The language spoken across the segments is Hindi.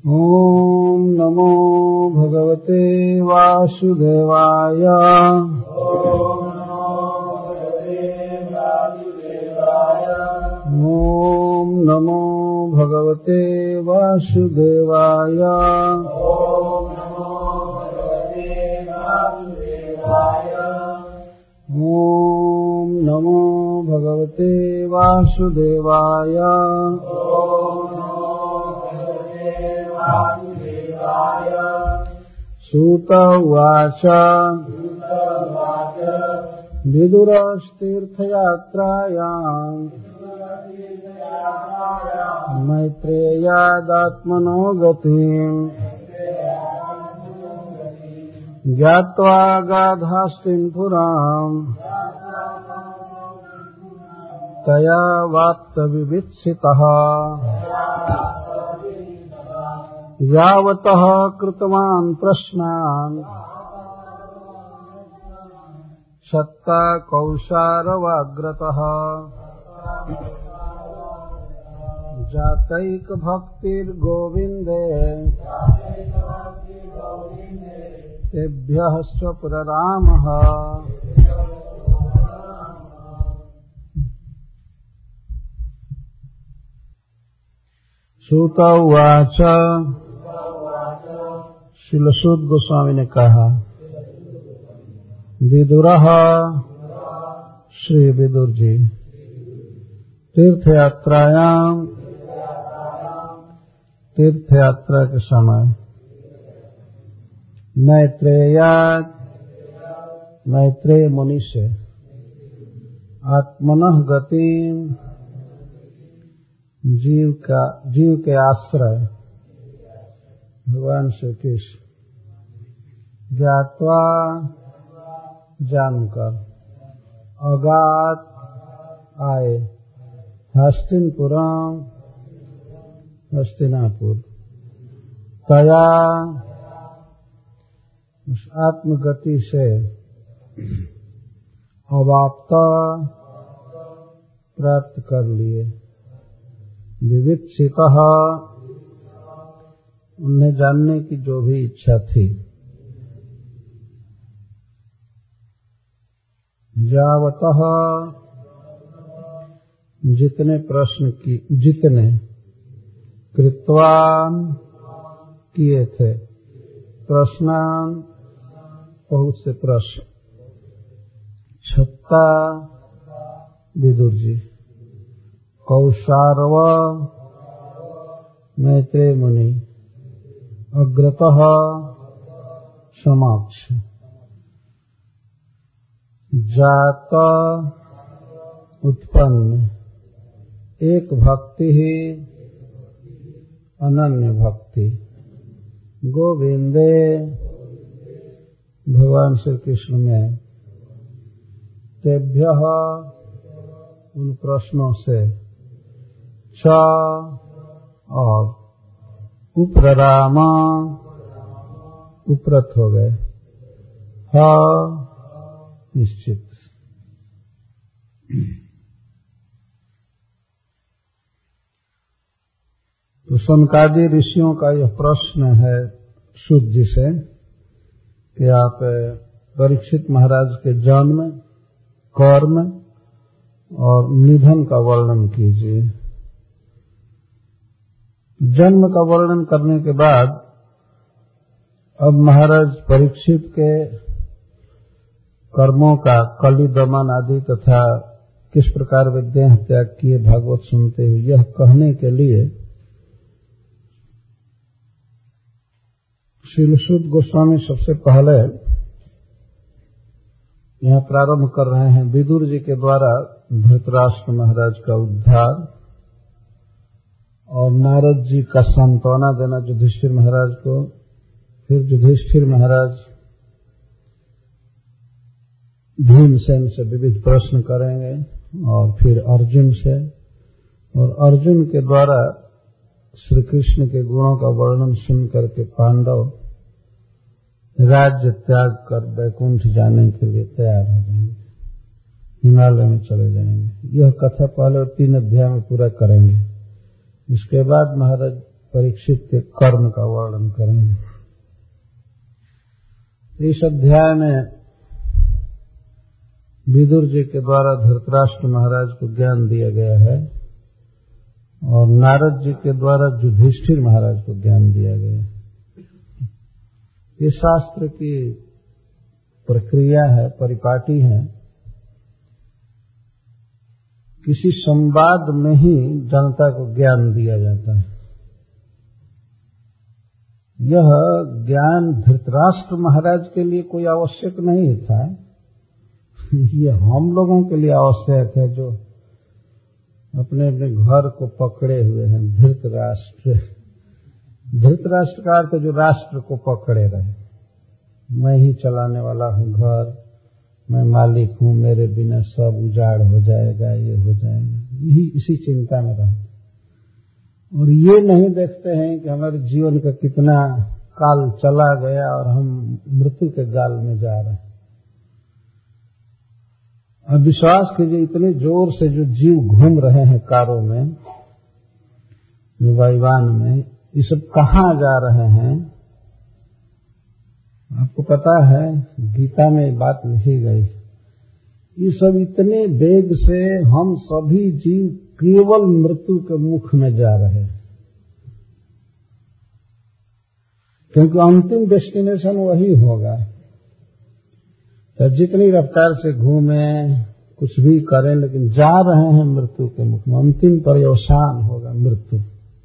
ओम नमो भगवते वासुदेवाय। ओम नमो भगवते वासुदेवाय। ओम नमो भगवते वासुदेवाय। सूत उवाच विदुरस्तीर्थयात्रायाम् मैत्रेयादात्मनो गतिम् ज्ञात्वा गाधास्तिम् पुराम् तया वाप्तविवित्सितः यावतः कृतवान् प्रश्नान् शक्ता कौशारवाग्रतः जातैकभक्तिर्गोविन्दे तेभ्यः स्वपुररामः। सूत उवाच श्रील सूत गोस्वामी ने कहा, विदुरः श्री विदुर जी तीर्थयात्रायाम तीर्थयात्रा के समय मैत्रेय मुनि से आत्मनः गति जीव के आश्रय भगवान श्री कृष्ण ज्ञात्वा जानकर अगात आए हस्तिनापुर तया उस आत्मगति से अवाप्त प्राप्त कर लिए। विवित्सितः उन्हें जानने की जो भी इच्छा थी। यावतः जितने कृत्वान किए थे, प्रश्नान बहुत से प्रश्न, छत्ता विदुर जी, कौशारव मैत्रेय मुनि, अग्रतः समाक्ष, जात उत्पन्न, एक भक्ति ही अनन्य भक्ति, गोविंदे भगवान श्री कृष्ण में, तेभ्यः उन प्रश्नों से, छ और उपरामा उपरत हो गए, ह निश्चित। तो सनकादि ऋषियों का यह प्रश्न है सूत जी से कि आप परीक्षित महाराज के जन्म, कर्म और निधन का वर्णन कीजिए। जन्म का वर्णन करने के बाद अब महाराज परीक्षित के कर्मों का कली दमन आदि तथा किस प्रकार वे देह त्याग किए भागवत सुनते हुए यह कहने के लिए श्रील सूत गोस्वामी सबसे पहले यहाँ प्रारंभ कर रहे हैं विदुर जी के द्वारा धृतराष्ट्र महाराज का उद्धार और नारद जी का सांत्वना देना युधिष्ठिर महाराज को। फिर युधिष्ठिर महाराज भीमसेन से विविध प्रश्न करेंगे और फिर अर्जुन से, और अर्जुन के द्वारा श्री कृष्ण के गुणों का वर्णन सुन करके पांडव राज्य त्याग कर वैकुंठ जाने के लिए तैयार हो जाएंगे, हिमालय में चले जाएंगे। यह कथा पहले 3 अध्याय में पूरा करेंगे। इसके बाद महाराज परीक्षित के कर्म का वर्णन करेंगे। इस अध्याय में विदुर जी के द्वारा धृतराष्ट्र महाराज को ज्ञान दिया गया है और नारद जी के द्वारा युधिष्ठिर महाराज को ज्ञान दिया गया है। ये शास्त्र की प्रक्रिया है, परिपाटी है। किसी संवाद में ही जनता को ज्ञान दिया जाता है। यह ज्ञान धृतराष्ट्र महाराज के लिए कोई आवश्यक नहीं था, यह हम लोगों के लिए आवश्यक है जो अपने अपने घर को पकड़े हुए हैं। धृतराष्ट्र का अर्थ जो राष्ट्र को पकड़े रहे। मैं ही चलाने वाला हूँ घर, मैं मालिक हूँ, मेरे बिना सब उजाड़ हो जाएगा, ये हो जाएगा, यही इसी चिंता में रहे और ये नहीं देखते हैं कि हमारे जीवन का कितना काल चला गया और हम मृत्यु के गाल में जा रहे हैं। अब विश्वास कीजिए, इतने जोर से जो जीव घूम रहे हैं कारों में, वायुयान में, ये सब कहाँ जा रहे हैं? आपको पता है गीता में बात लिखी गई, ये सब इतने वेग से हम सभी जीव केवल मृत्यु के मुख में जा रहे हैं, क्योंकि अंतिम डेस्टिनेशन वही होगा। तो जितनी रफ्तार से घूमे, कुछ भी करें, लेकिन जा रहे हैं मृत्यु के मुख में। अंतिम पर्यवसान होगा मृत्यु।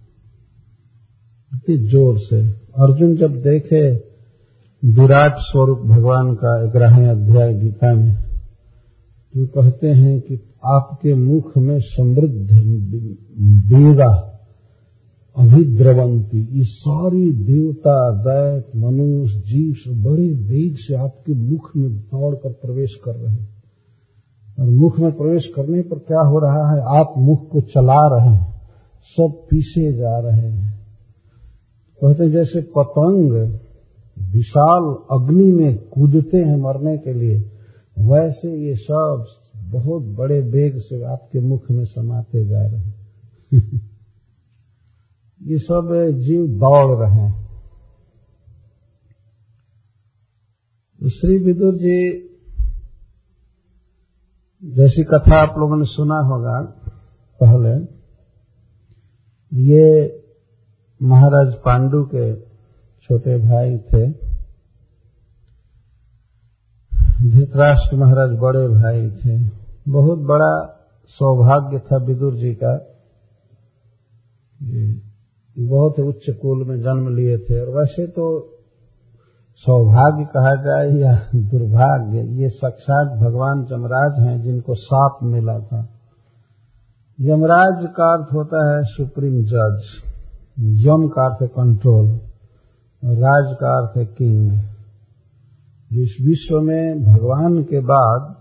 इतनी जोर से अर्जुन जब देखे विराट स्वरूप भगवान का 11वें अध्याय गीता में, जो कहते हैं कि आपके मुख में समृद्ध वेगा अभिद्रवंती, ये सारी देवता, दैत्य, मनुष्य, जीव सब बड़े वेग से आपके मुख में दौड़कर प्रवेश कर रहे हैं। और मुख में प्रवेश करने पर क्या हो रहा है? आप मुख को चला रहे हैं, सब पीछे जा रहे हैं। कहते हैं जैसे पतंग विशाल अग्नि में कूदते हैं मरने के लिए, वैसे ये सब बहुत बड़े वेग से आपके मुख में समाते जा रहे हैं। ये सब जीव दौड़ रहे हैं। तो श्री विदुर जी जैसी कथा आप लोगों ने सुना होगा पहले, ये महाराज पांडु के छोटे भाई थे, धृतराष्ट्र महाराज बड़े भाई थे। बहुत बड़ा सौभाग्य था विदुर जी का, बहुत उच्च कुल में जन्म लिए थे। और वैसे तो सौभाग्य कहा जाए या दुर्भाग्य, ये साक्षात भगवान यमराज हैं जिनको शाप मिला था। यमराज का अर्थ होता है सुप्रीम जज, यम का अर्थ है कंट्रोल, और राज का अर्थ है किंग। इस विश्व में भगवान के बाद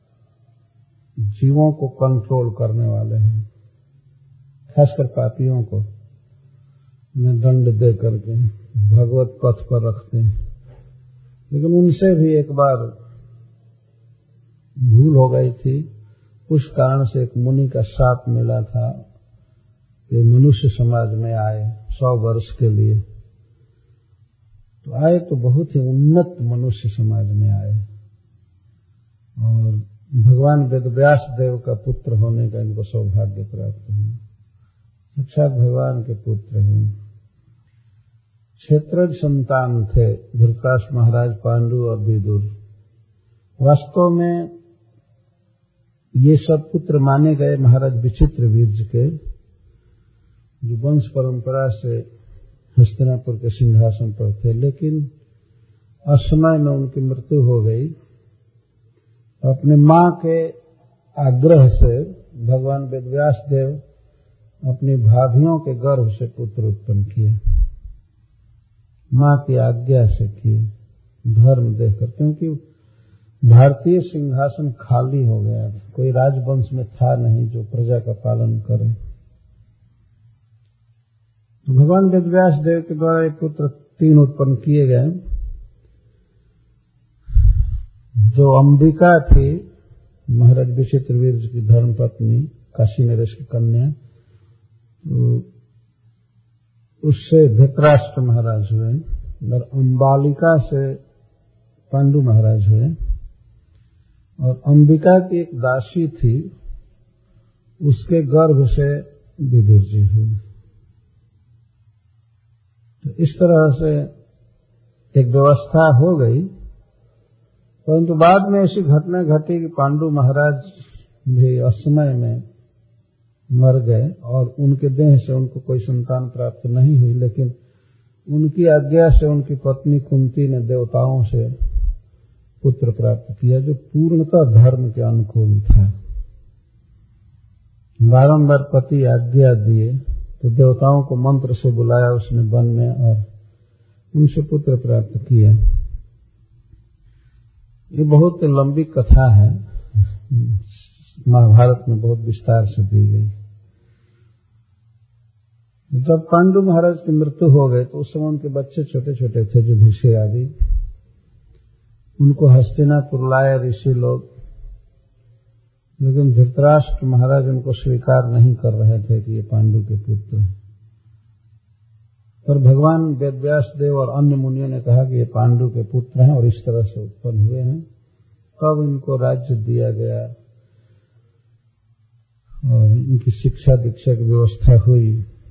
जीवों को कंट्रोल करने वाले हैं, खासकर पापियों को उन्हें दंड दे करके भगवत पथ पर रखते हैं। लेकिन उनसे भी एक बार भूल हो गई थी, उस कारण से एक मुनि का शाप मिला था कि मनुष्य समाज में आए 100 वर्ष के लिए। तो आए तो बहुत ही उन्नत मनुष्य समाज में आए और भगवान वेदव्यास देव का पुत्र होने का इनको सौभाग्य प्राप्त हुआ। साक्षात भगवान के पुत्र हैं। क्षेत्रज संतान थे धृतराष्ट्र महाराज, पांडु और विदुर। वास्तव में ये सब पुत्र माने गए महाराज विचित्रवीर्य के, जो वंश परंपरा से हस्तिनापुर के सिंहासन पर थे। लेकिन असमय में उनकी मृत्यु हो गई। अपने मां के आग्रह से भगवान वेदव्यास देव अपनी भाभियों के गर्भ से पुत्र उत्पन्न किए, मां की आज्ञा से किए, धर्म देखकर, क्योंकि भारतीय सिंहासन खाली हो गया था, कोई राजवंश में था नहीं जो प्रजा का पालन करे। तो भगवान वेदव्यास देव के द्वारा ये पुत्र 3 उत्पन्न किए गए। जो अंबिका थी महाराज विचित्रवीर्य की धर्मपत्नी, काशी नरेश की कन्या, तो उससे धृतराष्ट्र महाराज हुए और अंबालिका से पांडु महाराज हुए, और अंबिका की एक दासी थी, उसके गर्भ से विदुर जी हुए। तो इस तरह से एक व्यवस्था हो गई, परंतु बाद में ऐसी घटना घटी कि पांडु महाराज भी असमय में मर गए और उनके देह से उनको कोई संतान प्राप्त नहीं हुई, लेकिन उनकी आज्ञा से उनकी पत्नी कुंती ने देवताओं से पुत्र प्राप्त किया, जो पूर्णतः धर्म के अनुकूल था। बारंबार पति आज्ञा दिए तो देवताओं को मंत्र से बुलाया उसने वन में और उनसे पुत्र प्राप्त किया। ये बहुत लंबी कथा है, महाभारत में बहुत विस्तार से दी गई। जब पांडु महाराज की मृत्यु हो गई तो उस समय उनके बच्चे छोटे छोटे थे, युधिष्ठिर आदि। उनको हस्तिनापुर लाए ऋषि लोग, लेकिन धृतराष्ट्र महाराज उनको स्वीकार नहीं कर रहे थे कि ये पांडु के पुत्र हैं। पर भगवान वेदव्यास देव और अन्य मुनियों ने कहा कि ये पांडु के पुत्र हैं और इस तरह से उत्पन्न हुए हैं। तब इनको राज्य दिया गया और इनकी शिक्षा दीक्षा की व्यवस्था हुई।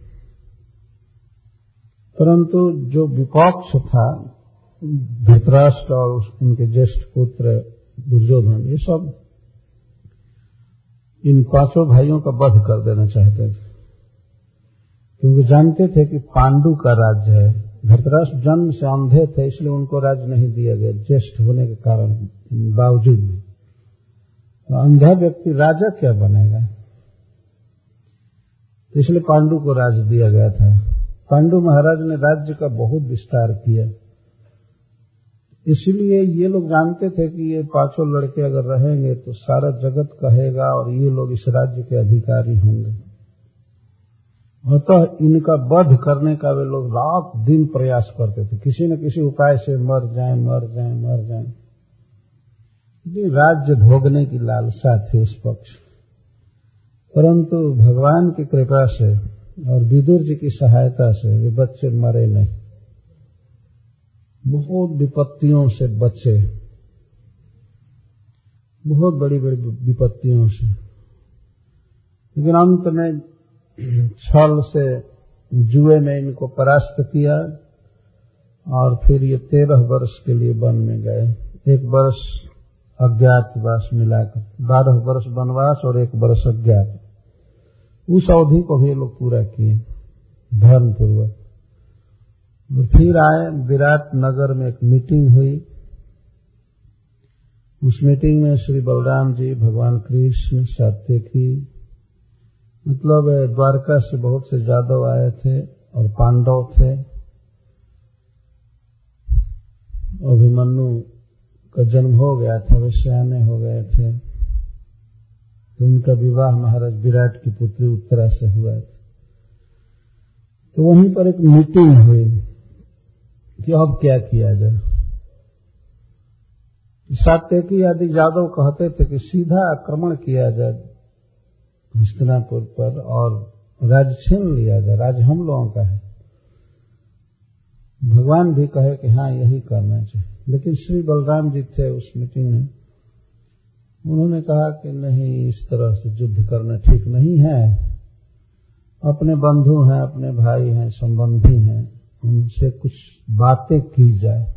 परंतु जो विपक्ष था, धृतराष्ट्र और उनके ज्येष्ठ पुत्र दुर्योधन, ये सब इन पांचों भाइयों का वध कर देना चाहते थे, क्योंकि जानते थे कि पांडु का राज्य है। धृतराष्ट्र जन्म से अंधे थे, इसलिए उनको राज्य नहीं दिया गया, ज्येष्ठ होने के कारण बावजूद भी। तो अंधा व्यक्ति राजा क्या बनेगा, इसलिए पांडु को राज्य दिया गया था। पांडु महाराज ने राज्य का बहुत विस्तार किया, इसलिए ये लोग जानते थे कि ये पांचों लड़के अगर रहेंगे तो सारा जगत कहेगा और ये लोग इस राज्य के अधिकारी होंगे। अतः इनका वध करने का वे लोग रात दिन प्रयास करते थे, किसी न किसी उपाय से मर जाएं, मर जाएं, मर जाएं। राज्य भोगने की लालसा थी उस पक्ष। परंतु भगवान की कृपा से और विदुर जी की सहायता से वे बच्चे मरे नहीं, बहुत विपत्तियों से बचे, बहुत बड़ी बड़ी विपत्तियों से। लेकिन अंत में छल से जुए में इनको परास्त किया और फिर ये 13 वर्ष के लिए वन में गए। 1 वर्ष अज्ञातवास मिलाकर 12 वर्ष वनवास और 1 वर्ष अज्ञात। उस अवधि को भी लोग पूरा किए धर्म पूर्वक। और फिर आए, विराट नगर में एक मीटिंग हुई। उस मीटिंग में श्री बलराम जी, भगवान कृष्ण, सात्यकी, मतलब द्वारका से बहुत से यादव आए थे और पांडव थे। अभिमन्यु का जन्म हो गया था, वे सयाने हो गए थे, तो उनका विवाह महाराज विराट की पुत्री उत्तरा से हुआ था। तो वहीं पर एक मीटिंग हुई कि अब क्या किया जाए। सात्यकी आदि यादव कहते थे कि सीधा आक्रमण किया जाए हस्तिनापुर पर और राज्य छीन लिया जाए, राज्य हम लोगों का है। भगवान भी कहे कि हाँ यही करना चाहिए, लेकिन श्री बलराम जी थे उस मीटिंग में, उन्होंने कहा कि नहीं, इस तरह से युद्ध करना ठीक नहीं है। अपने बंधु हैं, अपने भाई हैं, संबंधी हैं, उनसे कुछ बातें की जाए।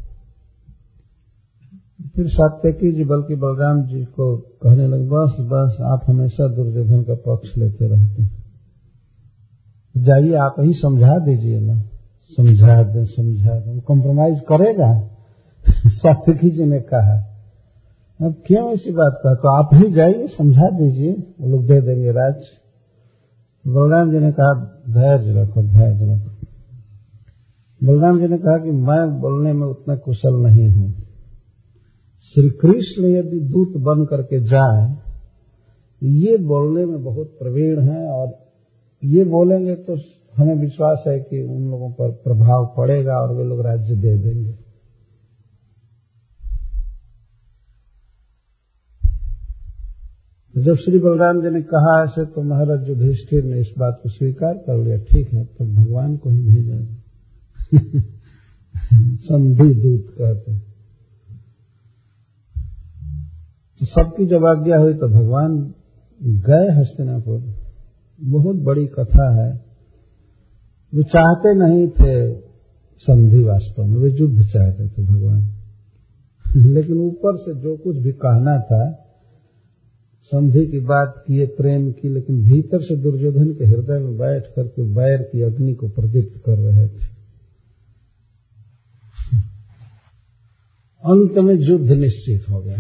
फिर सात्यकी जी बल्कि बलराम जी को कहने लगे, बस बस आप हमेशा दुर्योधन का पक्ष लेते रहते हैं, जाइए आप ही समझा दीजिए ना। समझा दें, वो कॉम्प्रोमाइज करेगा। सात्यकी जी ने कहा, अब क्यों ऐसी बात कहा, तो आप ही जाइए समझा दीजिए, वो लोग दे देंगे राज। बलराम जी ने कहा, धैर्य रखो, धैर्य रखो। बलराम जी ने कहा कि मैं बोलने में उतना कुशल नहीं हूं। श्री कृष्ण यदि दूत बन करके जाए, ये बोलने में बहुत प्रवीण हैं और ये बोलेंगे तो हमें विश्वास है कि उन लोगों पर प्रभाव पड़ेगा और वे लोग राज्य दे देंगे। तो जब श्री बलराम जी ने कहा ऐसे तो महाराज युधिष्ठिर ने इस बात को स्वीकार कर लिया, ठीक है तो भगवान को ही भेजा। संधि दूत कहते। तो सबकी जब आज्ञा हुई तो भगवान गए हस्तिनापुर। बहुत बड़ी कथा है। वे चाहते नहीं थे संधि, वास्तव में वे युद्ध चाहते थे भगवान, लेकिन ऊपर से जो कुछ भी कहना था संधि की बात किए, प्रेम की, लेकिन भीतर से दुर्योधन के हृदय में बैठ करके वैर की अग्नि को प्रदीप्त कर रहे थे। अंत में युद्ध निश्चित हो गया।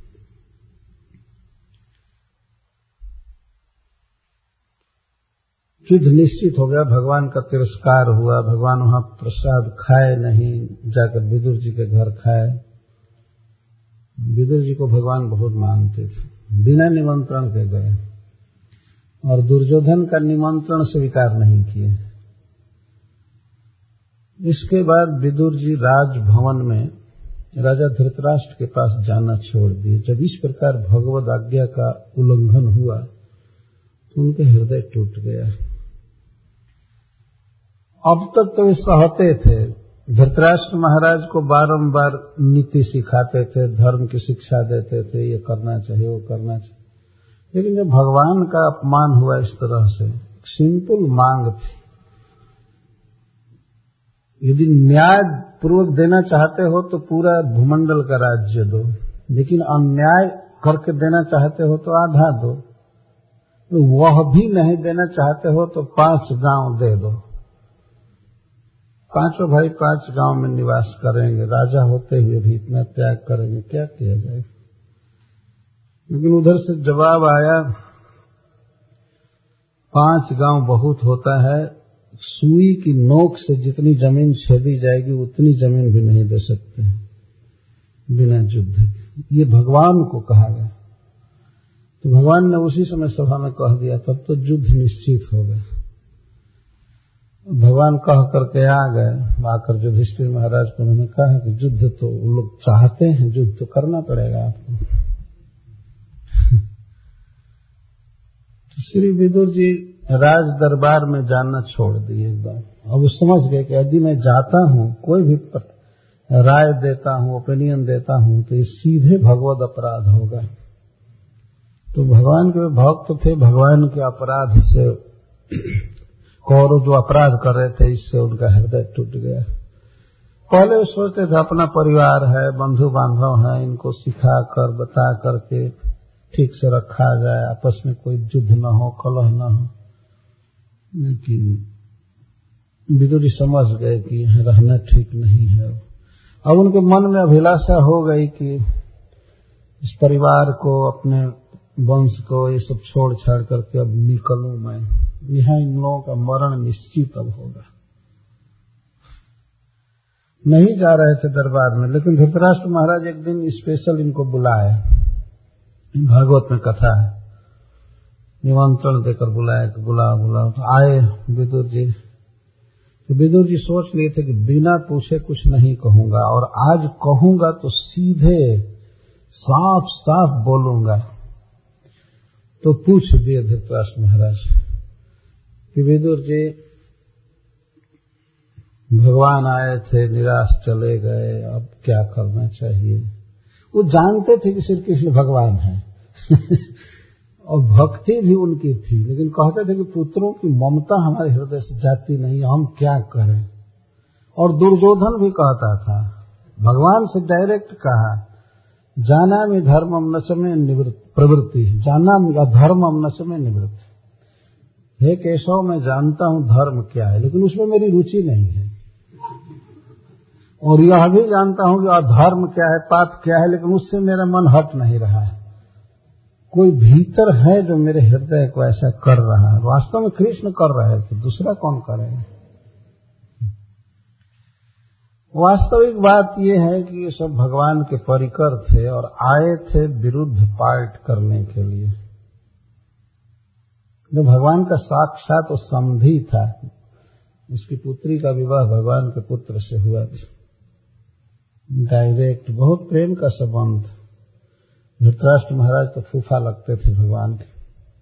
युद्ध निश्चित हो गया, भगवान का तिरस्कार हुआ, भगवान वहां प्रसाद खाए नहीं, जाकर विदुर जी के घर खाए। विदुर जी को भगवान बहुत मानते थे, बिना निमंत्रण के गए और दुर्योधन का निमंत्रण स्वीकार नहीं किए। इसके बाद विदुर जी राजभवन में राजा धृतराष्ट्र के पास जाना छोड़ दिए। जब इस प्रकार भगवद आज्ञा का उल्लंघन हुआ तो उनके हृदय टूट गया। अब तक तो वे सहते थे, धृतराष्ट्र महाराज को बारंबार नीति सिखाते थे, धर्म की शिक्षा देते थे, ये करना चाहिए वो करना चाहिए, लेकिन जब भगवान का अपमान हुआ इस तरह से, सिंपल मांग थी, यदि न्याय पूर्वक देना चाहते हो तो पूरा भूमंडल का राज्य दो, लेकिन अन्याय करके देना चाहते हो तो आधा दो, वह भी नहीं देना चाहते हो तो 5 गांव दे दो। 5 भाई 5 गांव में निवास करेंगे, राजा होते हुए भी इतना त्याग करेंगे, क्या किया जाए। लेकिन उधर से जवाब आया 5 गांव बहुत होता है, सुई की नोक से जितनी जमीन छेदी जाएगी उतनी जमीन भी नहीं दे सकते बिना युद्ध। ये भगवान को कहा गया। तो भगवान ने उसी समय सभा में कह दिया, तब तो युद्ध निश्चित हो गया। भगवान कह करके आ गए, आकर युधिष्ठिर महाराज को उन्होंने कहा कि युद्ध तो वो लोग चाहते हैं, युद्ध तो करना पड़ेगा आपको। तो श्री विदुर जी राज दरबार में जाना छोड़ दिए एकदम। अब वो समझ गए कि यदि मैं जाता हूं, कोई भी राय देता हूं, ओपिनियन देता हूं, तो ये सीधे भगवद अपराध होगा। तो भगवान के भक्त थे, भगवान के अपराध से कौरव जो अपराध कर रहे थे, इससे उनका हृदय टूट गया। पहले वो सोचते थे अपना परिवार है, बंधु बांधव है, इनको सिखा कर बता करके ठीक से रखा जाए, आपस में कोई युद्ध न हो, कलह न हो। लेकिन विदुर जी समझ गए कि यहाँ रहना ठीक नहीं है। अब उनके मन में अभिलाषा हो गई कि इस परिवार को, अपने वंश को, ये सब छोड़ छाड़ करके अब निकलूं मैं। यहाँ इन लोगों का मरण निश्चित अब होगा। नहीं जा रहे थे दरबार में, लेकिन धृतराष्ट्र महाराज एक दिन स्पेशल इनको बुलाए। भागवत में कथा है, निमंत्रण देकर बुलाया कि बुलाओ। तो आए विदुर जी। तो विदुर जी सोच लिए थे कि बिना पूछे कुछ नहीं कहूंगा, और आज कहूंगा तो सीधे साफ साफ बोलूंगा। तो पूछ दिए धृतराष्ट्र महाराज कि विदुर जी, भगवान आए थे, निराश चले गए, अब क्या करना चाहिए। वो जानते थे कि श्री कृष्ण भगवान है और भक्ति भी उनकी थी, लेकिन कहते थे कि पुत्रों की ममता हमारे हृदय से जाती नहीं, हम क्या करें। और दुर्योधन भी कहता था, भगवान से डायरेक्ट कहा, जानामि धर्मम न च मे प्रवृत्ति, जानामि अधर्मम न च मे निवृत्ति। हे केशव, मैं जानता हूं धर्म क्या है, लेकिन उसमें मेरी रुचि नहीं है, और यह भी जानता हूं कि अधर्म क्या है, पाप क्या है, लेकिन उससे मेरा मन हट नहीं रहा है। कोई भीतर है जो मेरे हृदय को ऐसा कर रहा है। वास्तव में कृष्ण कर रहे थे, दूसरा कौन करेगा। वास्तविक बात यह है कि ये सब भगवान के परिकर थे और आए थे विरुद्ध पार्ट करने के लिए। जो भगवान का साक्षात समधी था, उसकी पुत्री का विवाह भगवान के पुत्र से हुआ था, डायरेक्ट, बहुत प्रेम का संबंध। धृतराष्ट्र महाराज तो फूफा लगते थे भगवान के।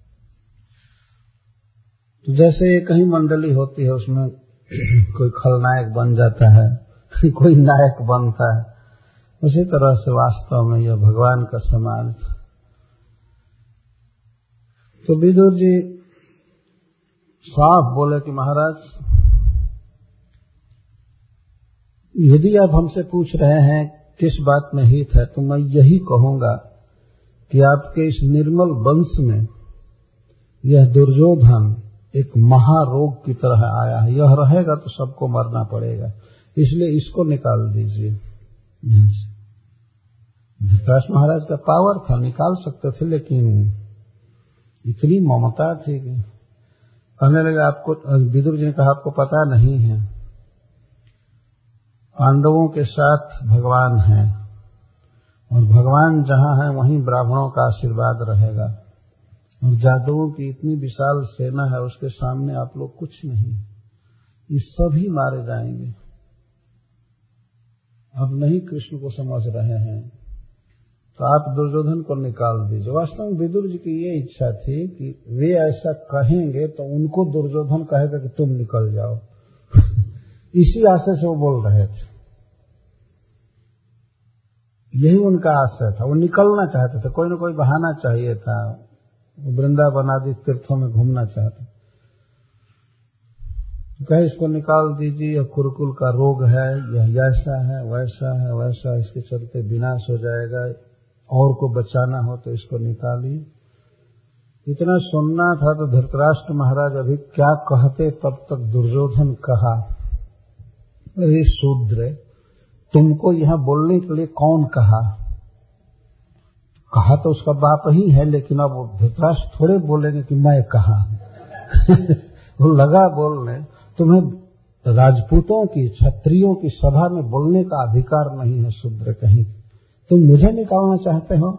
तो जैसे कहीं मंडली होती है, उसमें कोई खलनायक बन जाता है, कोई नायक बनता है, उसी तरह से वास्तव में यह भगवान का समाज था। तो विदुर जी साफ बोले कि महाराज, यदि आप हमसे पूछ रहे हैं किस बात में हित है, तो मैं यही कहूंगा कि आपके इस निर्मल वंश में यह दुर्योधन एक महारोग की तरह आया है। यह रहेगा तो सबको मरना पड़ेगा, इसलिए इसको निकाल दीजिए यहां से। धृतराष्ट्र महाराज का पावर था, निकाल सकते थे, लेकिन इतनी ममता थी कि कहने लगे, आपको, विदुर जी ने कहा, आपको पता नहीं है, पांडवों के साथ भगवान है, और भगवान जहां है वहीं ब्राह्मणों का आशीर्वाद रहेगा, और जादुओं की इतनी विशाल सेना है, उसके सामने आप लोग कुछ नहीं, ये सभी मारे जाएंगे। अब नहीं कृष्ण को समझ रहे हैं, तो आप दुर्योधन को निकाल दीजिए। वास्तव में विदुर जी की ये इच्छा थी कि वे ऐसा कहेंगे तो उनको दुर्योधन कहेगा कि तुम निकल जाओ। इसी आशय से वो बोल रहे थे, यही उनका आशय था। वो निकलना चाहते थे, कोई न कोई बहाना चाहिए था। वृंदावन आदि तीर्थों में घूमना चाहते, कहे इसको निकाल दीजिए, यह कुरुकुल का रोग है, यह ऐसा है, वैसा है, वैसा, इसके चलते विनाश हो जाएगा, और को बचाना हो तो इसको निकालिए। इतना सुनना था तो धृतराष्ट्र महाराज अभी क्या कहते, तब तक दुर्योधन कहा, अरे शूद्र, तुमको यहां बोलने के लिए कौन कहा? कहा तो उसका बाप ही है, लेकिन अब धृतराष्ट्र थोड़े बोलेंगे कि मैं कहा। वो लगा बोलने, तुम्हें राजपूतों की, क्षत्रियों की सभा में बोलने का अधिकार नहीं है, शूद्र कहीं, तुम मुझे निकालना चाहते हो?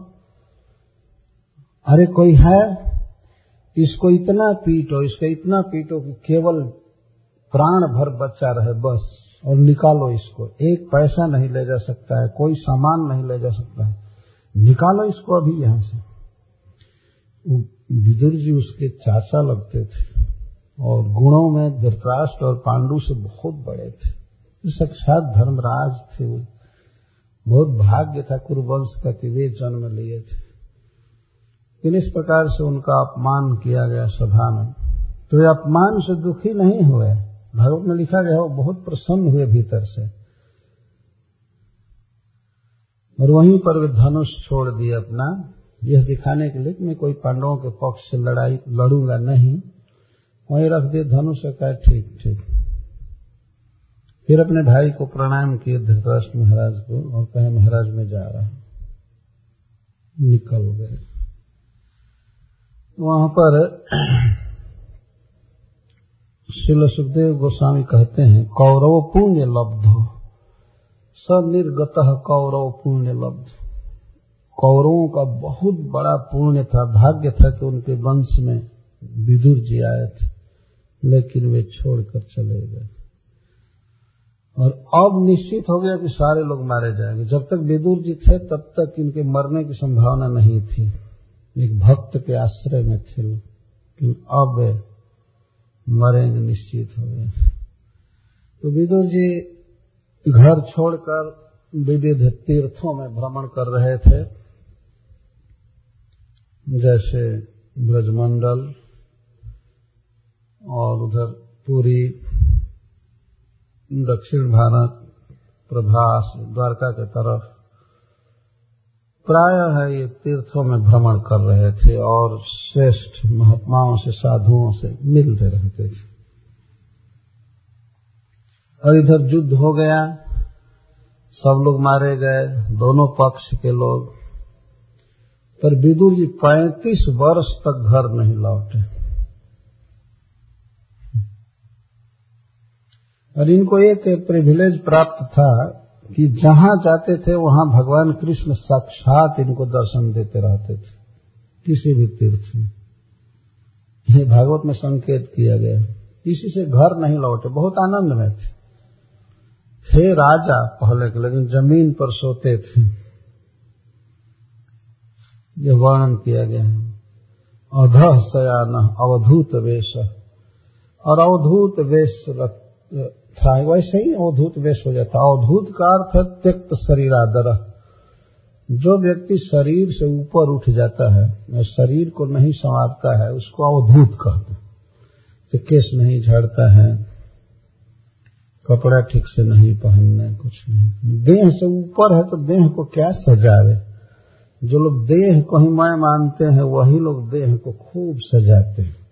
अरे कोई है, इसको इतना पीटो, इसको इतना पीटो कि केवल प्राण भर बच्चा रहे बस, और निकालो इसको। एक पैसा नहीं ले जा सकता है, कोई सामान नहीं ले जा सकता है, निकालो इसको अभी यहां से। विदुर जी उसके चाचा लगते थे, और गुणों में धृतराष्ट्र और पांडु से बहुत बड़े थे, साक्षात धर्मराज थे। वो बहुत भाग्य था कुरुवंश का कि वे जन्म लिए थे। लेकिन इस प्रकार से उनका अपमान किया गया सभा में, तो वे अपमान से दुखी नहीं हुए। भागवत में लिखा गया, वो बहुत प्रसन्न हुए भीतर से, और वहीं पर वे धनुष छोड़ दिए अपना, यह दिखाने के लिए कि मैं कोई पांडवों के पक्ष से लड़ूंगा नहीं। वहीं रख दिए धनुष, कहा ठीक ठीक। फिर अपने भाई को प्रणाम किए, धृतराष्ट्र महाराज को, और कहे महाराज मैं जा रहा हूं, निकल गए। वहां पर श्रील सुखदेव गोस्वामी कहते हैं, कौरव पुण्य लब्धो स निर्गतः कौरव पुण्य लब्ध। कौरवों का बहुत बड़ा पुण्य था, भाग्य था कि उनके वंश में विदुर जी आए थे, लेकिन वे छोड़कर चले गए। और अब निश्चित हो गया कि सारे लोग मारे जाएंगे। जब तक विदुर जी थे तब तक इनके मरने की संभावना नहीं थी, एक भक्त के आश्रय में थे, लेकिन अब वे मरेंगे निश्चित हो गए। तो विदुर जी घर छोड़कर विविध तीर्थों में भ्रमण कर रहे थे, जैसे ब्रजमंडल और उधर पुरी, दक्षिण भारत, प्रभास, द्वारका के तरफ प्रायः है ये तीर्थों में भ्रमण कर रहे थे, और श्रेष्ठ महात्माओं से, साधुओं से मिलते रहते थे। और इधर युद्ध हो गया, सब लोग मारे गए, दोनों पक्ष के लोग। पर विदुर जी 35 वर्ष तक घर नहीं लौटे, और इनको एक प्रिविलेज प्राप्त था कि जहां जाते थे वहां भगवान कृष्ण साक्षात इनको दर्शन देते रहते थे, किसी भी तीर्थ में। ये भागवत में संकेत किया गया। इसी से घर नहीं लौटे, बहुत आनंद में थे राजा पहले के, लेकिन जमीन पर सोते थे। यह वर्णन किया गया है। अधः शयान अवधूत वेश, और अवधूत वेश था, वैसे ही अवधूत वेश हो जाता। अवधूत का अर्थ है त्यक्त शरीरादर। जो व्यक्ति शरीर से ऊपर उठ जाता है और शरीर को नहीं संवारता है उसको अवधूत कहते हैं। तो केस नहीं झाड़ता है, कपड़ा ठीक से नहीं पहनने, कुछ नहीं, देह से ऊपर है तो देह को क्या सजावे। जो लोग देह को ही मैं मानते हैं वही लोग देह को खूब सजाते हैं।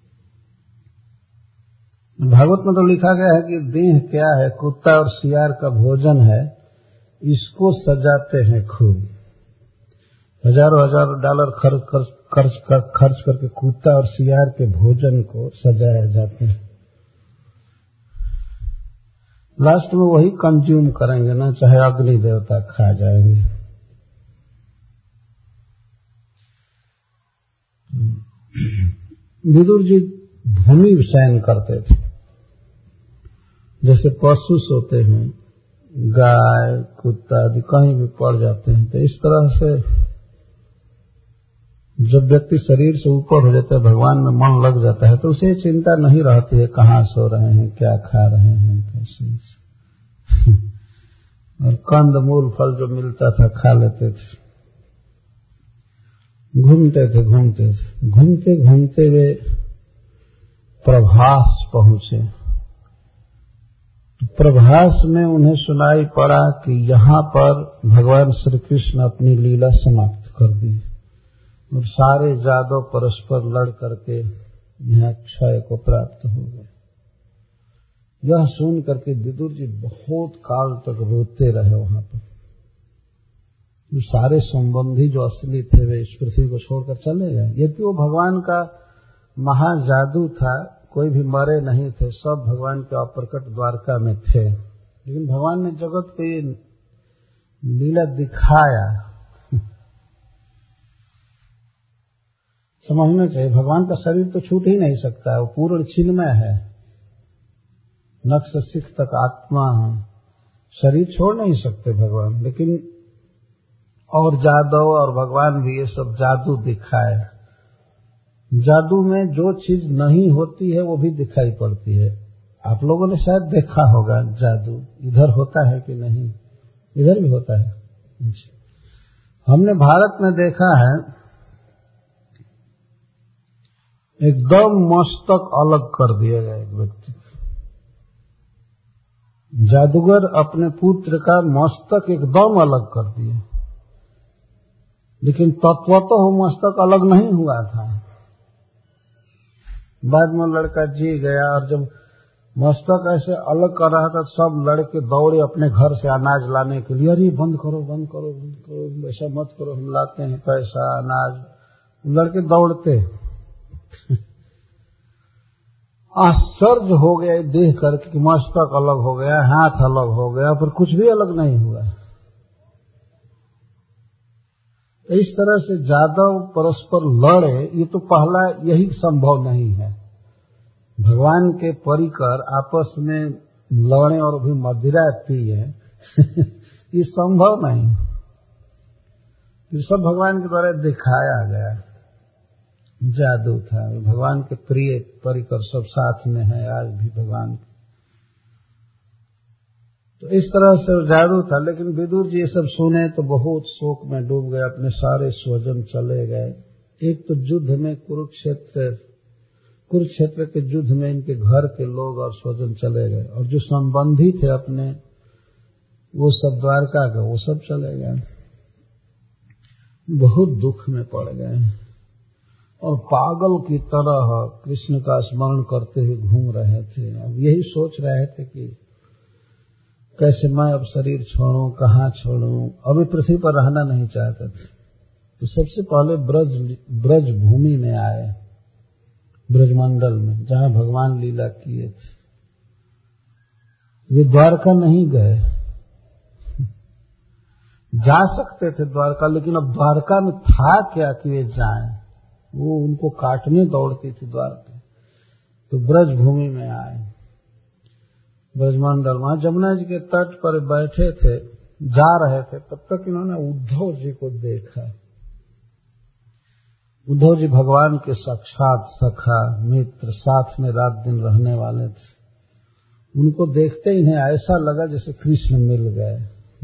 भागवत में तो लिखा गया है कि देह क्या है, कुत्ता और सियार का भोजन है, इसको सजाते हैं खूब। हजारों हजारों डॉलर खर्च करके कुत्ता और सियार के भोजन को सजाया जाते हैं। लास्ट में वही कंज्यूम करेंगे ना, चाहे अग्नि देवता खा जाएंगे। विदुर जी भूमि शयन करते थे, जैसे पशु सोते हैं, गाय कुत्ता आदि कहीं भी पड़ जाते हैं। तो इस तरह से जब व्यक्ति शरीर से ऊपर हो जाता है, भगवान में मन लग जाता है, तो उसे चिंता नहीं रहती है कहाँ सो रहे हैं, क्या खा रहे हैं, कैसे। और कंद मूल फल जो मिलता था खा लेते थे। घूमते घूमते वे प्रभास पहुंचे। प्रभास में उन्हें सुनाई पड़ा कि यहाँ पर भगवान श्री कृष्ण अपनी लीला समाप्त कर दी और सारे जादव परस्पर लड़ करके यहाँ क्षय को प्राप्त हो गए। यह सुन करके विदुर जी बहुत काल तक रोते रहे। वहां पर सारे संबंधी जो असली थे वे इस पृथ्वी को छोड़कर चले गए। यदि वो भगवान का महाजादू था, कोई भी मरे नहीं थे, सब भगवान के अप्रकट द्वारका में थे। लेकिन भगवान ने जगत को ये लीला दिखाया। समझना चाहिए, भगवान का शरीर तो छूट ही नहीं सकता है, वो पूर्ण चिन्मय है, नख से सिख तक आत्मा है, शरीर छोड़ नहीं सकते भगवान। लेकिन और जादव और भगवान भी ये सब जादू दिखाए। जादू में जो चीज नहीं होती है वो भी दिखाई पड़ती है। आप लोगों ने शायद देखा होगा जादू इधर होता है कि नहीं, इधर भी होता है। हमने भारत में देखा है, एकदम मस्तक अलग कर दिया गया एक व्यक्ति। जादूगर अपने पुत्र का मस्तक एकदम अलग कर दिए, लेकिन तत्वतः वो मस्तक अलग नहीं हुआ था। बाद में लड़का जी गया और जब मस्तक ऐसे अलग कर रहा था, सब लड़के दौड़े अपने घर से अनाज लाने के लिए। अरे बंद करो बंद करो बंद करो, ऐसा मत करो, हम लाते हैं पैसा अनाज। लड़के दौड़ते। आश्चर्य हो गया देख करके कि मस्तक अलग हो गया, हाथ अलग हो गया, पर कुछ भी अलग नहीं हुआ। इस तरह से जादव परस्पर लड़े, ये तो पहला यही संभव नहीं है। भगवान के परिकर आपस में लड़े और भी मदिरा पिए ये संभव नहीं। ये सब भगवान के द्वारा दिखाया गया जादू था। भगवान के प्रिय परिकर सब साथ में है आज भी भगवान। तो इस तरह से जादू था। लेकिन विदुर जी ये सब सुने तो बहुत शोक में डूब गए, अपने सारे स्वजन चले गए। एक तो युद्ध में कुरुक्षेत्र के युद्ध में इनके घर के लोग और स्वजन चले गए, और जो संबंधी थे अपने वो सब द्वारका का वो सब चले गए। बहुत दुख में पड़ गए और पागल की तरह कृष्ण का स्मरण करते हुए घूम रहे थे। अब यही सोच रहे थे कि कैसे मैं अब शरीर छोड़ूं, कहाँ छोड़ूं। अभी पृथ्वी पर रहना नहीं चाहते थे। तो सबसे पहले ब्रज भूमि में आए, ब्रजमंडल में जहां भगवान लीला किए थे। वे द्वारका नहीं गए, जा सकते थे द्वारका, लेकिन अब द्वारका में था क्या कि वे जाएं। वो उनको काटने दौड़ती थी द्वारका। तो ब्रज भूमि में आए, ब्रजमंडल। वहां जमुना जी के तट पर बैठे थे, जा रहे थे, तब तक इन्होंने उद्धव जी को देखा। उद्धव जी भगवान के साक्षात सखा मित्र, साथ में रात दिन रहने वाले थे। उनको देखते इन्हें ऐसा लगा जैसे कृष्ण मिल गए।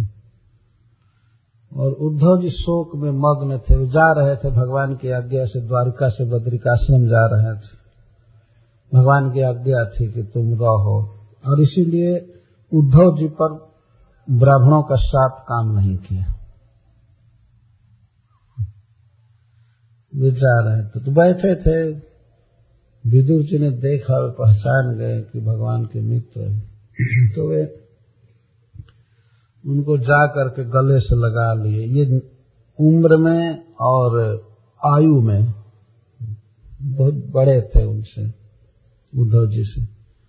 और उद्धव जी शोक में मग्न थे। वो जा रहे थे भगवान की आज्ञा से, द्वारिका से बद्रिकाश्रम जा रहे थे। भगवान की आज्ञा थी कि तुम रहो, और इसीलिए उद्धव जी पर ब्राह्मणों का शाप काम नहीं किया। वे जा रहे थे तो बैठे थे। विदुर जी ने देखा, वे पहचान गए कि भगवान के मित्र हैं। तो वे उनको जा करके गले से लगा लिए। ये उम्र में और आयु में बहुत बड़े थे उनसे, उद्धव जी से।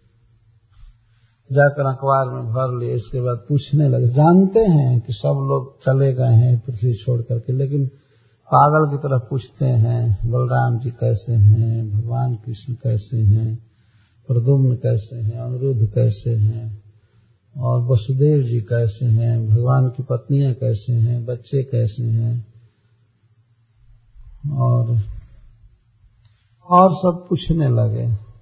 जाकर अखबार में भर लिए। इसके बाद पूछने लगे, जानते हैं कि सब लोग चले गए हैं पृथ्वी छोड़ करके, लेकिन पागल की तरह पूछते हैं, बलराम जी कैसे हैं, भगवान कृष्ण कैसे हैं, प्रद्युम्न कैसे हैं, अनिरुद्ध कैसे हैं, और वसुदेव जी कैसे हैं, भगवान की पत्नियां कैसे हैं, बच्चे कैसे हैं, और सब पूछने लगे।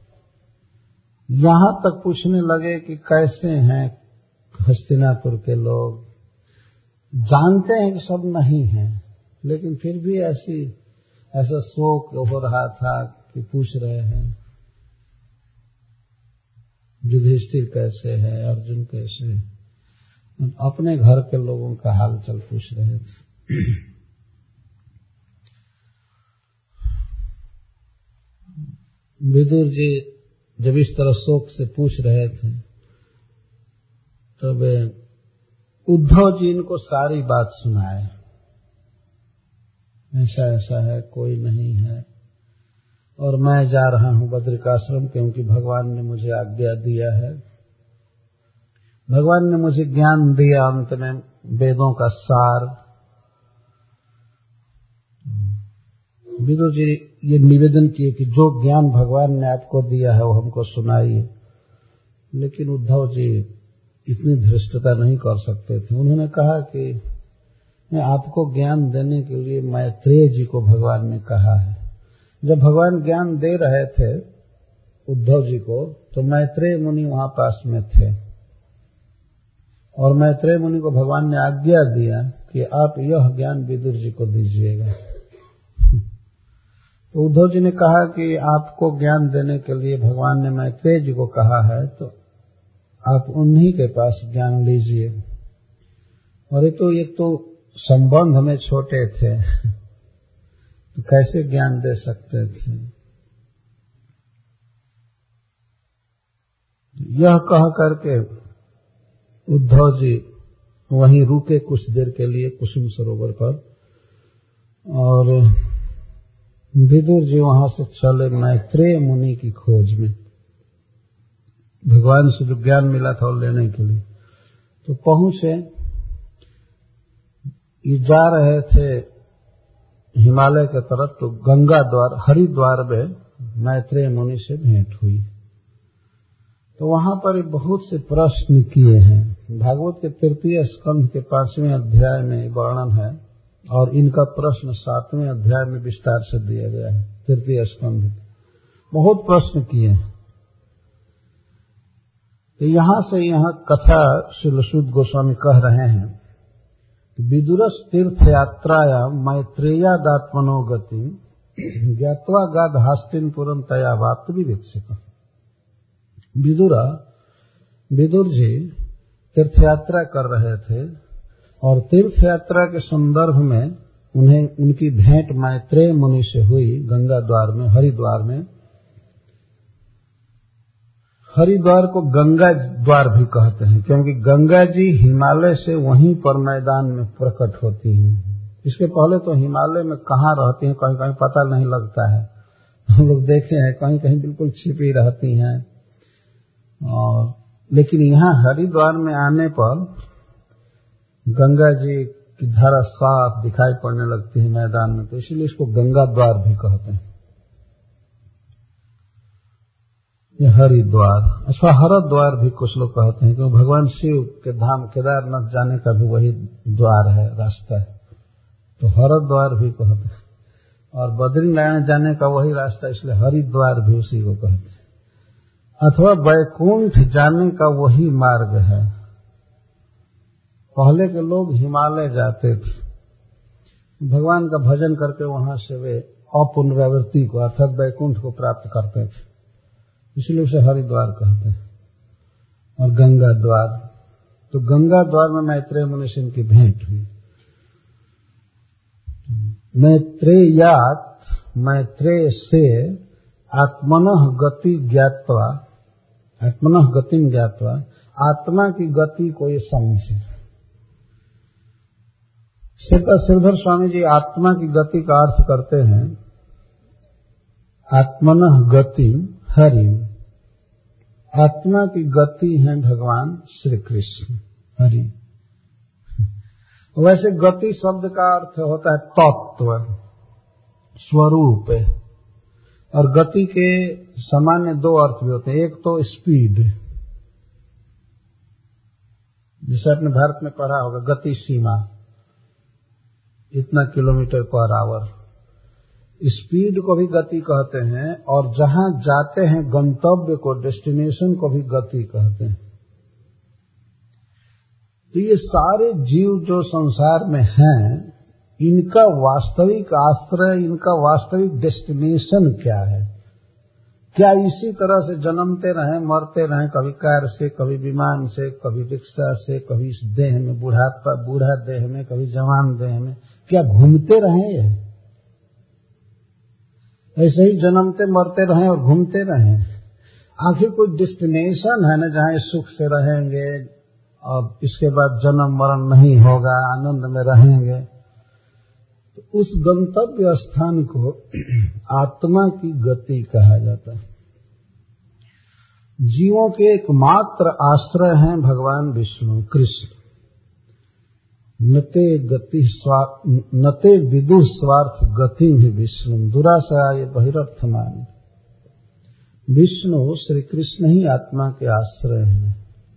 यहां तक पूछने लगे कि कैसे हैं हस्तिनापुर के लोग। जानते हैं कि सब नहीं हैं, लेकिन फिर भी ऐसा शोक हो रहा था कि पूछ रहे हैं युधिष्ठिर कैसे है, अर्जुन कैसे है, अपने घर के लोगों का हालचाल पूछ रहे थे। विदुर जी जब इस तरह शोक से पूछ रहे थे तब उद्धव जी इनको सारी बात सुनाए। ऐसा ऐसा है, कोई नहीं है, और मैं जा रहा हूं बद्रिकाश्रम क्योंकि भगवान ने मुझे आज्ञा दिया है। भगवान ने मुझे ज्ञान दिया, अंत में वेदों का सार। विदुर जी ये निवेदन किए कि जो ज्ञान भगवान ने आपको दिया है वो हमको सुनाइए। लेकिन उद्धव जी इतनी धृष्टता नहीं कर सकते थे। उन्होंने कहा कि मैं आपको ज्ञान देने के लिए मैत्रेय जी को भगवान ने कहा है। जब भगवान ज्ञान दे रहे थे उद्धव जी को तो मैत्रेय मुनि वहां पास में थे, और मैत्रेय मुनि को भगवान ने आज्ञा दिया कि आप यह ज्ञान विदुर जी को दीजिएगा। तो उद्धव जी ने कहा कि आपको ज्ञान देने के लिए भगवान ने मैत्रेय जी को कहा है, तो आप उन्हीं के पास ज्ञान लीजिए। और ये तो संबंध में छोटे थे तो कैसे ज्ञान दे सकते थे। यह कह करके उद्धव जी वहीं रुके कुछ देर के लिए कुसुम सरोवर पर, और विदुर जी वहां से चले मैत्रेय मुनि की खोज में। भगवान से जो ज्ञान मिला था वो लेने के लिए तो पहुंचे। ये जा रहे थे हिमालय के तरफ, तो गंगा द्वार हरिद्वार में मैत्रेय मुनि से भेंट हुई। तो वहां पर बहुत से प्रश्न किए हैं। भागवत के 3 स्कंध के 5वें अध्याय में वर्णन है, और इनका प्रश्न 7वें अध्याय में विस्तार से दिया गया है। 3 स्कंध बहुत प्रश्न किए हैं। तो यहां से यहां कथा श्री सूत गोस्वामी कह रहे हैं, विदुरस तीर्थ यात्राया मैत्रेयादात्मनो गति ज्ञात्वा गाद हास्तिनपुरम तया वाप्त विवेक्षित। विदुर जी तीर्थ यात्रा कर रहे थे, और तीर्थ यात्रा के संदर्भ में उन्हें उनकी भेंट मैत्रेय मुनि से हुई गंगा द्वार में, हरिद्वार में। हरिद्वार को गंगा द्वार भी कहते हैं क्योंकि गंगा जी हिमालय से वहीं पर मैदान में प्रकट होती हैं। इसके पहले तो हिमालय में कहाँ रहती हैं कहीं कहीं पता नहीं लगता है। हम लोग देखे हैं कहीं कहीं बिल्कुल छिपी रहती हैं, और लेकिन यहाँ हरिद्वार में आने पर गंगा जी की धारा साफ दिखाई पड़ने लगती है मैदान में, तो इसीलिए इसको गंगा द्वार भी कहते हैं। ये हरिद्वार, अच्छा हरद्वार भी कुछ लोग कहते हैं क्योंकि भगवान शिव के धाम केदारनाथ जाने का भी वही द्वार है, रास्ता है, तो हरद्वार भी कहते हैं। और बद्रीनारायण जाने का वही रास्ता, इसलिए हरिद्वार भी उसी को कहते हैं। अथवा वैकुंठ जाने का वही मार्ग है। पहले के लोग हिमालय जाते थे, भगवान का भजन करके वहां से वे अपुनरावृत्ति को अर्थात वैकुंठ को प्राप्त करते थे, इसलिए उसे हरिद्वार कहते हैं। और गंगा द्वार, तो गंगा द्वार में मैत्रेय मुनि से इनकी भेंट हुई। मैत्रेयात, मैत्रेय से आत्मनः गति ज्ञात्वा, आत्मनः गतिम ज्ञात्वा, आत्मा की गति को ये समझे। श्रीधर स्वामी जी आत्मा की गति का अर्थ करते हैं आत्मनः गतिम हरिम, आत्मा की गति है भगवान श्री कृष्ण हरि। वैसे गति शब्द का अर्थ होता है तत्व, स्वरूप, और गति के सामान्य दो अर्थ भी होते हैं। एक तो स्पीड, जिसे आपने भारत में पढ़ा होगा गति सीमा, इतना किलोमीटर पर आवर, स्पीड को भी गति कहते हैं। और जहां जाते हैं गंतव्य को, डेस्टिनेशन को भी गति कहते हैं। तो ये सारे जीव जो संसार में हैं, इनका वास्तविक आश्रय, इनका वास्तविक डेस्टिनेशन क्या है? क्या इसी तरह से जन्मते रहें, मरते रहें, कभी कार से, कभी विमान से, कभी रिक्शा से, कभी इस देह में बूढ़ा देह में, कभी जवान देह में, क्या घूमते रहें? ये ऐसे ही जन्मते मरते रहें और घूमते रहें? आखिर कोई डेस्टिनेशन है ना, जहां सुख से रहेंगे और इसके बाद जन्म मरण नहीं होगा, आनंद में रहेंगे। तो उस गंतव्य स्थान को आत्मा की गति कहा जाता है। जीवों के एकमात्र आश्रय हैं भगवान विष्णु कृष्ण। नते विदुः स्वार्थ गति ही विष्णु दुराशय बहिरर्थमान। विष्णु श्री कृष्ण ही आत्मा के आश्रय हैं।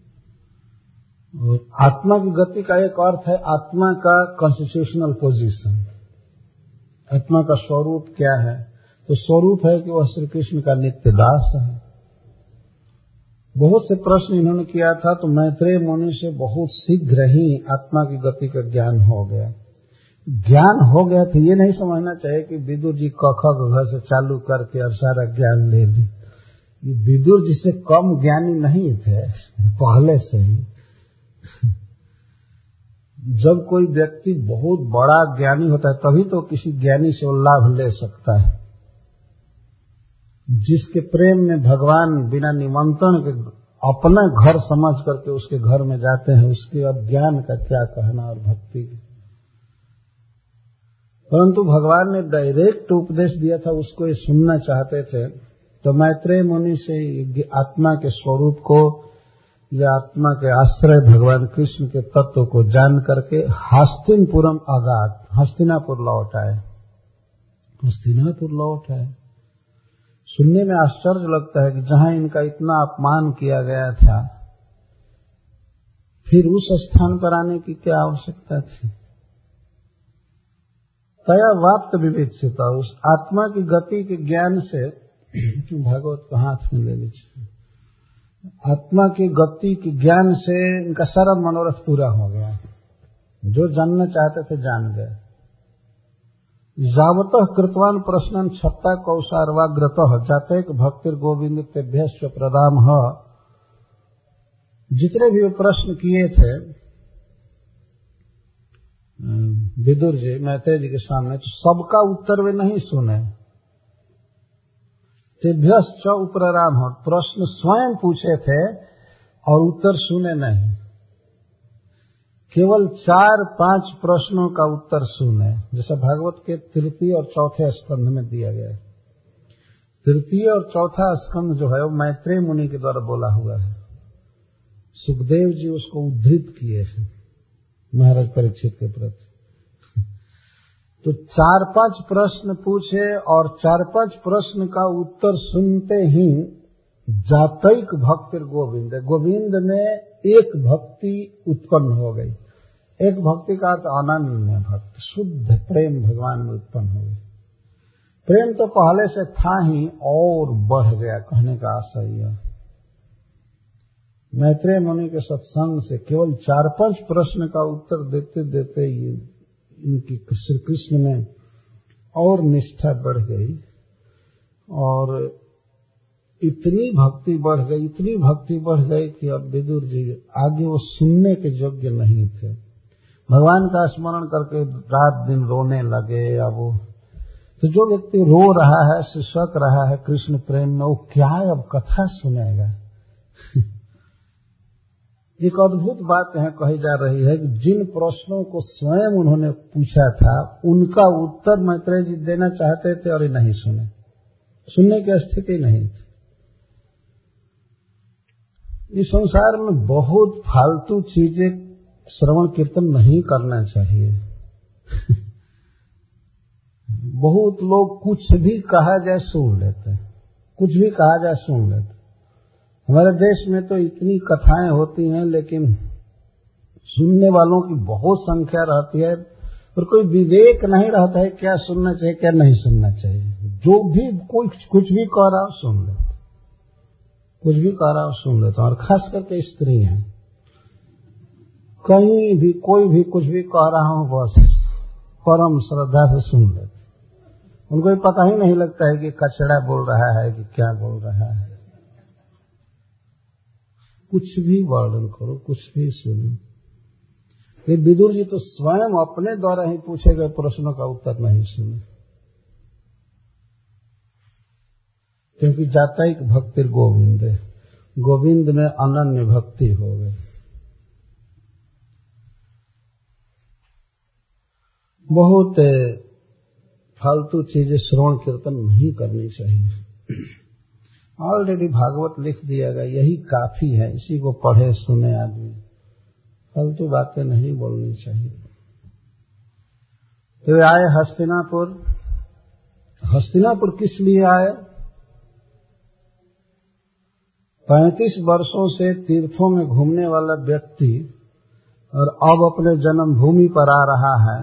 और आत्मा की गति का एक अर्थ है आत्मा का कॉन्स्टिट्यूशनल पोजीशन। आत्मा का स्वरूप क्या है? तो स्वरूप है कि वह श्री कृष्ण का नित्य दास है। बहुत से प्रश्न इन्होंने किया था, तो मैत्रेय मुनि से बहुत शीघ्र ही आत्मा की गति का ज्ञान हो गया। ज्ञान हो गया तो ये नहीं समझना चाहिए कि विदुर जी क ख ग से चालू करके और सारा ज्ञान ले ली। ये विदुर जी से कम ज्ञानी नहीं थे पहले से ही। जब कोई व्यक्ति बहुत बड़ा ज्ञानी होता है तभी तो किसी ज्ञानी से वो लाभ ले सकता है। जिसके प्रेम में भगवान बिना निमंत्रण के अपना घर समझ करके उसके घर में जाते हैं, उसके अज्ञान का क्या कहना और भक्ति की। परंतु भगवान ने डायरेक्ट उपदेश दिया था, उसको ये सुनना चाहते थे। तो मैत्रेय मुनि से आत्मा के स्वरूप को या आत्मा के आश्रय भगवान कृष्ण के तत्व को जान करके हस्तिनापुरम आगात, हस्तिनापुर लौट आए। हस्तिनापुर लौट आए। सुनने में आश्चर्य लगता है कि जहां इनका इतना अपमान किया गया था, फिर उस स्थान पर आने की क्या आवश्यकता थी? तया वाप्त विवेक्षिता, उस आत्मा की गति के ज्ञान से भागवत को हाथ में ले लीजिए। आत्मा की गति के ज्ञान से इनका सारा मनोरथ पूरा हो गया। जो जानना चाहते थे जान गए। यावतः कृतवान प्रश्नन छत्ता कौशारवाग्रतः जातैक भक्तिर गोविंद तेभ्यश्च प्रदामः। जितने भी वे प्रश्न किए थे विदुर जी मैत्रेय जी के सामने, तो सबका उत्तर वे नहीं सुने। तेभ्यश्च उपराम, प्रश्न स्वयं पूछे थे और उत्तर सुने नहीं। केवल 4-5 प्रश्नों का उत्तर सुने, जैसा भागवत के तृतीय और चौथे स्कंध में दिया गया है। तृतीय और चौथा स्कंध जो है वो मैत्रेय मुनि के द्वारा बोला हुआ है। सुखदेव जी उसको उद्धृत किए हैं महाराज परीक्षित के प्रति। तो 4-5 प्रश्न पूछे और 4-5 प्रश्न का उत्तर सुनते ही जातैक भक्तिर गोविंद, गोविंद में एक भक्ति उत्पन्न हो गई। एक भक्ति का अर्थ अनन्य भक्त, शुद्ध प्रेम भगवान में उत्पन्न हो गई। प्रेम तो पहले से था ही और बढ़ गया, कहने का आशय यह। मैत्रेय मुनि के सत्संग से केवल 4-5 प्रश्न का उत्तर देते देते ये इनकी श्री कृष्ण में और निष्ठा बढ़ गई और इतनी भक्ति बढ़ गई कि अब विदुर जी आगे वो सुनने के योग्य नहीं थे। भगवान का स्मरण करके रात दिन रोने लगे। अब वो तो जो व्यक्ति रो रहा है, सिसक रहा है कृष्ण प्रेम में, वो क्या अब कथा सुनेगा। एक अद्भुत बात यहाँ कही जा रही है कि जिन प्रश्नों को स्वयं उन्होंने पूछा था उनका उत्तर मैत्रेय जी देना चाहते थे और नहीं सुने, सुनने की स्थिति नहीं थी। इस संसार में बहुत फालतू चीजें श्रवण कीर्तन नहीं करना चाहिए। बहुत लोग कुछ भी कहा जाए सुन लेते हैं, कुछ भी कहा जाए सुन लेते। हमारे देश में तो इतनी कथाएं होती हैं लेकिन सुनने वालों की बहुत संख्या रहती है और कोई विवेक नहीं रहता है क्या सुनना चाहिए क्या नहीं सुनना चाहिए। जो भी कोई कुछ भी कह रहा हो सुन लेते, कुछ भी कह रहा हो सुन लेते। और खास करके स्त्री हैं, कहीं भी कोई भी कुछ भी कह रहा हो बस परम श्रद्धा से सुन लेते। उनको पता ही नहीं लगता है कि कचड़ा बोल रहा है कि क्या बोल रहा है। कुछ भी वर्णन करो, कुछ भी सुनो। ये विदुर जी तो स्वयं अपने द्वारा ही पूछे गए प्रश्नों का उत्तर नहीं सुने, क्योंकि जातैक भक्ति गोविंद, गोविंद में अनन्य भक्ति हो गई। बहुत फालतू चीजें श्रवण कीर्तन नहीं करनी चाहिए। ऑलरेडी भागवत लिख दिया गया, यही काफी है, इसी को पढ़े सुने आदमी, फालतू बातें नहीं बोलनी चाहिए। तो आए हस्तिनापुर। हस्तिनापुर किस लिए आए? 35 वर्षों से तीर्थों में घूमने वाला व्यक्ति और अब अपने जन्मभूमि पर आ रहा है,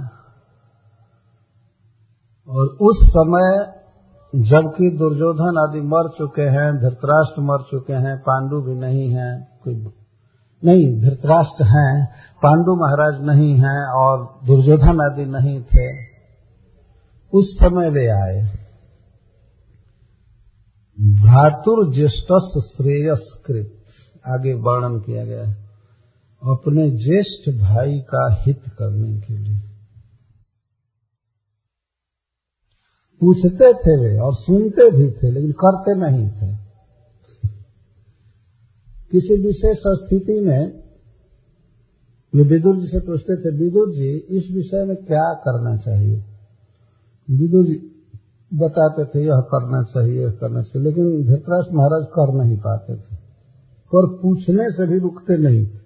और उस समय जबकि दुर्योधन आदि मर चुके हैं, धृतराष्ट्र मर चुके हैं, पांडु भी नहीं हैं, कोई नहीं, धृतराष्ट्र हैं, पांडु महाराज नहीं हैं और दुर्योधन आदि नहीं थे, उस समय वे आए। भ्रातुर ज्येष्ठस श्रेयस्कृत, आगे वर्णन किया गया है, अपने ज्येष्ठ भाई का हित करने के लिए। पूछते थे वे और सुनते भी थे लेकिन करते नहीं थे। किसी विशेष स्थिति में वे विदुर जी से पूछते थे, विदुर जी इस विषय में क्या करना चाहिए। विदुर जी बताते थे यह करना चाहिए, यह करना चाहिए, लेकिन धृतराष्ट्र महाराज कर नहीं पाते थे, पर पूछने से भी रुकते नहीं थे।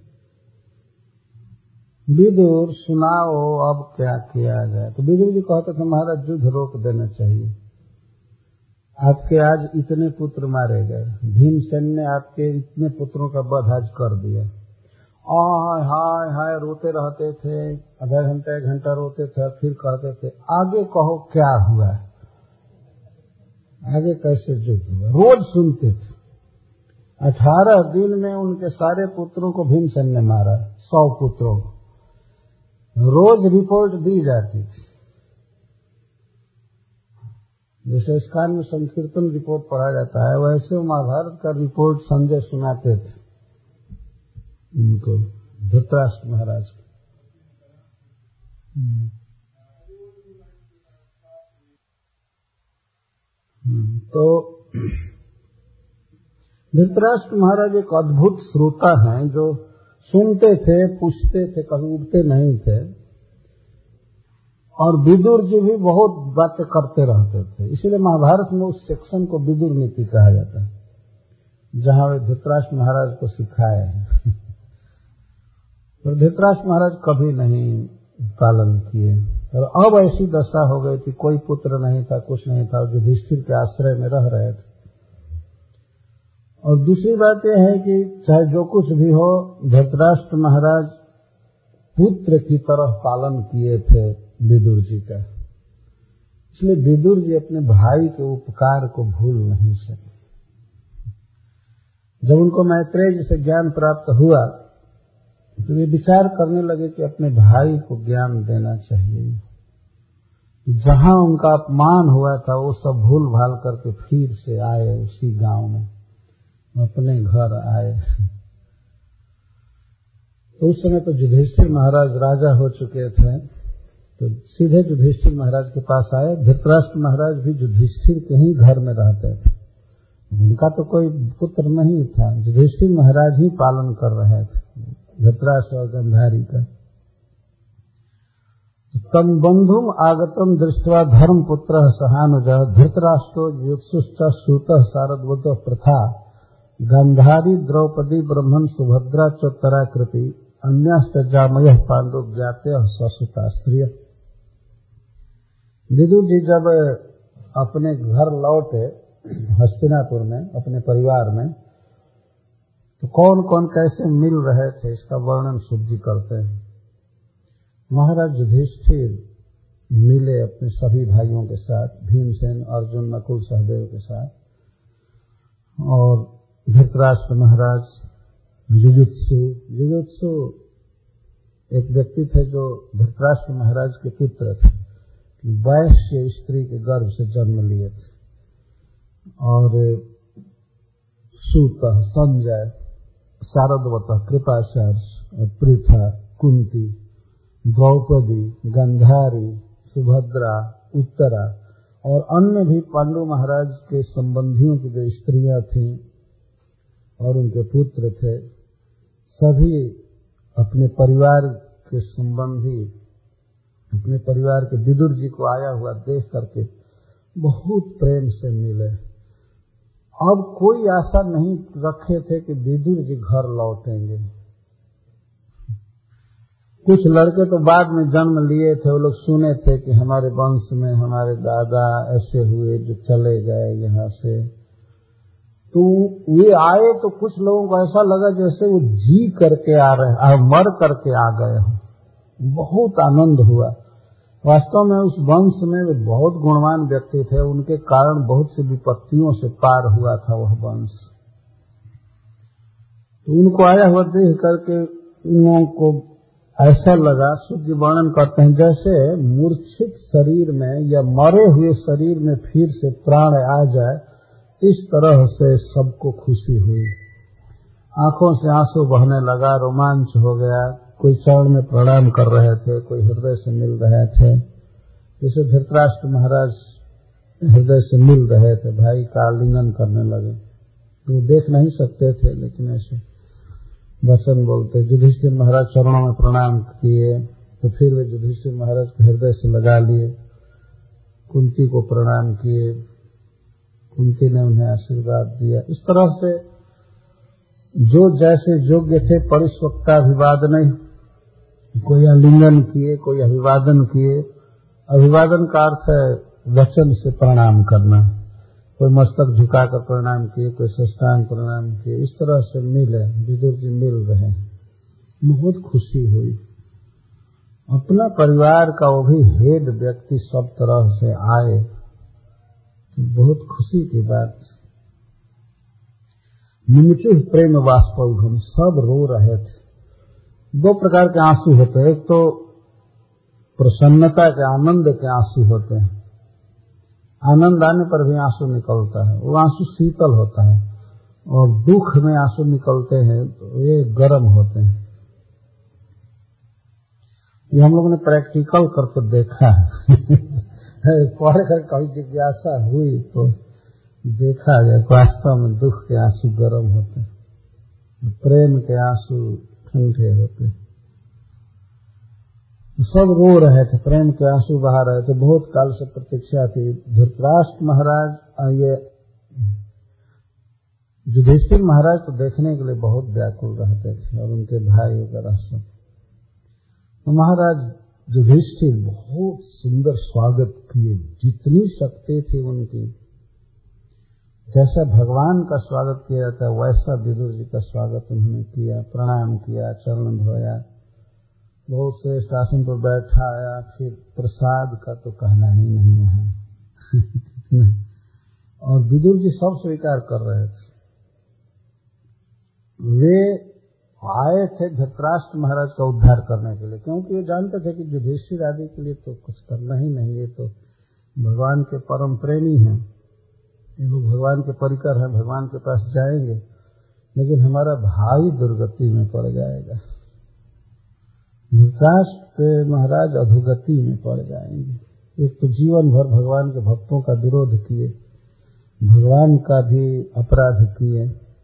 विदुर सुनाओ अब क्या किया जाए। तो विदुर जी कहते थे महाराज युद्ध रोक देना चाहिए, आपके आज इतने पुत्र मारे गए, भीमसेन ने आपके इतने पुत्रों का वध आज कर दिया। हाय हाय हाय रोते रहते थे, आधा घंटा 1 घंटा रोते थे, फिर कहते थे आगे कहो क्या हुआ, आगे कैसे युद्ध हुआ। रोज सुनते थे। 18 दिन में उनके सारे पुत्रों को भीमसेन ने मारा, 100 पुत्रों को, रोज रिपोर्ट दी जाती थी। जैसे स्कान में संकीर्तन रिपोर्ट पढ़ा जाता है, वैसे महाभारत का रिपोर्ट संजय सुनाते थे उनको, धृतराष्ट्र महाराज को। तो धृतराष्ट्र महाराज एक अद्भुत श्रोता हैं, जो सुनते थे, पूछते थे, कभी उठते नहीं थे। और विदुर जी भी बहुत बातें करते रहते थे, इसीलिए महाभारत में उस सेक्शन को विदुर नीति कहा जाता है, जहां वे धृतराष्ट्र महाराज को सिखाए हैं। और धृतराष्ट्र महाराज कभी नहीं पालन किए, और अब ऐसी दशा हो गई थी, कोई पुत्र नहीं था, कुछ नहीं था, युधिष्ठिर के आश्रय में रह रहे थे। और दूसरी बात यह है कि चाहे जो कुछ भी हो, धृतराष्ट्र महाराज पुत्र की तरह पालन किए थे विदुर जी का। इसलिए विदुर जी अपने भाई के उपकार को भूल नहीं सके। जब उनको मैत्रेय जी से ज्ञान प्राप्त हुआ तो वे विचार करने लगे कि अपने भाई को ज्ञान देना चाहिए। जहां उनका अपमान हुआ था वो सब भूल भाल करके फिर से आए, उसी गांव में अपने घर आए। तो उस समय तो युधिष्ठिर महाराज राजा हो चुके थे, तो सीधे युधिष्ठिर महाराज के पास आए। धृतराष्ट्र महाराज भी युधिष्ठिर के ही घर में रहते थे, उनका तो कोई पुत्र नहीं था, युधिष्ठिर महाराज ही पालन कर रहे थे धृतराष्ट्र और गांधारी का। तम बंधुम आगतम दृष्ट्वा धर्मपुत्र सहानुजः धृतराष्ट्रो युत्सुश्च सूतः शारद्वतः प्रथा गांधारी द्रौपदी ब्रह्मण सुभद्रा चोत्तरा कृपि अन्यश्च जामयः पांडु ज्ञाते ससुता स्त्रिय। विदुर जी जब अपने घर लौटे हस्तिनापुर में अपने परिवार में, तो कौन कौन कैसे मिल रहे थे इसका वर्णन शुद्ध जी करते हैं। महाराज युधिष्ठिर मिले अपने सभी भाइयों के साथ, भीमसेन, अर्जुन, नकुल, सहदेव के साथ, और धृतराष्ट्र महाराज, युयुत्सु एक व्यक्ति थे जो धृतराष्ट्र महाराज के पुत्र थे, वैश्य स्त्री के गर्भ से जन्म लिए थे, और सूत, संजय, शारद्वत, कृपाचार्य, पृथा, कुंती, द्रौपदी, गांधारी, सुभद्रा, उत्तरा और अन्य भी पांडु महाराज के संबंधियों की जो स्त्रियां थीं और उनके पुत्र थे, सभी अपने परिवार के संबंधी, अपने परिवार के विदुर जी को आया हुआ देख करके बहुत प्रेम से मिले। अब कोई आशा नहीं रखे थे कि विदुर जी घर लौटेंगे। कुछ लड़के तो बाद में जन्म लिए थे, वो लोग सुने थे कि हमारे वंश में हमारे दादा ऐसे हुए जो चले गए यहाँ से, तो ये आए तो कुछ लोगों को ऐसा लगा जैसे वो जी करके आ रहे, मर करके आ गए हो। बहुत आनंद हुआ। वास्तव में उस वंश में वे बहुत गुणवान व्यक्ति थे, उनके कारण बहुत सी विपत्तियों से पार हुआ था वह वंश। तो उनको आया हुआ देख करके उन को ऐसा लगा, शुद्ध वर्णन करते हैं, जैसे मूर्छित शरीर में या मरे हुए शरीर में फिर से प्राण आ जाए, इस तरह से सबको खुशी हुई। आंखों से आंसू बहने लगा, रोमांच हो गया। कोई चरण में प्रणाम कर रहे थे, कोई हृदय से मिल रहे थे। जैसे धृतराष्ट्र महाराज हृदय से मिल रहे थे, भाई का आलिंगन करने लगे। वो देख नहीं सकते थे, लेकिन ऐसे वचन बोलते। युधिष्ठिर महाराज चरणों में प्रणाम किए, तो फिर वे युधिष्ठिर महाराज को हृदय से लगा लिए। कुंती को प्रणाम किए, कुंती ने उन्हें आशीर्वाद दिया। इस तरह से जो जैसे योग्य थे परिस्वक्ताभिवाद नहीं, कोई आलिंगन किए, कोई अभिवादन किए। अभिवादन का अर्थ है वचन से प्रणाम करना। कोई मस्तक झुकाकर प्रणाम किए, कोई साष्टांग प्रणाम किए। इस तरह से मिले, विदुर जी मिल रहे हैं, बहुत खुशी हुई। अपना परिवार का वो भी हेड व्यक्ति सब तरह से आए, तो बहुत खुशी की बात। निमुचुः प्रेम बाष्पौघम, सब रो रहे थे। दो प्रकार के आंसू होते हैं, एक तो प्रसन्नता के, आनंद के आंसू होते हैं। आनंद आने पर भी आंसू निकलता है, वो आंसू शीतल होता है, और दुख में आंसू निकलते हैं तो ये गर्म होते हैं। ये हम लोगों ने प्रैक्टिकल करके देखा है। पढ़कर कभी जिज्ञासा हुई तो देखा गया वास्तव में दुख के आंसू गर्म होते हैं, प्रेम के आंसू ठंडे होते हैं। सब रो रहे थे, प्रेम के आंसू बहा रहे थे। बहुत काल से प्रतीक्षा थी। धृतराष्ट्र महाराज, ये युधिष्ठिर महाराज तो देखने के लिए बहुत व्याकुल रहते थे, और उनके भाई वगैरह सब। तो महाराज युधिष्ठिर बहुत सुंदर स्वागत किए, जितनी शक्ति थी उनकी। जैसा भगवान का स्वागत किया जाता है वैसा विदुर जी का स्वागत उन्होंने किया, प्रणाम किया, चरण धोया, बहुत श्रेष्ठ आसन पर बैठाया। फिर प्रसाद का तो कहना ही नहीं है। और विदुर जी सब स्वीकार कर रहे थे। वे आए थे धृतराष्ट्र महाराज का उद्धार करने के लिए, क्योंकि वे जानते थे कि युधिष्ठिर आदि के लिए तो कुछ करना ही नहीं, ये तो भगवान के परम प्रेमी हैं, ये लोग भगवान के परिकर हैं, भगवान के पास जाएंगे, लेकिन हमारा भाई दुर्गति में पड़ जाएगा, धृतराष्ट्र महाराज अधोगति में पड़ जाएंगे। एक तो जीवन भर भगवान के भक्तों का विरोध किए, भगवान का भी अपराध किए।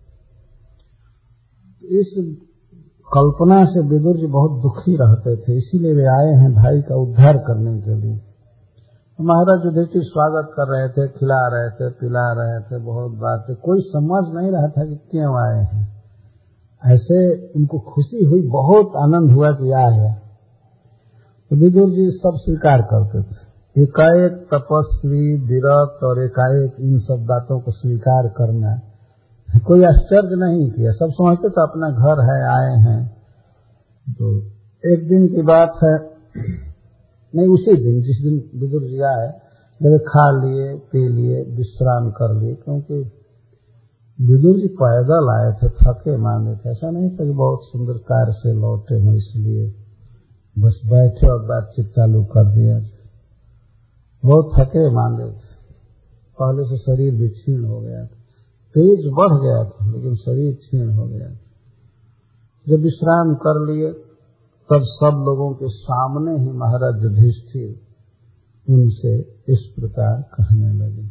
इस कल्पना से विदुर जी बहुत दुखी रहते थे, इसीलिए वे आए हैं भाई का उद्धार करने के लिए। महाराज युधिष्ठिर स्वागत कर रहे थे, खिला रहे थे, पिला रहे थे, बहुत बातें, कोई समझ नहीं रहा था कि क्यों आए हैं। ऐसे उनको खुशी हुई, बहुत आनंद हुआ कि आए। तो विदुर जी सब स्वीकार करते थे। एकाएक तपस्वी, विरक्त और एकाएक इन सब बातों को स्वीकार करना, कोई आश्चर्य नहीं किया, सब समझते तो अपना घर है, आए हैं। तो एक दिन की बात है, नहीं उसी दिन जिस दिन विदुर जी आए, जब खा लिए, पी लिए, विश्राम कर लिए, क्योंकि विदुर जी पैदल आए थे, थके मांदे थे, ऐसा नहीं था कि बहुत सुंदर कार से लौटे हो, इसलिए बस बैठे और बातचीत चालू कर दिया। बहुत थके मांदे थे, पहले से शरीर भी क्षीण हो गया था, तेज बढ़ गया था, लेकिन शरीर क्षीण हो गया था। जब विश्राम कर लिए तब सब लोगों के सामने ही महाराज युधिष्ठिर उनसे इस प्रकार कहने लगे।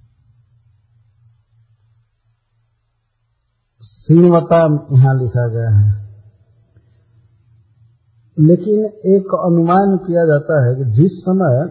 श्रीमता यहां लिखा गया है, लेकिन एक अनुमान किया जाता है कि जिस समय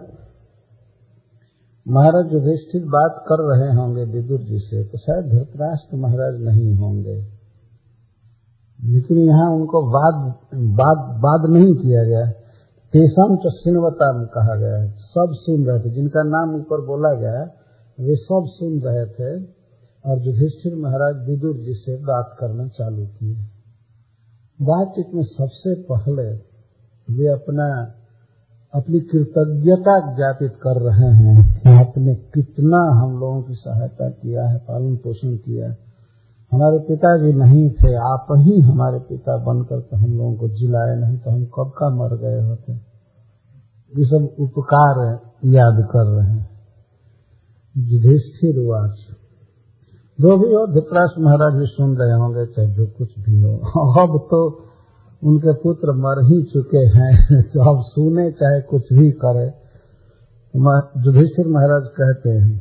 महाराज युधिष्ठिर बात कर रहे होंगे विदुर जी से, तो शायद धृतराष्ट्र महाराज नहीं होंगे, लेकिन यहाँ उनको वाद नहीं किया गया। तेषां च श्रृण्वताम कहा गया है, सब सुन रहे थे, जिनका नाम ऊपर बोला गया वे सब सुन रहे थे, और युधिष्ठिर महाराज विदुर जी से बात करना चालू किए। बातचीत में सबसे पहले वे अपनी कृतज्ञता ज्ञापित कर रहे हैं कि आपने कितना हम लोगों की सहायता किया है, पालन पोषण किया। हमारे पिताजी नहीं थे, आप ही हमारे पिता बनकर के हम लोगों को जिलाए, नहीं तो हम कब का मर गए होते। ये सब उपकार याद कर रहे हैं। युधिष्ठिर वाच, जो भी हो, धृतराष्ट्र महाराज भी सुन रहे होंगे, चाहे जो कुछ भी हो। अब तो उनके पुत्र मर ही चुके हैं, तो अब सुने चाहे कुछ भी करे। युधिष्ठिर महाराज कहते हैं,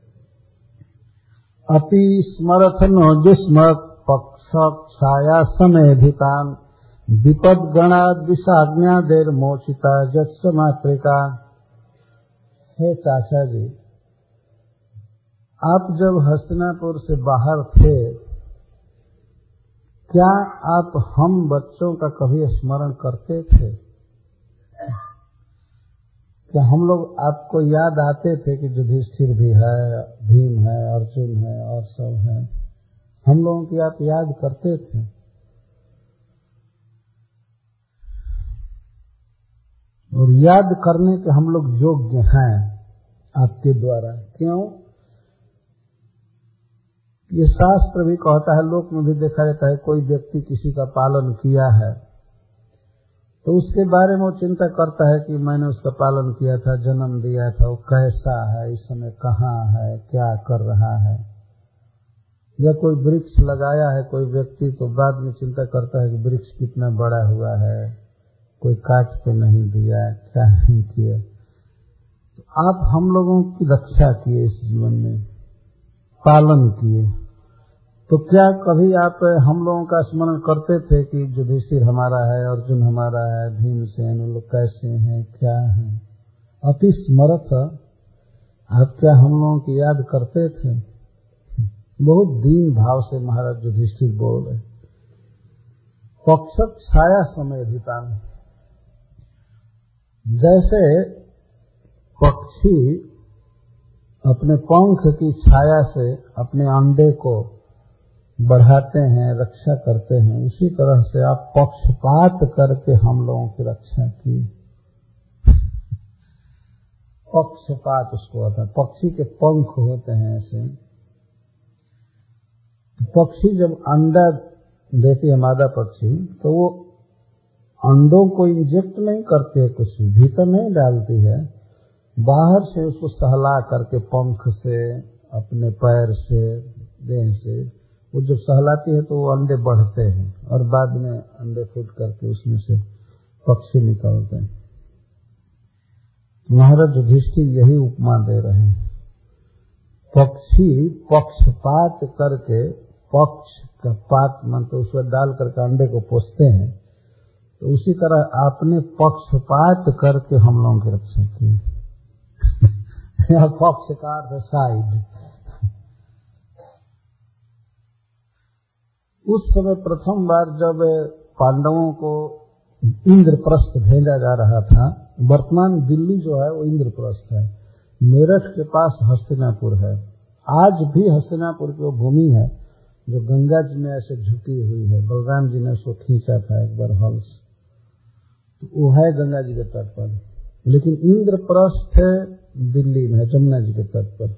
अपि स्मरथ नो जुष्मत् पक्ष छाया समेधितान विपद गणाद विषाज्ञादेर मोचिता जत्स मात्रिका। हे चाचा जी, आप जब हस्तिनापुर से बाहर थे, क्या आप हम बच्चों का कभी स्मरण करते थे? क्या हम लोग आपको याद आते थे कि युधिष्ठिर भी है, भीम है, अर्जुन है और सब है, हम लोगों की आप याद करते थे? और याद करने के हम लोग योग्य हैं आपके द्वारा। क्यों? ये शास्त्र भी कहता है, लोक में भी देखा जाता है, कोई व्यक्ति किसी का पालन किया है तो उसके बारे में वो चिंता करता है कि मैंने उसका पालन किया था, जन्म दिया था, वो कैसा है, इस समय कहाँ है, क्या कर रहा है। या कोई वृक्ष लगाया है कोई व्यक्ति, तो बाद में चिंता करता है कि वृक्ष कितना बड़ा हुआ है, कोई काट तो नहीं दिया, क्या नहीं किया। तो आप हम लोगों की रक्षा किए, इस जीवन में पालन किए, तो क्या कभी आप हम लोगों का स्मरण करते थे कि युधिष्ठिर हमारा है, अर्जुन हमारा है, भीमसेन, लोग कैसे हैं, क्या हैं? अति स्मरथ, आप क्या हम लोगों की याद करते थे? बहुत दीन भाव से महाराज युधिष्ठिर बोल रहे। पक्षक छाया समेधितान, जैसे पक्षी अपने पंख की छाया से अपने अंडे को बढ़ाते हैं, रक्षा करते हैं, उसी तरह से आप पक्षपात करके हम लोगों की रक्षा की। पक्षपात उसको होता है। पक्षी के पंख होते हैं ऐसे। पक्षी जब अंडा देती है मादा पक्षी, तो वो अंडों को इंजेक्ट नहीं करती है, कुछ भीतर नहीं डालती है, बाहर से उसको सहला करके पंख से, अपने पैर से, देह से वो जब सहलाती है तो वो अंडे बढ़ते हैं और बाद में अंडे फूट करके उसमें से पक्षी निकलते हैं। महाराज युधिष्ठिर यही उपमा दे रहे हैं। पक्षी पक्षपात करके, पक्ष का पात मन तो उसमें डाल करके अंडे को पोसते हैं, तो उसी तरह आपने पक्षपात करके हम लोगों की रक्षा की। यह पक्ष का अर्थ साइड। उस समय प्रथम बार जब पांडवों को इंद्रप्रस्थ भेजा जा रहा था, वर्तमान दिल्ली जो है वो इंद्रप्रस्थ है, मेरठ के पास हस्तिनापुर है। आज भी हस्तिनापुर की वो भूमि है जो गंगा जी में ऐसे झुकी हुई है। बलराम जी ने उसको खींचा था एक बार हल से, तो वो है गंगा जी के तट पर। लेकिन इंद्रप्रस्थ है दिल्ली में, जमुना जी के तट पर।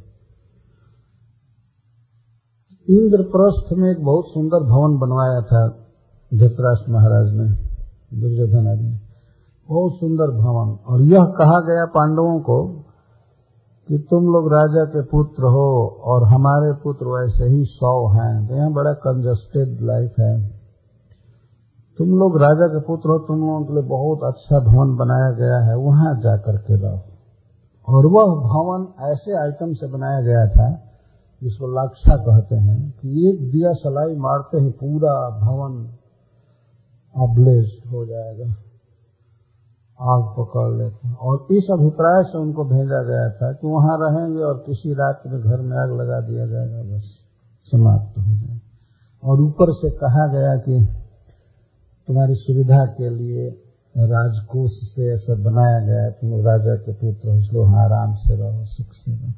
इंद्रप्रस्थ में एक बहुत सुंदर भवन बनवाया था धृतराष्ट्र महाराज ने, दुर्योधन आदि, बहुत सुंदर भवन। और यह कहा गया पांडवों को कि तुम लोग राजा के पुत्र हो और हमारे पुत्र वैसे ही 100 हैं, तो यहाँ बड़ा कंजस्टेड लाइफ है, तुम लोग राजा के पुत्र हो, तुम लोगों के लिए बहुत अच्छा भवन बनाया गया है, वहां जाकर के रहो। और वह भवन ऐसे आइटम से बनाया गया था जिसको लाक्षा कहते हैं, कि एक दिया सलाई मारते ही पूरा भवन अब्लेज हो जाएगा, आग पकड़ लेते हैं। और इस अभिप्राय से उनको भेजा गया था कि वहां रहेंगे और किसी रात में घर में आग लगा दिया जाएगा, बस समाप्त हो जाए। और ऊपर से कहा गया कि तुम्हारी सुविधा के लिए राजकोष से ऐसा बनाया गया है, तुम राजा के पुत्र हो, इसलिए वहां आराम से रहो, सुख से रहो।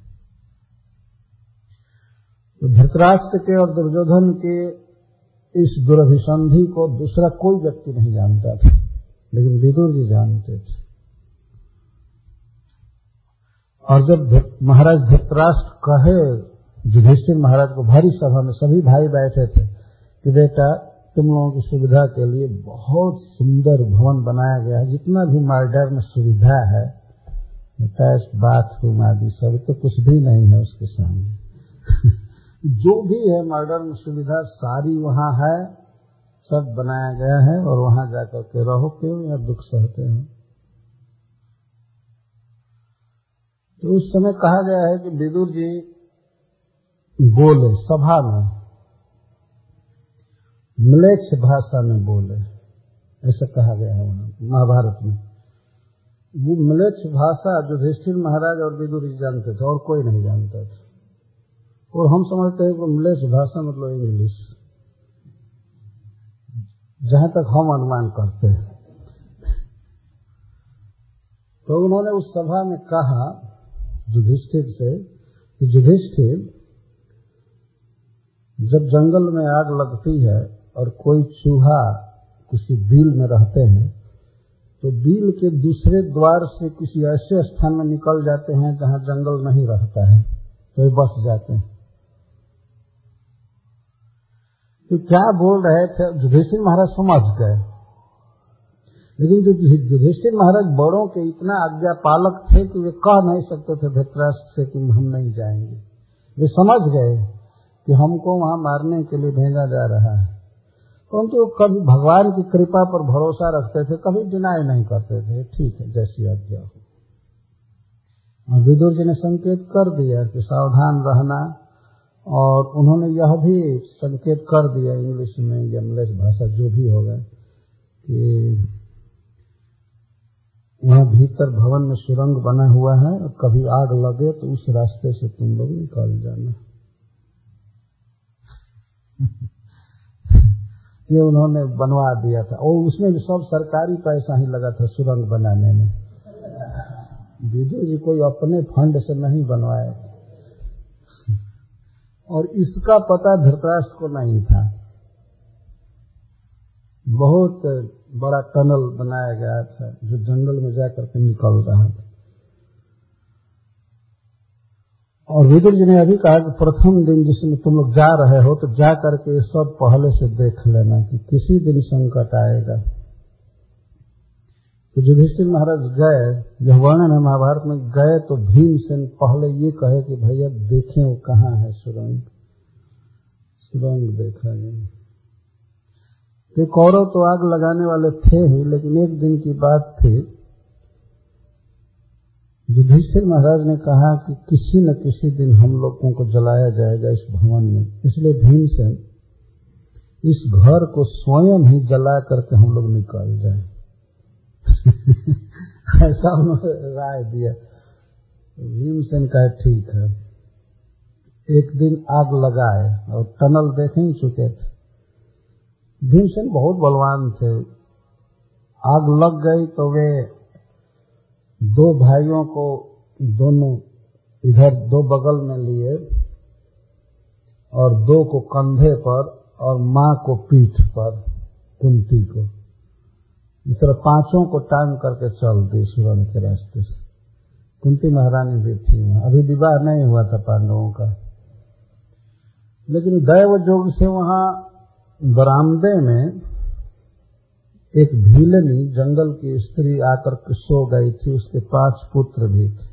तो धृतराष्ट्र के और दुर्योधन के इस दुरभिसंधि को दूसरा कोई व्यक्ति नहीं जानता था, लेकिन विदुर जी जानते थे। और जब महाराज धृतराष्ट्र कहे युधिष्ठिर महाराज को, भरी सभा में सभी भाई बैठे थे, कि बेटा तुम लोगों की सुविधा के लिए बहुत सुंदर भवन बनाया गया है, जितना भी मॉडर्न सुविधा है, अटैच्ड बाथरूम आदि सब, तो कुछ भी नहीं है उसके सामने। जो भी है मॉडर्न सुविधा सारी वहां है, सब बनाया गया है, और वहां जाकर के रहो, क्यों या दुख सहते हो। तो उस समय कहा गया है कि विदुर जी बोले सभा में, म्लेच्छ भाषा में बोले, ऐसा कहा गया है वहां महाभारत में। वो म्लेच्छ भाषा युधिष्ठिर महाराज और विदुर जी जानते थे और कोई नहीं जानता था। और हम समझते हैं कि म्लेच्छ भाषा मतलब इंग्लिश, जहां तक हम अनुमान करते हैं। तो उन्होंने उस सभा में कहा युधिष्ठिर से कि युधिष्ठिर, जब जंगल में आग लगती है और कोई चूहा किसी बील में रहते हैं, तो बील के दूसरे द्वार से किसी ऐसे स्थान में निकल जाते हैं जहां जंगल नहीं रहता है, तो ये बच जाते हैं। तो क्या बोल रहे थे युधिष्ठिर महाराज समझ गए, लेकिन युधिष्ठिर महाराज बड़ों के इतना आज्ञा पालक थे कि वे कह नहीं सकते थे धृतराष्ट्र से कि हम नहीं जाएंगे। वे समझ गए कि हमको वहां मारने के लिए भेजा जा रहा है, परंतु कभी भगवान की कृपा पर भरोसा रखते थे, कभी डिनाई नहीं करते थे, ठीक है जैसी आज्ञा हो। और विदुर जी ने संकेत कर दिया कि सावधान रहना, और उन्होंने यह भी संकेत कर दिया इंग्लिश में या म्लेच्छ भाषा जो भी होगा कि वहां भीतर भवन में सुरंग बना हुआ है, और कभी आग लगे तो उस रास्ते से तुम लोग निकल जाना। ये उन्होंने बनवा दिया था, और उसमें भी सब सरकारी पैसा ही लगा था सुरंग बनाने में। विदुर जी कोई अपने फंड से नहीं बनवाए, और इसका पता धृतराष्ट्र को नहीं था। बहुत बड़ा टनल बनाया गया था जो जंगल में जाकर के निकल रहा था। और विदुर जी ने अभी कहा कि प्रथम दिन जिसमें तुम लोग जा रहे हो तो जा करके सब पहले से देख लेना कि किसी दिन संकट आएगा। तो युधिष्ठिर महाराज गए, यह वर्णन है महाभारत में, गए तो भीमसेन पहले ये कहे कि भैया देखें वो कहाँ है सुरंग। सुरंग देखा गया। ये कौरव तो आग लगाने वाले थे ही, लेकिन एक दिन की बात थी, युधिष्ठिर महाराज ने कहा कि किसी न किसी दिन हम लोगों को जलाया जाएगा इस भवन में, इसलिए भीमसेन इस घर को स्वयं ही जला करके हम लोग निकल जाए। ऐसा उन्होंने राय दिया। भीमसेन कहा ठीक है। एक दिन आग लगाए और टनल देख ही चुके थे। भीमसेन बहुत बलवान थे। आग लग गई तो वे दो भाइयों को दोनों इधर दो बगल में लिए और दो को कंधे पर और मां को पीठ पर, कुंती को, इस तरह पांचों को टांग करके चल दी सुरंग के रास्ते से। कुंती महारानी भी थी वहां, अभी विवाह नहीं हुआ था पांडवों का, लेकिन दैव जोग से वहां बरामदे में एक भीलनी जंगल की स्त्री आकर के सो गई थी, उसके 5 पुत्र भी थे।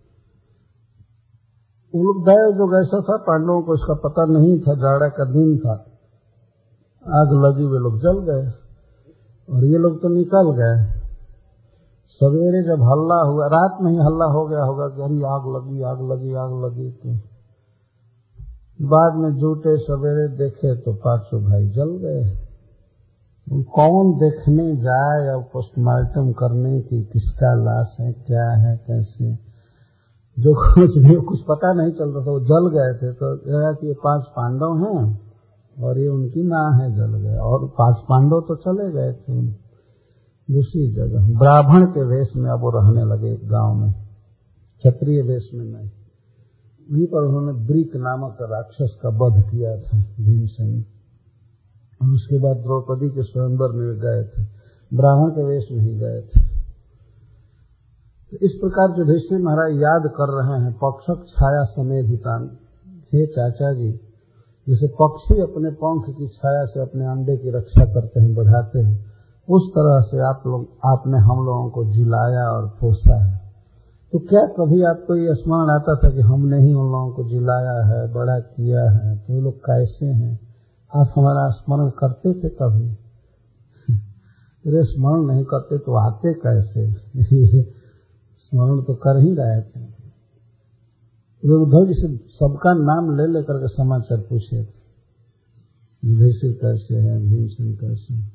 वो लोग दैव जोग ऐसा था, पांडवों को इसका पता नहीं था, जाड़ा का दिन था, आग लगी, वे लोग जल गए और ये लोग तो निकल गए। सवेरे जब हल्ला हुआ, रात में ही हल्ला हो गया होगा कि अरे आग लगी आग लगी आग लगी, तो बाद में जुटे, सवेरे देखे तो 5 भाई जल गए। कौन देखने जाए और पोस्टमार्टम करने की किसका लाश है, क्या है, कैसे, जो कुछ पता नहीं चल रहा था, वो जल गए थे। तो कहा कि ये 5 पांडव हैं और ये उनकी मां है, जल गए। और 5 पांडव तो चले गए थे दूसरी जगह, ब्राह्मण के वेश में अब वो रहने लगे एक गांव में, क्षत्रिय वेश में नहीं। वहीं पर उन्होंने ब्रीक नामक राक्षस का वध किया था भीमसेन, और उसके बाद द्रौपदी के स्वयंवर में गए थे, ब्राह्मण के वेश में ही गए थे। तो इस प्रकार जो युधिष्ठिर महाराज याद कर रहे हैं, पक्षक छाया समेधितान, हे चाचा जी, जैसे पक्षी अपने पंख की छाया से अपने अंडे की रक्षा करते हैं, बढ़ाते हैं, उस तरह से आपने हम लोगों को जिलाया और पोसा है। तो क्या कभी आपको ये स्मरण आता था कि हमने ही उन लोगों को जिलाया है, बड़ा किया है, तो ये लोग कैसे हैं? आप हमारा स्मरण करते थे कभी? अरे स्मरण नहीं करते तो आते कैसे? स्मरण तो कर ही रहे थे। वे उद्धव जी से सबका नाम ले लेकर के समाचार पूछे थे, युधिष्ठिर कैसे है, भीमसेन कैसे है।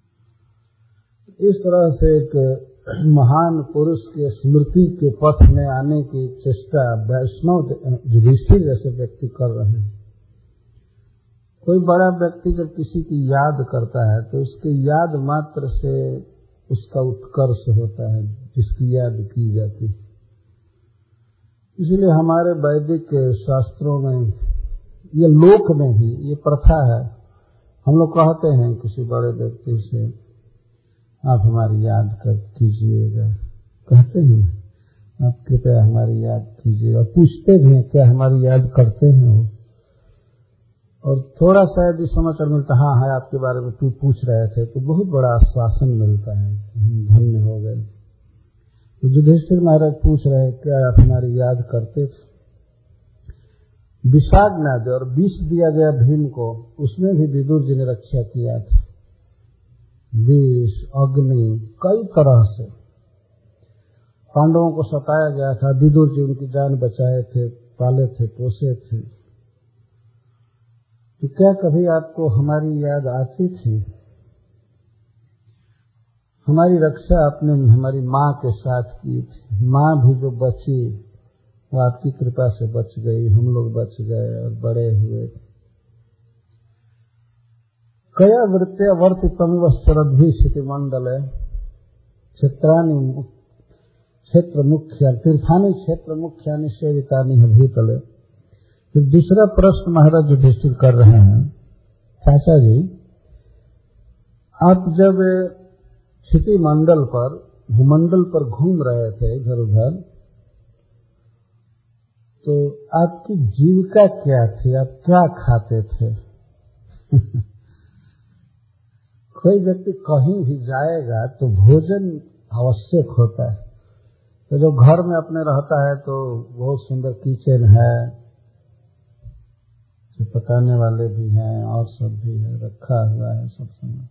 इस तरह से एक महान पुरुष के स्मृति के पथ में आने की चेष्टा वैष्णव युधिष्ठिर जैसे व्यक्ति कर रहे हैं। कोई बड़ा व्यक्ति जब किसी की याद करता है तो उसके याद मात्र से उसका उत्कर्ष होता है, जिसकी याद की जाती है। इसलिए हमारे वैदिक शास्त्रों में, ये लोक में भी ये प्रथा है। हम लोग कहते हैं किसी बड़े व्यक्ति से, आप हमारी याद कीजिएगा, कहते हैं, आप कृपया हमारी याद कीजिए, और पूछते भी हैं क्या हमारी याद करते हैं वो। और थोड़ा सा यदि समाचार मिलता, हाँ है आपके बारे में पूछ रहे थे, तो बहुत बड़ा आश्वासन मिलता है, हम धन्य हो गए। तो युधिष्ठिर महाराज पूछ रहे क्या आप हमारी याद करते थे? विषाग्ना दे और विष दिया गया भीम को, उसमें भी विदुर जी ने रक्षा किया था। विष, अग्नि, कई तरह से पांडवों को सताया गया था, विदुर जी उनकी जान बचाए थे, पाले थे, पोसे थे। तो क्या कभी आपको हमारी याद आती थी? हमारी रक्षा आपने हमारी माँ के साथ की थी, माँ भी जो बची वो आपकी कृपा से बच गई, हम लोग बच गए और बड़े हुए। कया वृत्ते वर्तितम वश्चरद्भि स्थिति मंडल क्षेत्रानि क्षेत्र मुख्या तीर्थानि क्षेत्र मुख्यानि सेवितानि भूतले। फिर दूसरा प्रश्न महाराज युधिष्ठिर कर रहे हैं, चाचा जी आप जब क्षिति मंडल पर, भूमंडल पर घूम रहे थे इधर उधर, तो आपकी जीविका क्या थी, आप क्या खाते थे? कोई व्यक्ति कहीं भी जाएगा तो भोजन आवश्यक होता है। तो जो घर में अपने रहता है तो बहुत सुंदर किचन है, जो पकाने वाले भी हैं और सब भी है, रखा हुआ है सब समय।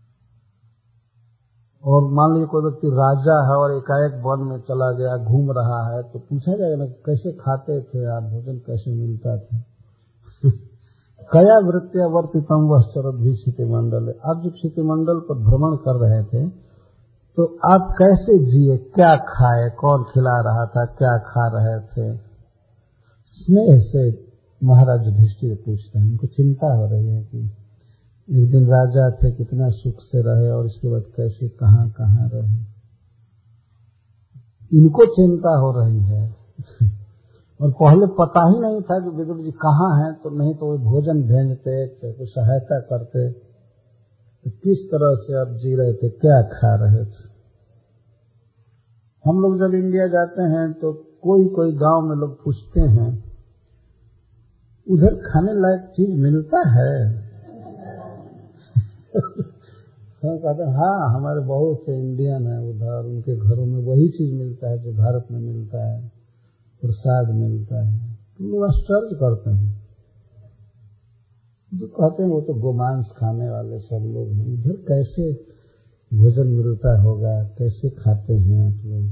और मान लीजिए कोई व्यक्ति राजा है और एकाएक वन में चला गया, घूम रहा है, तो पूछा जाएगा ना कैसे खाते थे आप, भोजन कैसे मिलता था? कया वृत्तिया वर्तितम वह शरद भी क्षितिमंडल। आप जब क्षितिमंडल पर भ्रमण कर रहे थे तो आप कैसे जिए, क्या खाए, कौन खिला रहा था, क्या खा रहे थे? स्नेह से महाराज युधिष्ठिर पूछते हैं, उनको चिंता हो रही है कि एक दिन राजा थे, कितना सुख से रहे और इसके बाद कैसे कहां कहां रहे, इनको चिंता हो रही है। और पहले पता ही नहीं था कि विदुर जी कहाँ हैं, तो नहीं तो वो भोजन भेजते, कोई सहायता करते, तो किस तरह से आप जी रहे थे, क्या खा रहे थे? हम लोग जब इंडिया जाते हैं तो कोई कोई गांव में लोग पूछते हैं उधर खाने लायक चीज मिलता है? हम कहते हैं हाँ, हमारे बहुत से इंडियन है उधर, उनके घरों में वही चीज मिलता है जो भारत में मिलता है, प्रसाद मिलता है। तो लोग आश्चर्य करते हैं, जो कहते हैं वो तो गोमांस खाने वाले सब लोग हैं, उधर कैसे भोजन मिलता होगा, कैसे खाते हैं आप लोग?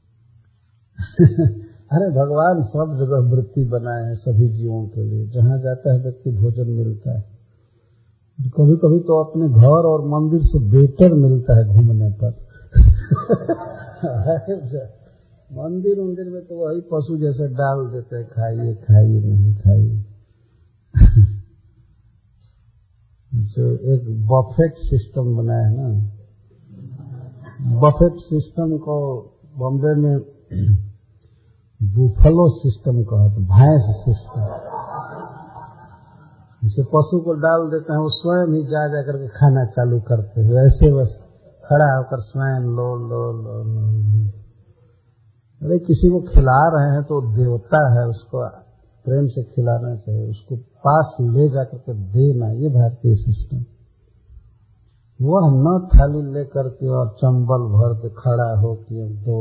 अरे भगवान सब जगह वृत्ति बनाए हैं सभी जीवों के लिए, जहां जाता है व्यक्ति भोजन मिलता है। कभी कभी तो अपने घर और मंदिर से बेटर मिलता है घूमने पर। मंदिर में तो वही पशु जैसे डाल देते हैं, खाइए खाइए नहीं खाइए। एक बफेट सिस्टम बनाया है ना, बफेट सिस्टम को बॉम्बे में बुफलो सिस्टम कहते, भैंस सिस्टम। जैसे पशु को डाल देते हैं, वो स्वयं ही जा करके खाना चालू करते हैं, ऐसे बस खड़ा होकर स्वयं लो लो लो लो। अरे किसी को खिला रहे हैं तो देवता है, उसको प्रेम से खिलाना चाहिए, उसको पास ले जाकर के देना, ये भारतीय सिस्टम। वह न थाली लेकर के और चंबल भर के खड़ा हो के दो,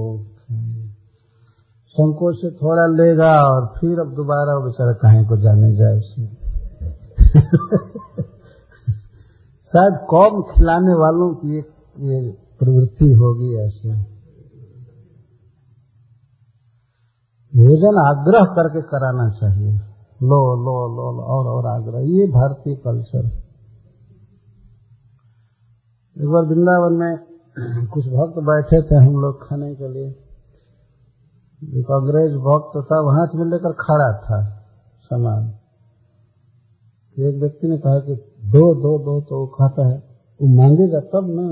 संकोच से थोड़ा लेगा और फिर अब दोबारा वो बेचारा कहीं को जाने जाए उसमें। शायद कौम खिलाने वालों की ये प्रवृत्ति होगी ऐसे। भोजन आग्रह करके कराना चाहिए, लो लो लो और आग्रह, ये भारतीय कल्चर। एक बार वृंदावन में कुछ भक्त बैठे थे हम लोग खाने के लिए, एक अंग्रेज भक्त था, वहां से लेकर खड़ा था सामान। एक व्यक्ति ने कहा कि दो दो दो, तो वो खाता है, वो मांगेगा तब ना,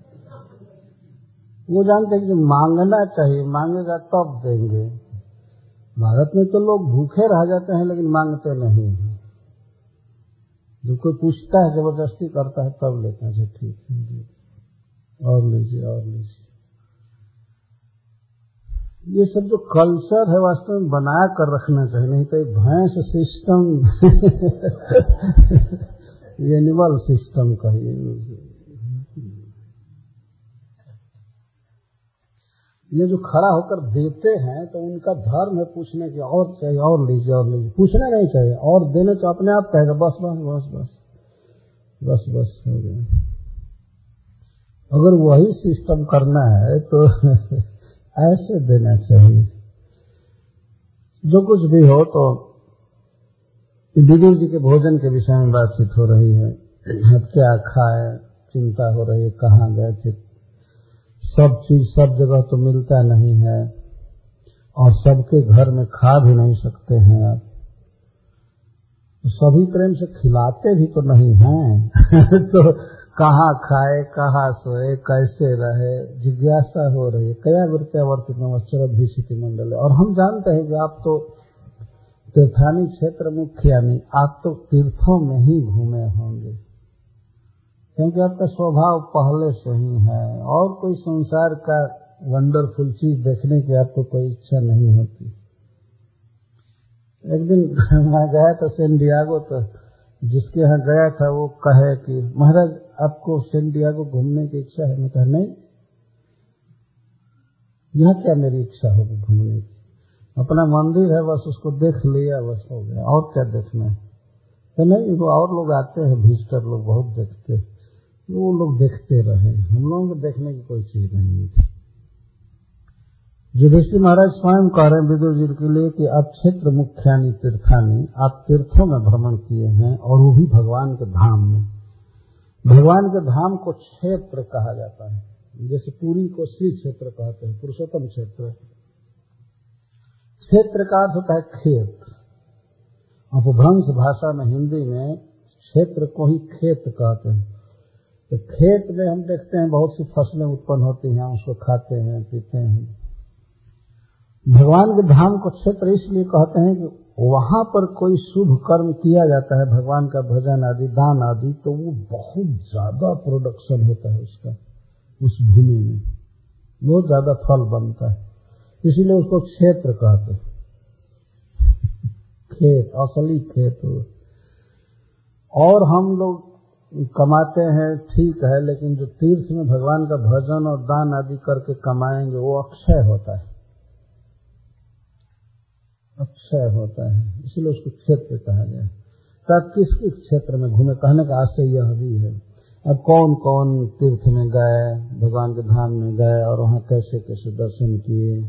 वो जानते हैं कि मांगना चाहिए, मांगेगा तब देंगे। भारत में तो लोग भूखे रह जाते हैं लेकिन मांगते नहीं हैं। जो कोई पूछता है, जबरदस्ती करता है, तब लेते हैं, ठीक है और लीजिए और लीजिए। ये सब जो कल्चर है वास्तव में बना कर रखना चाहिए, नहीं तो भैंस सिस्टम एनिमल सिस्टम कहिए। ये जो खड़ा होकर देते हैं तो उनका धर्म है पूछने की, और चाहिए और लीजिए और लीजिए, पूछना नहीं चाहिए, और देने तो अपने आप कहेगा बस बस बस बस बस बस हो गया। अगर वही सिस्टम करना है तो ऐसे देना चाहिए। जो कुछ भी हो, तो विदुर जी के भोजन के विषय में बातचीत हो रही है, क्या खाए, चिंता हो रही है, कहाँ गए थे। सब चीज सब जगह तो मिलता नहीं है और सबके घर में खा भी नहीं सकते हैं आप, तो सभी प्रेम से खिलाते भी तो नहीं हैं। तो कहाँ खाए, कहाँ सोए, कैसे रहे, जिज्ञासा हो रही है। कया वृत्तिया वर्तित नमश्चरद भी क्षितिमंडल। और हम जानते हैं कि आप तो तीर्थानी क्षेत्र मुख्यानी, आप तो तीर्थों में ही घूमे होंगे, क्योंकि आपका स्वभाव पहले से ही है, और कोई संसार का वंडरफुल चीज देखने की आपको कोई इच्छा नहीं होती। एक दिन मैं गया था सैन डिएगो, तो जिसके यहाँ गया था वो कहे कि महाराज आपको सैन डिएगो घूमने की इच्छा है? मैं कहा नहीं, यहाँ क्या मेरी इच्छा होगी घूमने की, अपना मंदिर है बस उसको देख लिया बस हो गया, और क्या देखना है। तो नहीं, वो और लोग आते हैं विजिटर लोग बहुत देखते, वो लोग देखते रहे, हम लोगों को देखने की कोई चीज नहीं थी। युधिष्ठिर महाराज स्वयं कह रहे हैं विदुर जी के लिए कि आप क्षेत्र मुख्यानि तीर्थानि, आप तीर्थों में भ्रमण किए हैं और वो भी भगवान के धाम में। भगवान के धाम को क्षेत्र कहा जाता है, जैसे पुरी को श्री क्षेत्र कहते हैं, पुरुषोत्तम क्षेत्र। क्षेत्र का अर्थ होता है खेत, अपभ्रंश भाषा में हिंदी में क्षेत्र को ही खेत कहते हैं। तो खेत में हम देखते हैं बहुत सी फसलें उत्पन्न होती हैं, उसको खाते हैं पीते हैं। भगवान के धाम को क्षेत्र इसलिए कहते हैं कि वहां पर कोई शुभ कर्म किया जाता है, भगवान का भजन आदि दान आदि, तो वो बहुत ज्यादा प्रोडक्शन होता है उसका, उस भूमि में बहुत ज्यादा फल बनता है, इसीलिए उसको क्षेत्र कहते हैं। खेत, असली खेत। और हम लोग कमाते हैं ठीक है, लेकिन जो तीर्थ में भगवान का भजन और दान आदि करके कमाएंगे वो अक्षय होता है, अक्षय होता है, इसलिए उसको क्षेत्र कहा गया। तो आप किस किस क्षेत्र में घूमे, कहने का आशय यह भी है। अब कौन कौन तीर्थ में गए, भगवान के धाम में गए और वहां कैसे कैसे दर्शन किए।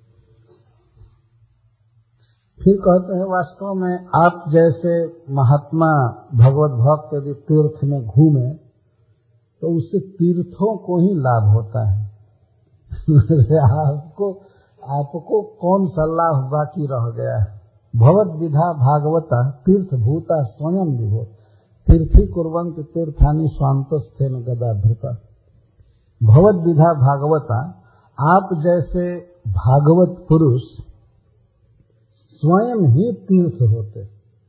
फिर कहते हैं वास्तव में आप जैसे महात्मा भगवत भक्त यदि तीर्थ में घूमे तो उससे तीर्थों को ही लाभ होता है आपको कौन सा लाभ बाकी रह गया है। भगवत विधा भागवता तीर्थ भूता स्वयं विभो तीर्थी कुर्वन्त तीर्थानि स्वांतस्थेन गदाभृता। भगवत विधा भागवता, आप जैसे भागवत पुरुष स्वयं ही तीर्थ होते,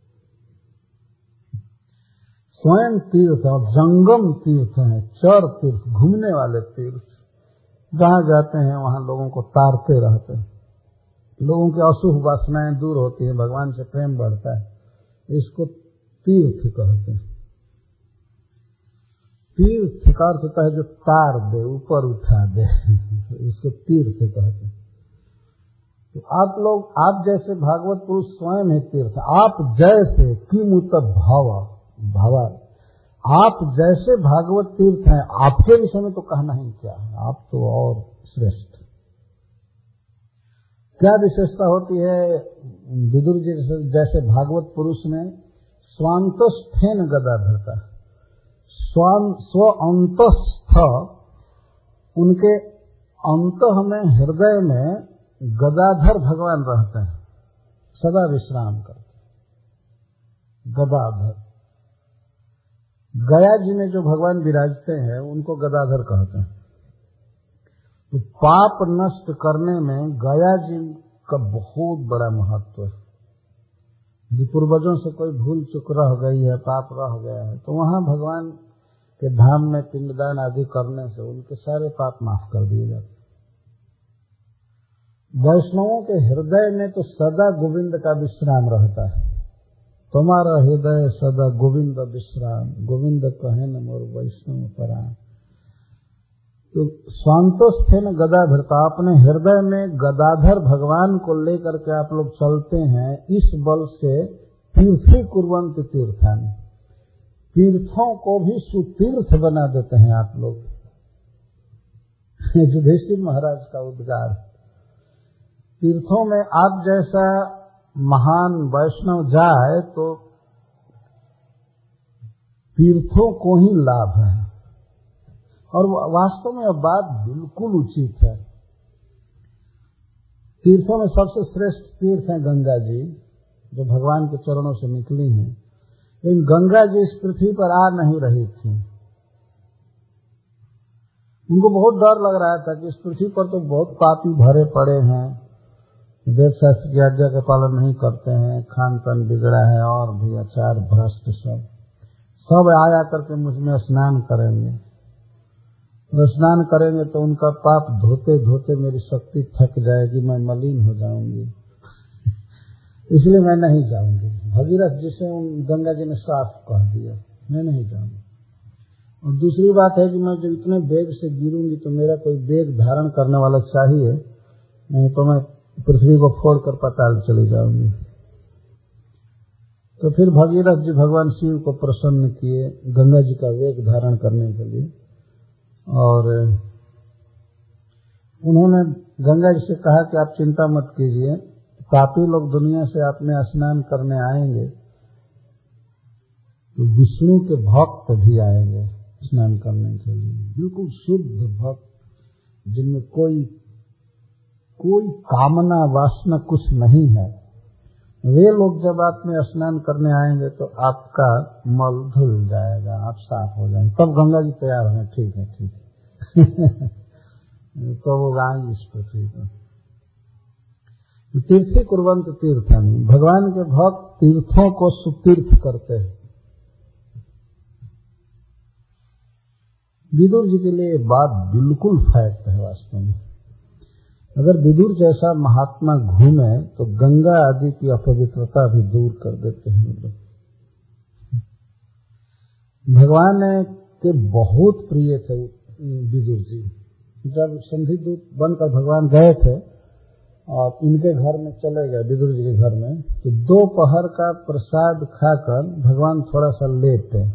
स्वयं तीर्थ और जंगम तीर्थ हैं, चर तीर्थ, घूमने वाले तीर्थ, जहां जाते हैं वहां लोगों को तारते रहते हैं, लोगों की अशुभ वासनाएं दूर होती है, भगवान से प्रेम बढ़ता है, इसको तीर्थ कहते हैं। तीर्थ का अर्थ होता है जो तार दे, ऊपर उठा दे, इसको तीर्थ कहते हैं। तो आप जैसे भागवत पुरुष स्वयं है तीर्थ। आप जैसे किमुत भव, आप जैसे भागवत तीर्थ हैं, आपके विषय में तो कहना ही क्या है, आप तो और श्रेष्ठ। क्या विशेषता होती है विदुर जी जैसे भागवत पुरुष में? स्वांतस्थेन गदाधरता, स्व अंतस्थ, उनके अंतः में हृदय में गदाधर भगवान रहते हैं, सदा विश्राम करते। गदाधर, गया जी में जो भगवान विराजते हैं उनको गदाधर कहते हैं। तो पाप नष्ट करने में गया जी का बहुत बड़ा महत्व है। यदि पूर्वजों से कोई भूल चूक रह गई है, पाप रह गया है, तो वहां भगवान के धाम में पिंडदान आदि करने से उनके सारे पाप माफ कर दिए जाते। वैष्णवों के हृदय में तो सदा गोविंद का विश्राम रहता है। तुम्हारा हृदय सदा गोविंद विश्राम, गोविंद कहे न मोर वैष्णव पराण। तो स्वांतस्थेन गदाधरता, अपने हृदय में गदाधर भगवान को लेकर के आप लोग चलते हैं, इस बल से तीर्थी कुर्वन्त तीर्थानि, तीर्थों को भी सुतीर्थ बना देते हैं आप लोग। युधिष्ठिर महाराज का उद्गार, तीर्थों में आप जैसा महान वैष्णव जाए तो तीर्थों को ही लाभ है। और वास्तव में यह बात बिल्कुल उचित है। तीर्थों में सबसे श्रेष्ठ तीर्थ है गंगा जी, जो भगवान के चरणों से निकली हैं। लेकिन गंगा जी इस पृथ्वी पर आ नहीं रही थी। उनको बहुत डर लग रहा था कि इस पृथ्वी पर तो बहुत पापी भरे पड़े हैं, वेद शास्त्र की आज्ञा का पालन नहीं करते हैं, खान पान बिगड़ा है और भी आचार भ्रष्ट सब आया करके मुझ में स्नान करेंगे। स्नान करेंगे तो उनका पाप धोते धोते मेरी शक्ति थक जाएगी, मैं मलिन हो जाऊंगी। इसलिए मैं नहीं जाऊंगी। भगीरथ जी से गंगा जी ने साफ कह दिया, मैं नहीं जाऊंगी। और दूसरी बात है कि मैं जब इतने वेग से गिरूंगी तो मेरा कोई वेग धारण करने वाला चाहिए, नहीं तो मैं पृथ्वी को फोड़कर पाताल चले जाऊंगी। तो फिर भगीरथ जी भगवान शिव को प्रसन्न किए गंगा जी का वेग धारण करने के लिए, और उन्होंने गंगा जी से कहा कि आप चिंता मत कीजिए, पापी लोग दुनिया से आप में स्नान करने आएंगे तो विष्णु के भक्त भी आएंगे स्नान करने के लिए, बिल्कुल शुद्ध भक्त जिनमें कोई कामना वासना कुछ नहीं है। वे लोग जब आप में स्नान करने आएंगे तो आपका मल धुल जाएगा, आप साफ हो जाएंगे। तब गंगा जी तैयार हैं, ठीक है ठीक है तो वो आएंगे इस पृथ्वी पर। तीर्थी कुर्वंत तीर्थानि, भगवान के भक्त तीर्थों को सुतीर्थ करते हैं। विदुर जी के लिए ये बात बिल्कुल फैक्ट है वास्तव में। अगर विदुर जैसा महात्मा घूमे तो गंगा आदि की अपवित्रता भी दूर कर देते हैं लोग। भगवान के बहुत प्रिय थे विदुर जी। जब संधि दूत बनकर भगवान गए थे और इनके घर में चले गए, विदुर जी के घर में, तो दोपहर का प्रसाद खाकर भगवान थोड़ा सा लेटे।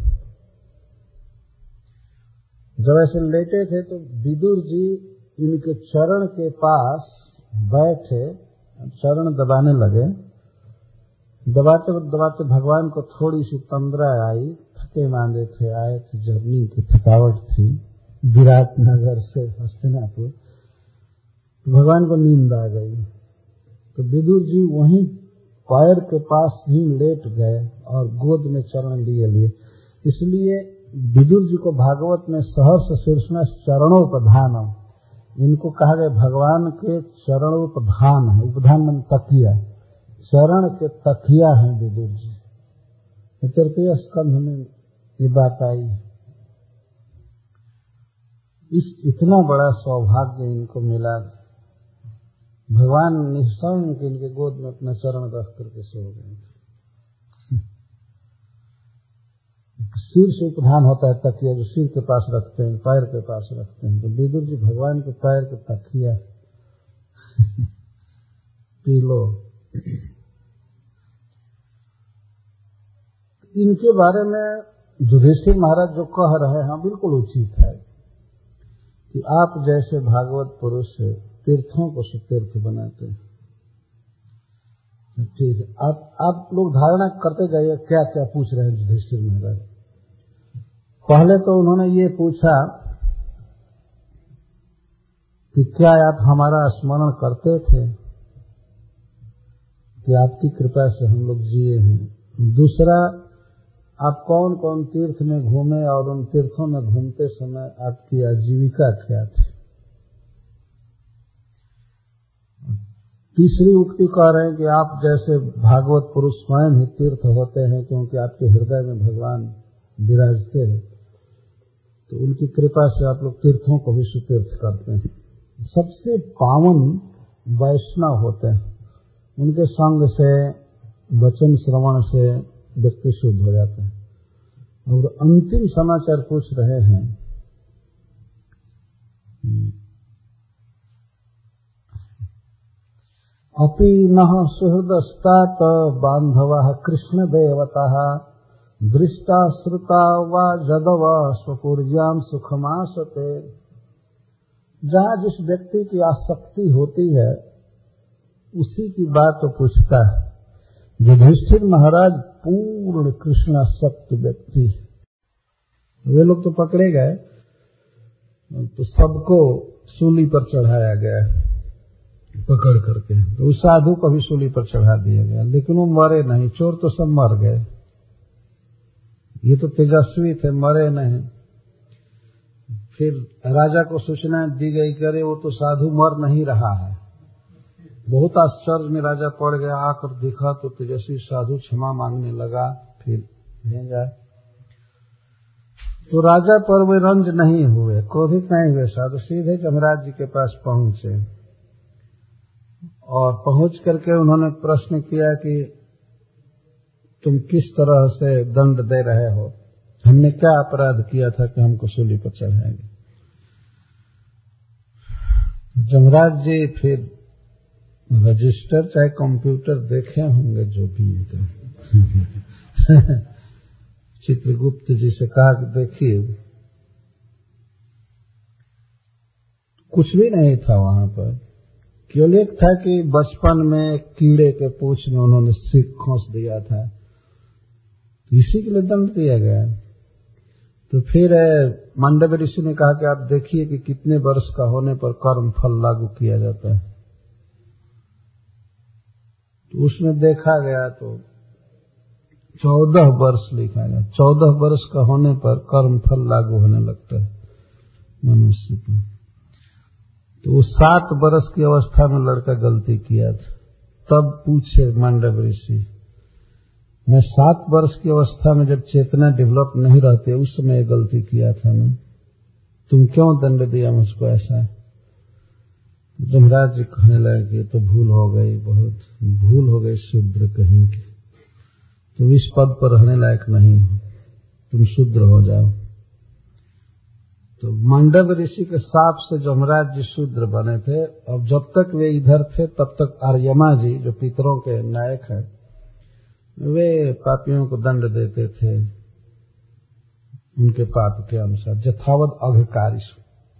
जब ऐसे लेटे थे तो विदुर जी इनके चरण के पास बैठे, चरण दबाने लगे। दबाते दबाते भगवान को थोड़ी सी तंद्रा आई, थके मांदे थे, आए थे, जर्नी की थकावट थी विराटनगर से हस्तिनापुर, तो भगवान को नींद आ गई। तो विदुर जी वहीं पैर के पास ही लेट गए और गोद में चरण लिए। इसलिए विदुर जी को भागवत में सहर्ष शीर्षण चरणोपधानम, इनको कहा गया भगवान के चरणोपधान है। उपधान में तकिया, चरण के तकिया हैं विदुर जी। तृतीय स्कंध में ये बात आई। इतना बड़ा सौभाग्य इनको मिला, भगवान निःसंग इनके गोद में अपना चरण रख करके सो गए थे। सिर से उपधान होता है तकिया, जो सिर के पास रखते हैं, पैर के पास रखते हैं, तो विदुर जी भगवान के पैर के तकिया पी लो। इनके बारे में युधिष्ठिर महाराज जो कह रहे हैं बिल्कुल उचित है कि आप जैसे भागवत पुरुष तीर्थों को सुतीर्थ बनाते हैं। ठीक है, आप लोग धारणा करते जाइए क्या क्या पूछ रहे हैं युधिष्ठिर महाराज। पहले तो उन्होंने ये पूछा कि क्या आप हमारा स्मरण करते थे कि आपकी कृपा से हम लोग जिए हैं। दूसरा, आप कौन कौन तीर्थ में घूमे और उन तीर्थों में घूमते समय आपकी आजीविका क्या थी। तीसरी उक्ति कह रहे हैं कि आप जैसे भागवत पुरुष स्वयं ही तीर्थ होते हैं, क्योंकि आपके हृदय में भगवान विराजते हैं, तो उनकी कृपा से आप लोग तीर्थों को भी सुतीर्थ करते हैं। सबसे पावन वैष्णव होते हैं, उनके संग से, वचन श्रवण से व्यक्ति शुद्ध हो जाता है। और अंतिम समाचार पूछ रहे हैं, अपि नः सुहृदस्तात बांधवः कृष्ण देवतः दृष्टा श्रुता वा जदव स्वपूर्याम सुखमासते। जहाँ जिस व्यक्ति की आसक्ति होती है उसी की बात तो पूछता है। युधिष्ठिर महाराज पूर्ण कृष्णासक्त व्यक्ति, वे लोग तो पकड़े गए तो सबको सूली पर चढ़ाया गया पकड़ करके, तो उस साधु को भी सूली पर चढ़ा दिया गया, लेकिन वो मरे नहीं। चोर तो सब मर गए, ये तो तेजस्वी थे, मरे नहीं। फिर राजा को सूचना दी गई कि अरे वो तो साधु मर नहीं रहा है। बहुत आश्चर्य में राजा पड़ गया, आकर देखा तो तेजस्वी साधु क्षमा मांगने लगा, फिर भेजा। तो राजा पर वे रंज नहीं हुए, क्रोधित नहीं हुए साधु, सीधे जमराज जी के पास पहुंचे और पहुंच करके उन्होंने प्रश्न किया कि तुम किस तरह से दंड दे रहे हो, हमने क्या अपराध किया था कि हमको सूली पर चढ़ाएंगे। जमराज जी फिर रजिस्टर चाहे कंप्यूटर देखे होंगे, जो भी चित्रगुप्त जी से कहा कि देखिए कुछ भी नहीं था वहां पर, केवल एक था कि बचपन में कीड़े के पूंछ में उन्होंने सिर खोस दिया था, इसी के लिए दंड दिया गया। तो फिर मांडव्य ऋषि ने कहा कि आप देखिए कि कितने वर्ष का होने पर कर्म फल लागू किया जाता है। तो उसमें देखा गया तो 14 वर्ष लिखा गया, 14 वर्ष का होने पर कर्म फल लागू होने लगता है मनुष्य पर। तो वो 7 वर्ष की अवस्था में लड़का गलती किया था, तब पूछे मांडव्य ऋषि, मैं 7 वर्ष की अवस्था में जब चेतना डेवलप नहीं रहती उस समय गलती किया था ना, तुम क्यों दंड दिया मुझको ऐसा। जमराज जी कहने लगे कि तो भूल हो गई, बहुत भूल हो गई, शूद्र कहीं की, तुम इस पद पर रहने लायक नहीं हो, तुम शूद्र हो जाओ। तो मांडव्य ऋषि के शाप से जमराज जी शूद्र बने थे। और जब तक वे इधर थे तब तक आर्यमा जी जो पितरों के नायक हैं, वे पापियों को दंड देते थे उनके पाप के अनुसार, यथावत अघकारिषु।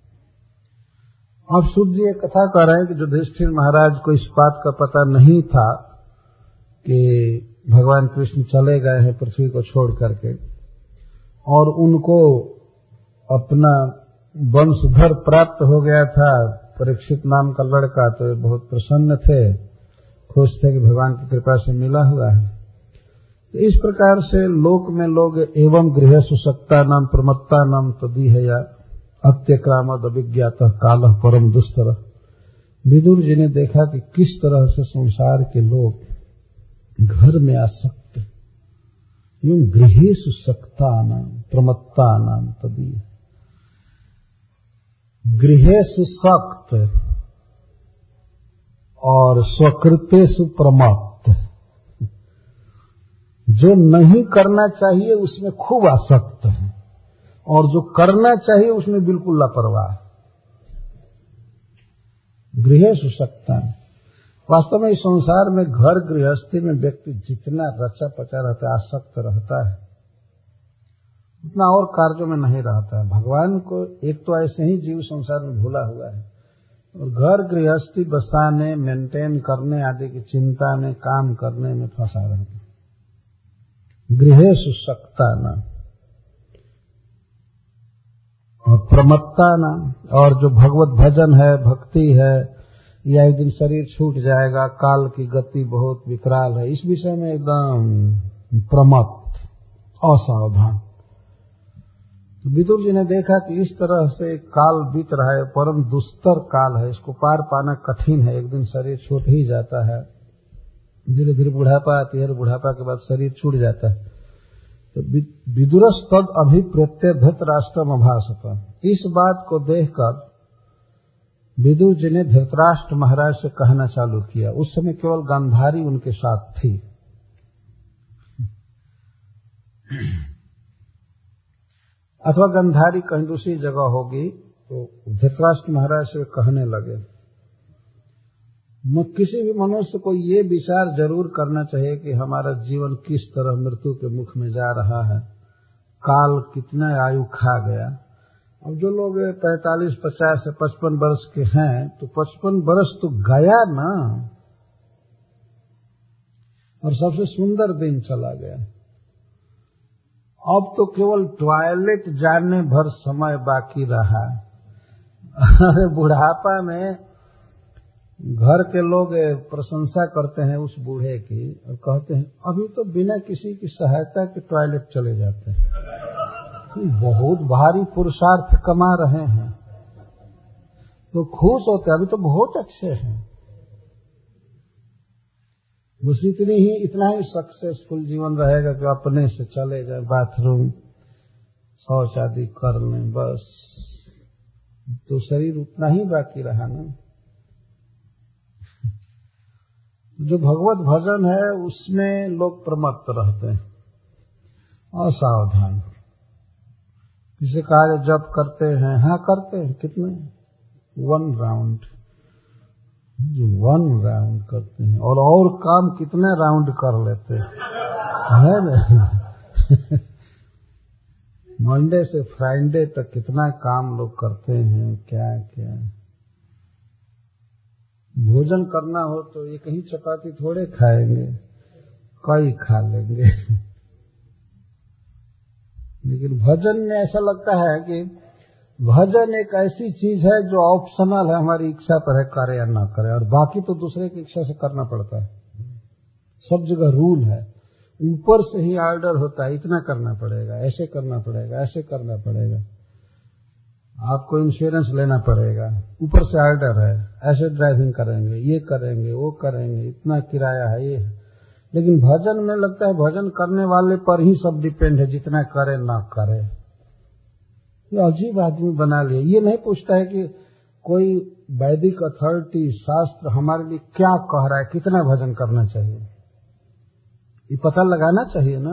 अब सूत जी एक कथा कह रहे हैं कि युधिष्ठिर महाराज को इस बात का पता नहीं था कि भगवान कृष्ण चले गए हैं पृथ्वी को छोड़ करके, और उनको अपना वंशधर प्राप्त हो गया था, परीक्षित नाम का लड़का। तो बहुत प्रसन्न थे, खुश थे कि भगवान की कृपा से मिला हुआ है। तो इस प्रकार से लोक में लोग एवं गृह सुशक्ता नाम प्रमत्ता नाम तदी है या अत्यक्रामद अभिज्ञात काल परम दुस्तर। विदुर जी ने देखा कि किस तरह से संसार के लोग घर में आसक्त, यूं गृह सुशक्ता नाम प्रमत्ता नाम तदी, गृह सुशक्त और स्वकृते सुप्रमत्त। जो नहीं करना चाहिए उसमें खूब आसक्त है, और जो करना चाहिए उसमें बिल्कुल लापरवाह। गृह सुशक्ता, वास्तव में इस संसार में घर गृहस्थी में व्यक्ति जितना रचा पचा रहता है, आसक्त रहता है, उतना और कार्यों में नहीं रहता है। भगवान को एक तो ऐसे ही जीव संसार में भूला हुआ है, और घर गृहस्थी बसाने, मेंटेन करने आदि की चिंता में, काम करने में फंसा रहता है। गृह सुशक्ता नाम और प्रमत्ता नाम, और जो भगवत भजन है, भक्ति है, या एक दिन शरीर छूट जाएगा, काल की गति बहुत विकराल है, इस विषय में एकदम प्रमत्त, असावधान। तो विदुर जी ने देखा कि इस तरह से काल बीत रहा है, परम दुस्तर काल है, इसको पार पाना कठिन है, एक दिन शरीर छूट ही जाता है, धीरे धीरे बुढ़ापा आती है, बुढ़ापा के बाद शरीर छूट जाता है। तो विदुरस तद अभिप्रेत्य धृतराष्ट्रम अभासत। इस बात को देखकर विदुर जी ने धृतराष्ट्र महाराज से कहना चालू किया। उस समय केवल गांधारी उनके साथ थी। अथवा गांधारी कहीं दूसरी जगह होगी। तो धृतराष्ट्र महाराज से कहने लगे, किसी भी मनुष्य को ये विचार जरूर करना चाहिए कि हमारा जीवन किस तरह मृत्यु के मुख में जा रहा है, काल कितना आयु खा गया। अब जो लोग 45, 50 से 55 वर्ष के हैं, तो 55 वर्ष तो गया ना, और सबसे सुंदर दिन चला गया। अब तो केवल टॉयलेट जाने भर समय बाकी रहा। अरे बुढ़ापा में घर के लोग प्रशंसा करते हैं उस बूढ़े की, और कहते हैं अभी तो बिना किसी की सहायता के टॉयलेट चले जाते हैं, बहुत भारी पुरुषार्थ कमा रहे हैं, तो खुश होते हैं, अभी तो बहुत अच्छे हैं। बस इतना ही सक्सेसफुल जीवन रहेगा कि अपने से चले जाए बाथरूम, शौच आदि कर लें, बस तो शरीर उतना ही बाकी रहा ना। जो भगवत भजन है उसमें लोग प्रमत्त रहते हैं, असावधान। किसी कार्य जप करते हैं, हाँ करते हैं, कितने 1 राउंड, जो 1 राउंड करते हैं, और काम कितने राउंड कर लेते हैं, है ना। मंडे से फ्राइडे तक कितना काम लोग करते हैं, क्या क्या। भोजन करना हो तो एक ही चपाती थोड़े खाएंगे, कई खा लेंगे। लेकिन भजन में ऐसा लगता है कि भजन एक ऐसी चीज है जो ऑप्शनल है, हमारी इच्छा पर है, करे या ना करे, और बाकी तो दूसरे की इच्छा से करना पड़ता है। सब जगह रूल है, ऊपर से ही ऑर्डर होता है, इतना करना पड़ेगा, ऐसे करना पड़ेगा, ऐसे करना पड़ेगा, आपको इंश्योरेंस लेना पड़ेगा, ऊपर से ऑर्डर है, ऐसे ड्राइविंग करेंगे, ये करेंगे, वो करेंगे, इतना किराया है, ये। लेकिन भजन में लगता है भजन करने वाले पर ही सब डिपेंड है, जितना करे ना करे। ये अजीब आदमी बना लिया। ये नहीं पूछता है कि कोई वैदिक अथॉरिटी, शास्त्र हमारे लिए क्या कह रहा है, कितना भजन करना चाहिए, ये पता लगाना चाहिए ना।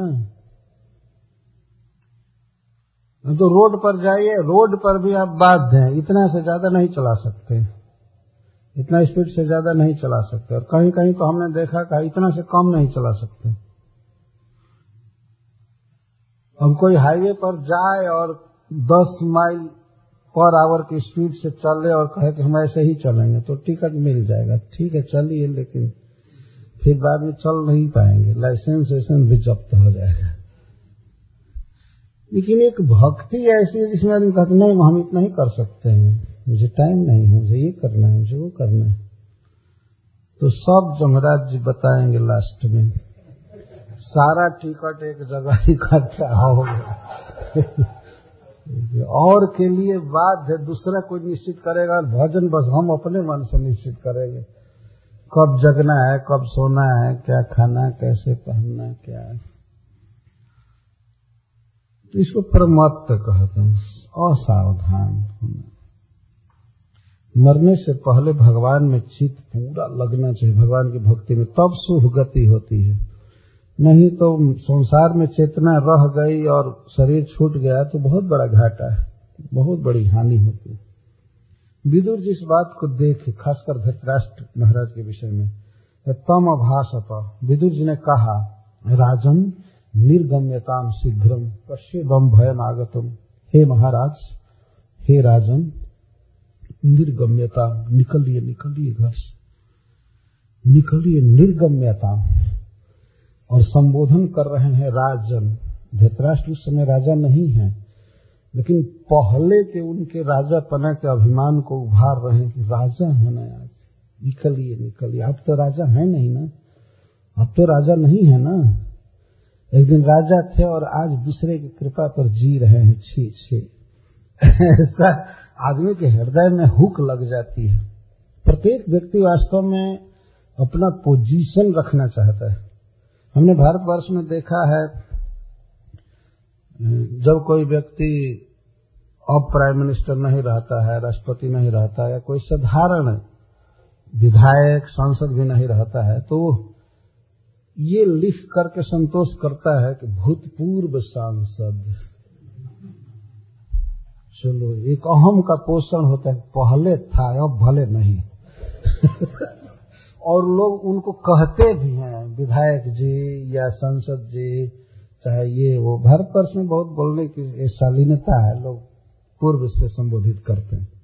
तो रोड पर जाइए, रोड पर भी आप बाध्य हैं, इतना से ज्यादा नहीं चला सकते, इतना स्पीड से ज्यादा नहीं चला सकते, और कहीं कहीं तो हमने देखा कि इतना से कम नहीं चला सकते। अब कोई हाईवे पर जाए और 10 माइल पर आवर की स्पीड से चले और कहे कि हम ऐसे ही चलेंगे, तो टिकट मिल जाएगा, ठीक है चलिए, लेकिन फिर बाद में चल नहीं पाएंगे, लाइसेंस भी जब्त हो जाएगा। लेकिन एक भक्ति ऐसी है जिसमें आदमी कहते नहीं, हम इतना ही कर सकते हैं, मुझे टाइम नहीं है, मुझे ये करना है, मुझे वो करना है। तो सब जमराज जी बताएंगे लास्ट में, सारा टिकट एक जगह इकट्ठा होगा और के लिए बाध्य, दूसरा कोई निश्चित करेगा, भजन बस हम अपने मन से निश्चित करेंगे, कब जगना है, कब सोना है, क्या खाना, कैसे पहनना, क्या है। तो इसको प्रमत्त कहते हैं, असावधान होना। मरने से पहले भगवान में चित्त पूरा लगना चाहिए, भगवान की भक्ति में, तब शुभ गति होती है। नहीं तो संसार में चेतना रह गई और शरीर छूट गया तो बहुत बड़ा घाटा है, बहुत बड़ी हानि होती है। विदुर जी इस बात को देखे, खासकर धृतराष्ट्र महाराज के विषय में, तम अभाषत, विदुर जी ने कहा, राजन निर्गम्यताम शीघ्रम पश्येदम भयम आगतम। हे महाराज, हे राजन, निर्गम्यता, निकलिए, निकलिए घर से, निकलिए, निर्गम्यता। और संबोधन कर रहे हैं राजन। धृतराष्ट्र उस समय राजा नहीं है, लेकिन पहले के उनके राजापना के अभिमान को उभार रहे हैं कि राजा है ना, आज निकलिए, निकलिए। अब तो राजा है नहीं ना, अब तो राजा नहीं है ना, एक दिन राजा थे और आज दूसरे की कृपा पर जी रहे हैं, छी छी। ऐसा आदमी के हृदय में हुक लग जाती है। प्रत्येक व्यक्ति वास्तव में अपना पोजीशन रखना चाहता है। हमने भारतवर्ष में देखा है, जब कोई व्यक्ति अब प्राइम मिनिस्टर नहीं रहता है, राष्ट्रपति नहीं रहता है, या कोई साधारण विधायक, सांसद भी नहीं रहता है, तो ये लिख करके संतोष करता है कि भूतपूर्व सांसद। चलो, एक अहम का पोषण होता है, पहले था अब भले नहीं। और लोग उनको कहते भी हैं विधायक जी या संसद जी, चाहे ये वो। भारतवर्ष में बहुत बोलने की शालीनता है, लोग पूर्व से संबोधित करते हैं।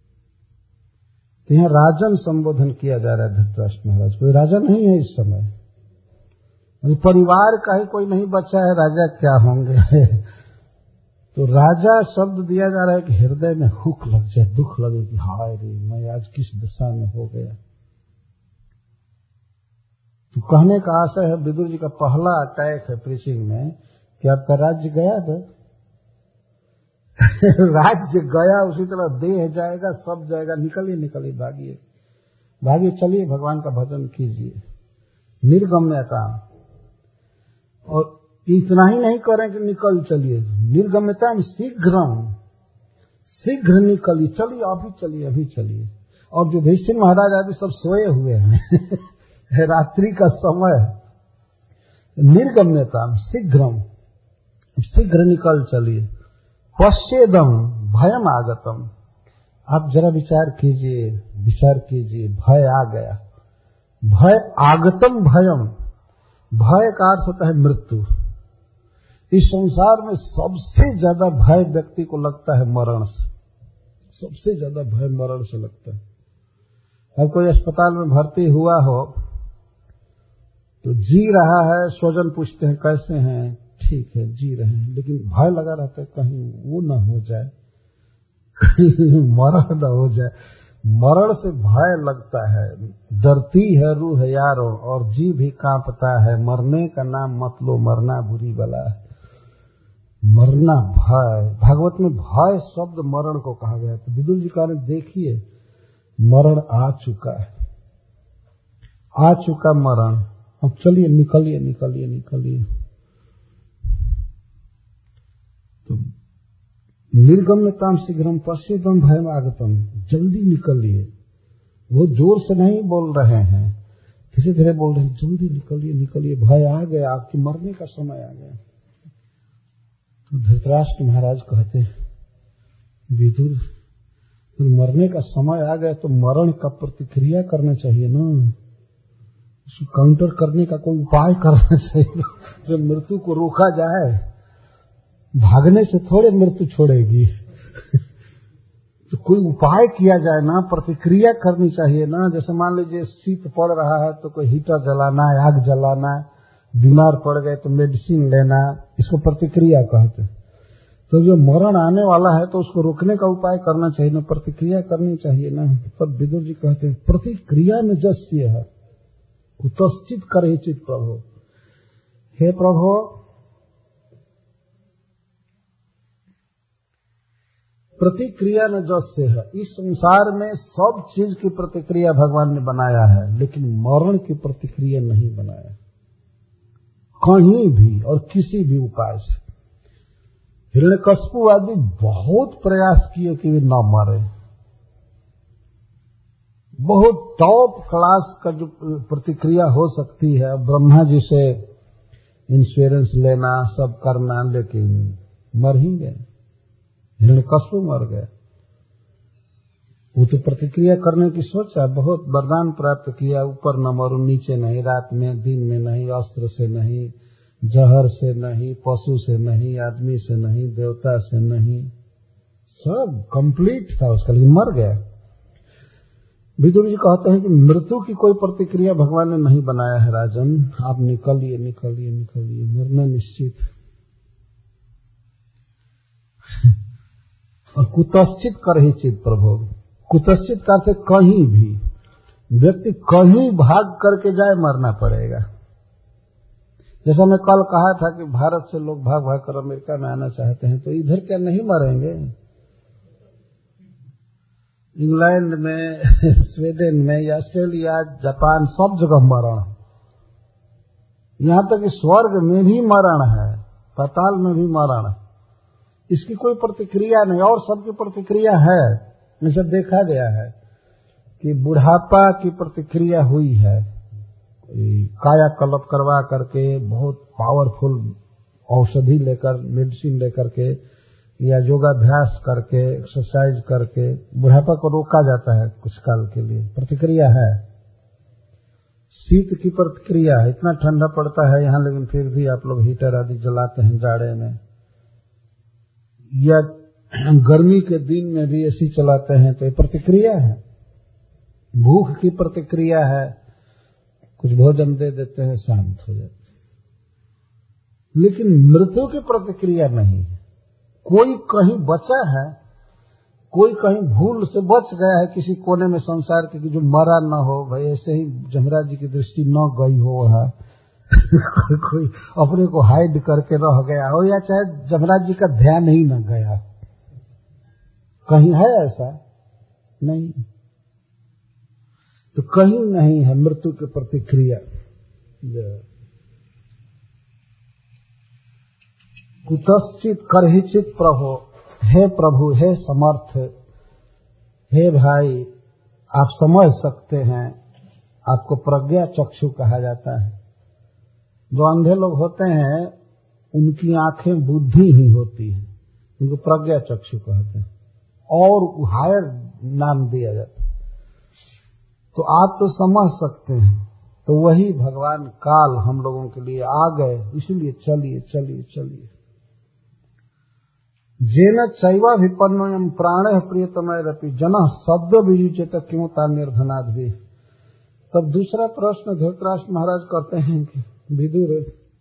तो यहाँ राजन संबोधन किया जा रहा है धृतराष्ट्र महाराज। कोई राजा नहीं है इस समय, परिवार का ही कोई नहीं बचा है, राजा क्या होंगे। तो राजा शब्द दिया जा रहा है कि हृदय में हुक लग जाए, दुख लगे कि हाय रे, मैं आज किस दशा में हो गया। तो कहने का आशय है, विदुर जी का पहला अटैक है प्रीचिंग में कि आपका राज्य गया था। राज्य गया, उसी तरह देह जाएगा, सब जाएगा, निकलिए, निकलिए, भागिए, भागिए, चलिए भगवान का भजन कीजिए। निर्गम्यता, और इतना ही नहीं करें कि निकल चलिए, निर्गम्यता में शीघ्रम, शीघ्र निकलिए, चलिए, अभी चलिए, अभी चलिए। और युधिष्ठिर महाराज आदि सब सोए हुए हैं। है रात्रि का समय। निर्गम्यता शीघ्रम, शीघ्र निकल चलिए। पश्चेदम भयम आगतम, आप जरा विचार कीजिए, विचार कीजिए, भय आ गया। भय आगतम भयम, भय का अर्थ होता है मृत्यु। इस संसार में सबसे ज्यादा भय व्यक्ति को लगता है मरण से, सबसे ज्यादा भय मरण से लगता है। अब कोई अस्पताल में भर्ती हुआ हो तो जी रहा है, स्वजन पूछते हैं कैसे हैं, ठीक है जी रहे हैं, लेकिन भय लगा रहता है कहीं वो न हो जाए, कहीं मरण न हो जाए। मरण से भय लगता है, डरती है रूह यारो और जी भी कांपता है। मरने का नाम मत लो, मरना बुरी बला है। मरना भय, भागवत में भय शब्द मरण को कहा गया। तो विदुर जी कह रहे देखिए मरण आ चुका है, आ चुका मरण, अब चलिए निकलिए निकलिए निकलिए। तो निर्गम्यताम शीघ्रम पश्चिदम भयम आगतम, जल्दी निकलिए। वो जोर से नहीं बोल रहे हैं, धीरे धीरे बोल रहे हैं, जल्दी निकलिए निकलिए, भय आ गया, आपकी मरने का समय आ गया। तो धृतराष्ट्र महाराज कहते हैं विदुर, मरने का समय आ गया तो मरण का प्रतिक्रिया करना चाहिए ना, उसको काउंटर करने का कोई उपाय करना चाहिए जो मृत्यु को रोका जाए। भागने से थोड़े मृत्यु छोड़ेगी तो कोई उपाय किया जाए ना, प्रतिक्रिया करनी चाहिए ना। जैसे मान लीजिए शीत पड़ रहा है तो कोई हीटर जलाना है, आग जलाना है, बीमार पड़ गए तो मेडिसिन लेना, इसको प्रतिक्रिया कहते हैं। तो जो मरण आने वाला है तो उसको रोकने का उपाय करना चाहिए ना, प्रतिक्रिया करनी चाहिए ना। तब विदुर जी कहते हैं प्रतिक्रिया में जस्य है कुतश्चित करहिचित प्रभो, हे प्रभो प्रतिक्रिया में जस्य है। इस संसार में सब चीज की प्रतिक्रिया भगवान ने बनाया है, लेकिन मरण की प्रतिक्रिया नहीं बनाया कहीं भी और किसी भी उपाय से। हिरण्यकश्यप आदि बहुत प्रयास किए कि वे न मरे, बहुत टॉप क्लास का जो प्रतिक्रिया हो सकती है, ब्रह्मा जी से इंश्योरेंस लेना सब करना, लेकिन मर ही गए। हिरण्यकश्यप मर गए। वो तो प्रतिक्रिया करने की सोचा, बहुत वरदान प्राप्त किया, ऊपर न मरो, नीचे नहीं, रात में दिन में नहीं, अस्त्र से नहीं, जहर से नहीं, पशु से नहीं, आदमी से नहीं, देवता से नहीं, सब कंप्लीट था उसका, लेकिन मर गया। विदुर जी कहते हैं कि मृत्यु की कोई प्रतिक्रिया भगवान ने नहीं बनाया है राजन, आप निकलिए निकलिए निकलिए, मरना निश्चित। और कुतश्चित करहिचित प्रभो, कुतश्चित का अर्थ कहीं भी, व्यक्ति कहीं भाग करके जाए मरना पड़ेगा। जैसा मैं कल कहा था कि भारत से लोग भाग भाग कर अमेरिका में आना चाहते हैं, तो इधर क्या नहीं मरेंगे? इंग्लैंड में, स्वीडन में, ऑस्ट्रेलिया, जापान, सब जगह मरण, यहां तक कि स्वर्ग में भी मरण है, पाताल में भी मरण है। इसकी कोई प्रतिक्रिया नहीं, और सबकी प्रतिक्रिया है। जैसे देखा गया है कि बुढ़ापा की प्रतिक्रिया हुई है, कायाकल्प करवा करके, बहुत पावरफुल औषधि लेकर, मेडिसिन लेकर के, या योगाभ्यास करके, एक्सरसाइज करके बुढ़ापा को रोका जाता है कुछ काल के लिए, प्रतिक्रिया है। शीत की प्रतिक्रिया है, इतना ठंडा पड़ता है यहाँ, लेकिन फिर भी आप लोग हीटर आदि जलाते हैं जाड़े में, या गर्मी के दिन में भी एसी चलाते हैं, तो ये प्रतिक्रिया है। भूख की प्रतिक्रिया है, कुछ भोजन दे देते हैं, शांत हो जाते हैं। लेकिन मृत्यु की प्रतिक्रिया नहीं है। कोई कहीं बचा है, कोई कहीं भूल से बच गया है किसी कोने में संसार के, कि जो मरा न हो, भाई ऐसे ही जमराज जी की दृष्टि न गई हो है कोई अपने को हाइड करके रह गया हो, या चाहे जमराज जी का ध्यान ही न गया, कहीं है ऐसा? नहीं, तो कहीं नहीं है मृत्यु की प्रतिक्रिया। कुतश्चित करहिचित प्रभो, हे प्रभु, हे समर्थ, हे भाई, आप समझ सकते हैं आपको प्रज्ञा चक्षु कहा जाता है। जो अंधे लोग होते हैं उनकी आंखें बुद्धि ही होती है, उनको प्रज्ञा चक्षु कहते हैं और हायर नाम दिया जाता है। तो आप तो समझ सकते हैं, तो वही भगवान काल हम लोगों के लिए आ गए, इसलिए चलिए चलिए चलिए। जेन चैवा विपन्नोयम प्राणः प्रियतमैरपि जनः सद्य विजुचेत किमुता निर्धनाद् भी। तब दूसरा प्रश्न धृतराष्ट्र महाराज करते हैं कि विदुर,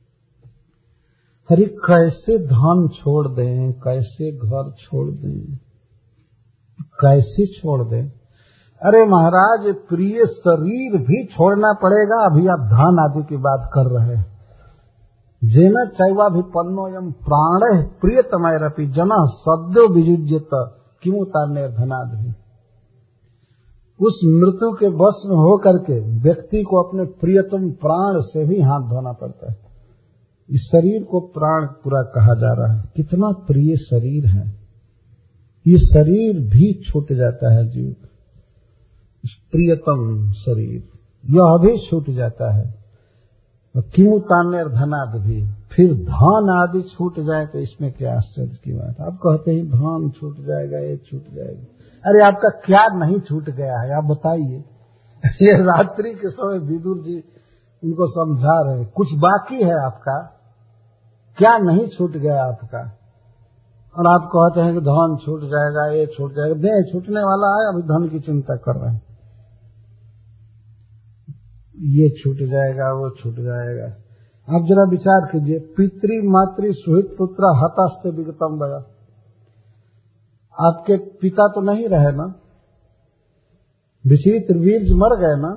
अरे कैसे धन छोड़ दें, कैसे घर छोड़ दें, कैसे छोड़ दें? अरे महाराज, प्रिय शरीर भी छोड़ना पड़ेगा। अभी आप धन आदि की बात कर रहे हैं। जेन चैवाभिपन्नोयम प्राणः प्रियतमैरपि जनः सद्यो वियुज्यत किमुता निर्धनाद् भी। उस मृत्यु के वश में होकर के व्यक्ति को अपने प्रियतम प्राण से भी हाथ धोना पड़ता है। इस शरीर को प्राण पूरा कहा जा रहा है। कितना प्रिय शरीर है, ये शरीर भी छूट जाता है जीव। इस प्रियतम शरीर यह भी छूट जाता है। किमुता निर्धनाद् भी, फिर धन आदि छूट जाए तो इसमें क्या आश्चर्य की बात। आप कहते हैं धन छूट जाएगा, ये छूट जाएगा। अरे आपका क्या नहीं छूट गया है, आप बताइए। ये रात्रि के समय विदुर जी उनको समझा रहे, कुछ बाकी है आपका, क्या नहीं छूट गया आपका। और आप कहते हैं कि धन छूट जाएगा, ये छूट जाएगा। देह छूटने वाला है, अभी धन की चिंता कर रहे हैं। ये छूट जाएगा, वो छूट जाएगा। आप जरा विचार कीजिए, पितृ मातृ सुहित पुत्र हतास्ते विगतम भया। आपके पिता तो नहीं रहे ना, विचित्र वीर्य मर गए ना।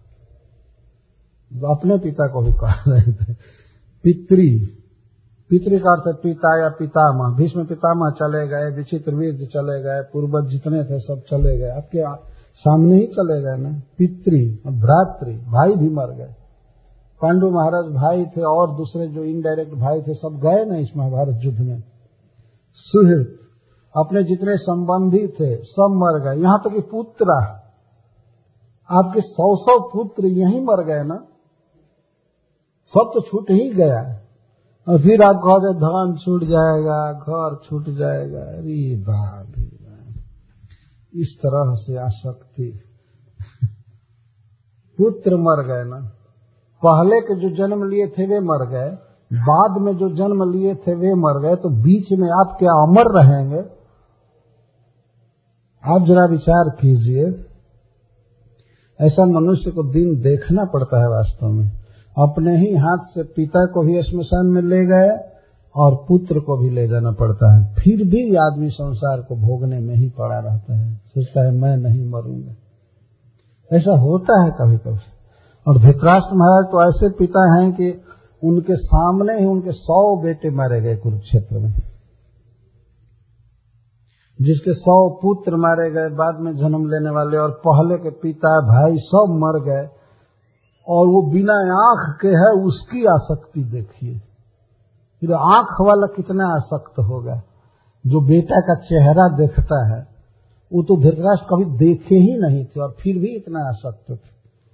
अपने पिता को भी कह रहे थे पितृ का अर्थ पिता या पितामह। भीष्म पितामह चले गए, विचित्र वीर्य चले गए, पूर्वज जितने थे सब चले गए, आपके सामने ही चले गए ना। पितृ भ्रातृ भाई भी मर गए। पांडु महाराज भाई थे और दूसरे जो इनडायरेक्ट भाई थे सब गए ना इस महाभारत युद्ध में। सुहृत अपने जितने संबंधी थे सब मर गए, यहां तक कि पुत्र, आपके 100 पुत्र यहीं मर गए ना, सब तो छूट ही गया। और फिर आप कहते धन छूट जाएगा, घर छूट जाएगा। अरे बाप रे बाप, इस तरह से आसक्ति। पुत्र मर गए ना, पहले के जो जन्म लिए थे वे मर गए, बाद में जो जन्म लिए थे वे मर गए, तो बीच में आप क्या अमर रहेंगे? आप जरा विचार कीजिए। ऐसा मनुष्य को दिन देखना पड़ता है वास्तव में। अपने ही हाथ से पिता को भी श्मशान में ले गए और पुत्र को भी ले जाना पड़ता है, फिर भी आदमी संसार को भोगने में ही पड़ा रहता है, सोचता है मैं नहीं मरूंगा। ऐसा होता है कभी कभी। और धृतराष्ट्र महाराज तो ऐसे पिता हैं कि उनके सामने ही उनके 100 बेटे मारे गए कुरुक्षेत्र में, जिसके 100 पुत्र मारे गए, बाद में जन्म लेने वाले, और पहले के पिता भाई सब मर गए। और वो बिना आंख के है, उसकी आसक्ति देखिए। फिर आंख वाला कितना आसक्त होगा, जो बेटा का चेहरा देखता है। वो तो धृतराष्ट्र कभी देखे ही नहीं थे और फिर भी इतना आसक्त थे।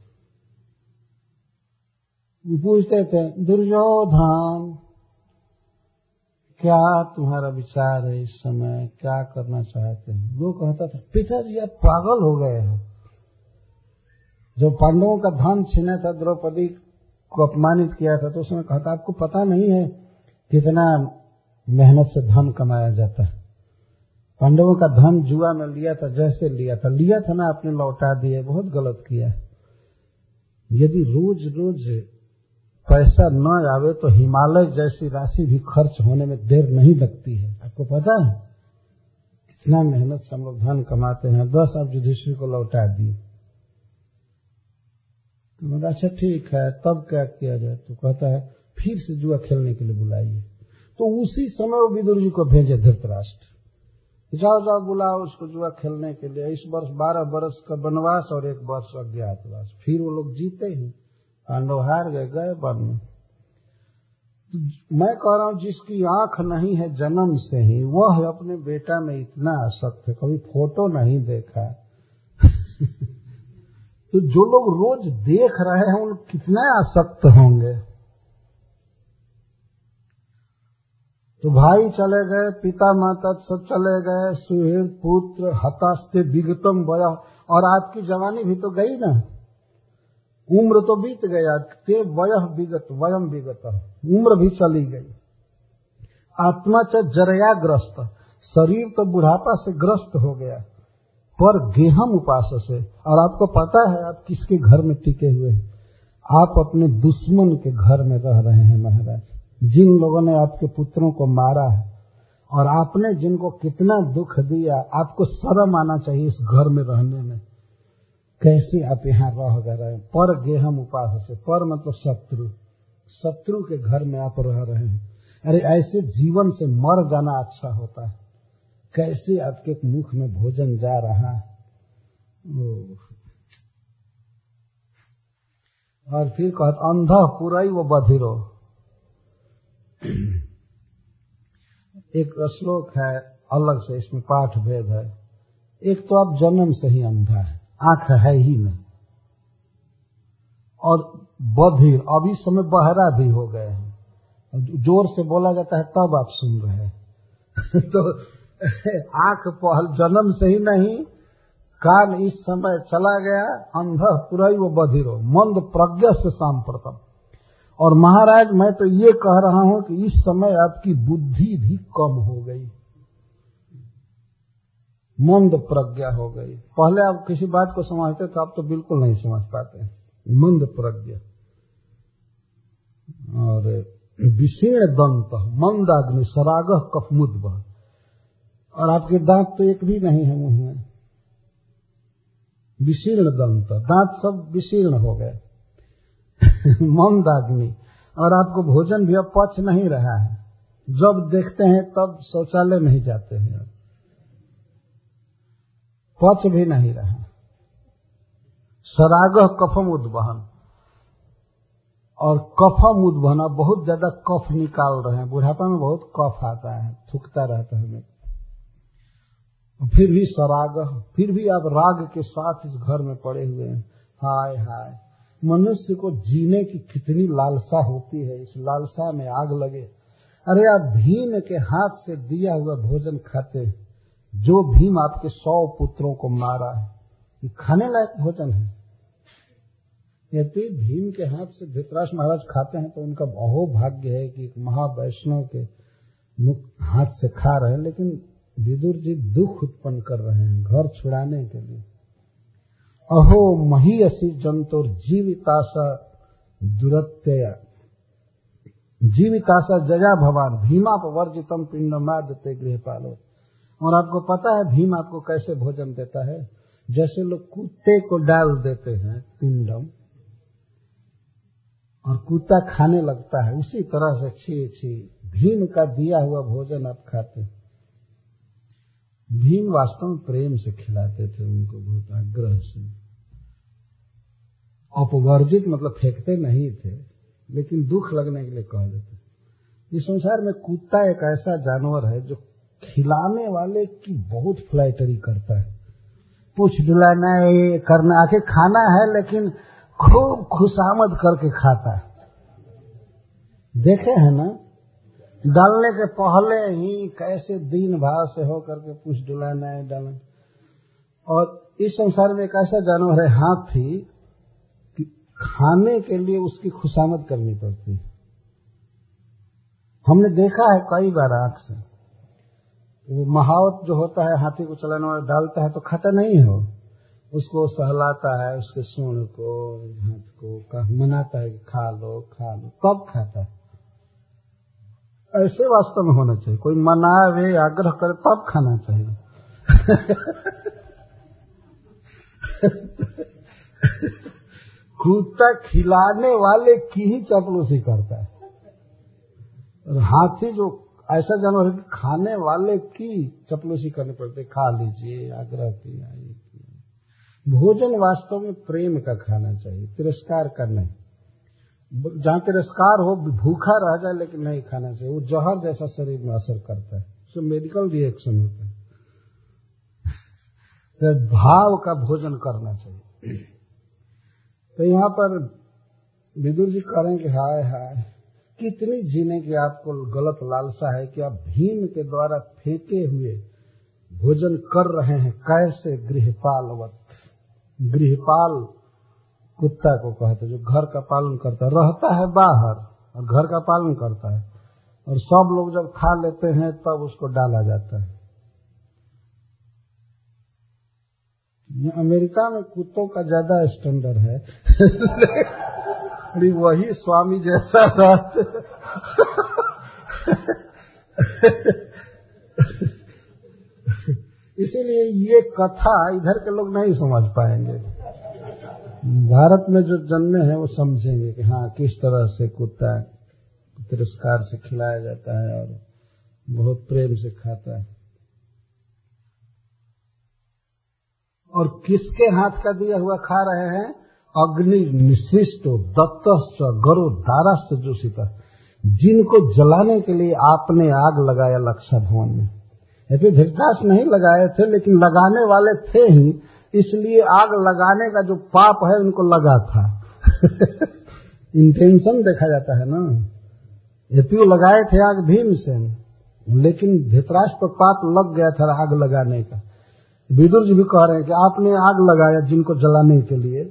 पूछते थे दुर्योधन क्या तुम्हारा विचार है, इस समय क्या करना चाहते हैं? वो कहता था पिताजी आप पागल हो गए हो। जब पांडवों का धन छीना था, द्रौपदी को अपमानित किया था, तो उसने कहा था आपको पता नहीं है कितना मेहनत से धन कमाया जाता है। पांडवों का धन जुआ में लिया था, जैसे लिया था ना, आपने लौटा दिया, बहुत गलत किया। यदि रोज रोज पैसा न आवे तो हिमालय जैसी राशि भी खर्च होने में देर नहीं लगती है। आपको पता है इतना मेहनत से हम लोग धन कमाते हैं, बस आप युधिष्ठिर को लौटा दिए। तो अच्छा ठीक है, तब क्या किया जाए? तो कहता है फिर से जुआ खेलने के लिए बुलाइए। तो उसी समय वो विदुर जी को भेजे धृतराष्ट्र, जाओ बुलाओ उसको जुआ खेलने के लिए। इस वर्ष 12 वर्ष का वनवास और 1 वर्ष अज्ञातवास। फिर वो लोग जीते ही, पांडव हार गए वन में। मैं कह रहा हूं जिसकी आंख नहीं है जन्म से ही, वह अपने बेटा में इतना आसक्त है, कभी फोटो नहीं देखा तो जो लोग रोज देख रहे हैं उन कितने आसक्त होंगे। तो भाई चले गए, पिता माता सब चले गए, सुहृद पुत्र हतास्ते विगतम वय, और आपकी जवानी भी तो गई ना, उम्र तो बीत गया, ते वयः विगत वयम विगत, उम्र भी चली गई। आत्मा च जरयाग्रस्त, शरीर तो बुढ़ापा से ग्रस्त हो गया, पर गेहम उपास से। और आपको पता है आप किसके घर में टिके हुए हैं? आप अपने दुश्मन के घर में रह रहे हैं महाराज। जिन लोगों ने आपके पुत्रों को मारा है और आपने जिनको कितना दुख दिया, आपको शर्म आना चाहिए इस घर में रहने में। कैसे आप यहाँ रह गए? पर गेहम उपास से, पर मतलब शत्रु, शत्रु के घर में आप रह रहे हैं। अरे ऐसे जीवन से मर जाना अच्छा होता है। कैसे आपके मुख में भोजन जा रहा है। और फिर कहते अंधा पुराई वो बधिरो। एक श्लोक है अलग से, इसमें पाठ भेद है। एक तो आप जन्म से ही अंधा है, आंख है ही नहीं, और बधिर, अब इस समय बहरा भी हो गए हैं। जोर से बोला जाता है तब आप सुन रहे हैं। तो आंख पहल जन्म से ही नहीं, कान इस समय चला गया, अंधा पुराई वो बधिरो, मंद प्रज्ञा से सांप्रतम। और महाराज मैं तो ये कह रहा हूं कि इस समय आपकी बुद्धि भी कम हो गई, मंद प्रज्ञा हो गई। पहले आप किसी बात को समझते तो आप तो बिल्कुल नहीं समझ पाते, मंद प्रज्ञा। और विषेण दंत मंदाग्नि सरागह कफमुद्भव, और आपके दांत तो एक भी नहीं है मुंह में। विशीर्ण दंत, दांत सब विशीर्ण हो गए। मंदाग्नि, और आपको भोजन भी अब पच नहीं रहा है। जब देखते हैं तब शौचालय नहीं जाते हैं, पच भी नहीं रहा। सरागह कफम उद्वहन, और कफम उद्वहन, बहुत ज्यादा कफ निकाल रहे हैं। बुढ़ापा में बहुत कफ आता है, थूकता रहता है हमें। फिर भी सराग, फिर भी आप राग के साथ इस घर में पड़े हुए हैं। हाय हाय, मनुष्य को जीने की कितनी लालसा होती है, इस लालसा में आग लगे। अरे आप भीम के हाथ से दिया हुआ भोजन खाते, जो भीम आपके 100 पुत्रों को मारा है, ये खाने लायक भोजन है। यदि भीम के हाथ से धृतराष्ट्र महाराज खाते हैं तो उनका अहो भाग्य है कि महावैष्णव के हाथ से खा रहे हैं। लेकिन विदुर जी दुख उत्पन्न कर रहे हैं घर छुड़ाने के लिए। अहो महीयसी जंतुर जीविताशा दुरत्यया, जीविताशा जया भवान भीमापवर्जितम पिंडमादते गृहपालो। और आपको पता है भीम आपको कैसे भोजन देता है? जैसे लोग कुत्ते को डाल देते हैं पिंडम और कुत्ता खाने लगता है, उसी तरह से छी छी भीम का दिया हुआ भोजन आप खाते। भीम वास्तव में प्रेम से खिलाते थे उनको, बहुत आग्रह से। अपवर्जित मतलब फेंकते नहीं थे, लेकिन दुख लगने के लिए कह देते। इस संसार में कुत्ता एक ऐसा जानवर है जो खिलाने वाले की बहुत फ्लैटरी करता है, पूछ डुलाना ये करना, आखिर खाना है लेकिन खूब खुशामद करके खाता है। देखे हैं ना, डालने के पहले ही कैसे दीन भाव से हो करके पूछ डुलाना है डालना। और इस संसार में एक ऐसा जानवर है हाथी, कि खाने के लिए उसकी खुशामद करनी पड़ती है। हमने देखा है कई बार आंख से। वो महावत जो होता है हाथी को चलाने वाला, डालता है तो खाता नहीं है, उसको सहलाता है, उसके सूंड को हाथ को मनाता है कि खा लो खा लो, तब खाता है। ऐसे वास्तव में होना चाहिए, कोई मनावे आग्रह करे तब खाना चाहिए। कुत्ता खिलाने वाले की ही चापलूसी करता है, और हाथी जो ऐसा जानवर है कि खाने वाले की चापलूसी करनी पड़ती है। खा लीजिए, आग्रह किया। भोजन वास्तव में प्रेम का खाना चाहिए, तिरस्कार का नहीं। जहां तिरस्कार हो, भूखा रह जाए लेकिन नहीं खाना चाहिए, वो जहर जैसा शरीर में असर करता है, उससे मेडिकल रिएक्शन होता है। भाव का भोजन करना चाहिए। तो यहाँ पर विदुर जी कह रहे हैं कि हाय हाय, कितनी जीने की आपको गलत लालसा है कि आप भीम के द्वारा फेंके हुए भोजन कर रहे हैं। कैसे गृहपालवत, गृहपाल कुत्ता को कहते जो घर का पालन करता है, रहता है बाहर और घर का पालन करता है, और सब लोग जब खा लेते हैं तब उसको डाला जाता है। अमेरिका में कुत्तों का ज्यादा स्टैंडर्ड है वही स्वामी जैसा रहते इसीलिए ये कथा इधर के लोग नहीं समझ पाएंगे। भारत में जो जन्मे हैं वो समझेंगे कि हाँ किस तरह से कुत्ता तिरस्कार से खिलाया जाता है और बहुत प्रेम से खाता है। और किसके हाथ का दिया हुआ खा रहे हैं? अग्नि निशिष्टो दत्तश्च गरो दाराश्च जोषिता, जिनको जलाने के लिए आपने आग लगाया लक्षा भवन में। यदि धृतराष्ट्र नहीं लगाए थे, लेकिन लगाने वाले थे ही, इसलिए आग लगाने का जो पाप है उनको लगा था इंटेंशन देखा जाता है ना। यदि लगाए थे आग भीमसेन, लेकिन धृतराष्ट्र पर पाप लग गया था आग लगाने का। विदुर जी भी कह रहे हैं कि आपने आग लगाया जिनको जलाने के लिए,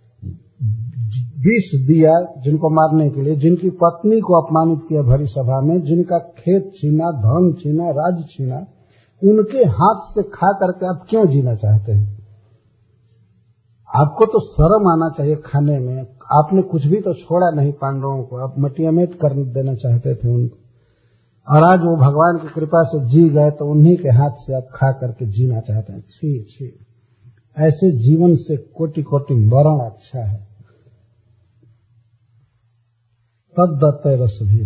विष दिया जिनको मारने के लिए, जिनकी पत्नी को अपमानित किया भरी सभा में, जिनका खेत छीना, धन छीना, राज्य छीना, उनके हाथ से खा करके आप क्यों जीना चाहते हैं? आपको तो शर्म आना चाहिए खाने में। आपने कुछ भी तो छोड़ा नहीं पांडवों को, आप मटियामेट कर देना चाहते थे उनको, और आज वो भगवान की कृपा से जी गए तो उन्हीं के हाथ से आप खा करके जीना चाहते हैं। छी छी, ऐसे जीवन से कोटि कोटि मरण अच्छा है। तद्दत्त रस भी।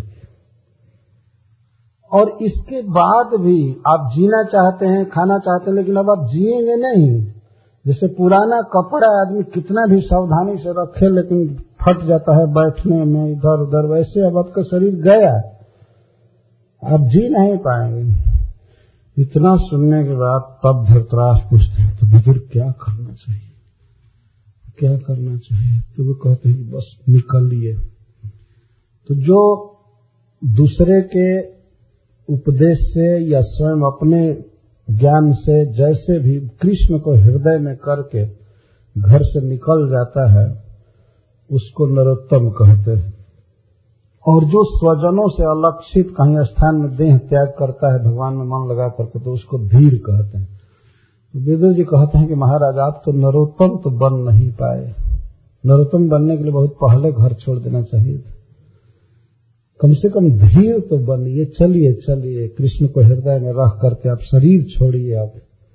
और इसके बाद भी आप जीना चाहते हैं, खाना चाहते हैं, लेकिन अब आप जिएंगे नहीं। जैसे पुराना कपड़ा आदमी कितना भी सावधानी से रखे लेकिन फट जाता है बैठने में इधर उधर, वैसे अब आपका शरीर गया, आप जी नहीं पाएंगे। इतना सुनने के बाद तब धृतराष्ट्र पूछते हैं तो विदुर क्या करना चाहिए, क्या करना चाहिए? तो वो कहते हैं बस निकलिए। तो जो दूसरे के उपदेश से या स्वयं अपने ज्ञान से जैसे भी कृष्ण को हृदय में करके घर से निकल जाता है, उसको नरोत्तम कहते हैं। और जो स्वजनों से अलक्षित कहीं स्थान में देह त्याग करता है भगवान में मन लगा करके, तो उसको धीर कहते हैं। तो विदुर जी कहते हैं कि महाराज आप तो नरोत्तम तो बन नहीं पाए। नरोत्तम बनने के लिए बहुत पहले घर छोड़ देना चाहिए था। कम से कम धीर तो बनिए, चलिए चलिए कृष्ण को हृदय में रख करके आप शरीर छोड़िए। आप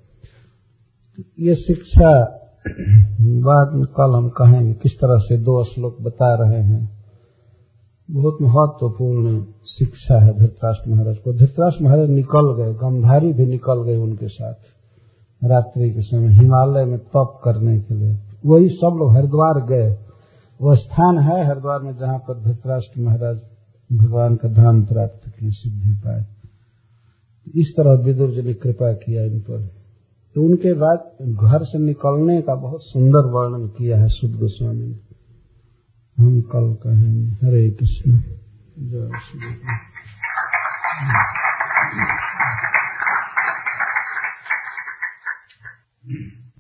ये शिक्षा बाद में कल हम कहेंगे किस तरह से 2 श्लोक बता रहे हैं। बहुत महत्वपूर्ण शिक्षा है धृतराष्ट्र महाराज को। धृतराष्ट्र महाराज निकल गए, गांधारी भी निकल गए उनके साथ रात्रि के समय हिमालय में तप करने के लिए। वही सब लोग हरिद्वार गए। वो स्थान है हरिद्वार में जहां पर धृतराष्ट्र महाराज भगवान का धाम प्राप्त की, सिद्धि पाए। इस तरह विदुर जी ने कृपा किया इन पर। तो उनके बाद घर से निकलने का बहुत सुंदर वर्णन किया है सुद गोस्वामी ने। हम कल कहेंगे। हरे कृष्ण, जय श्री कृष्ण।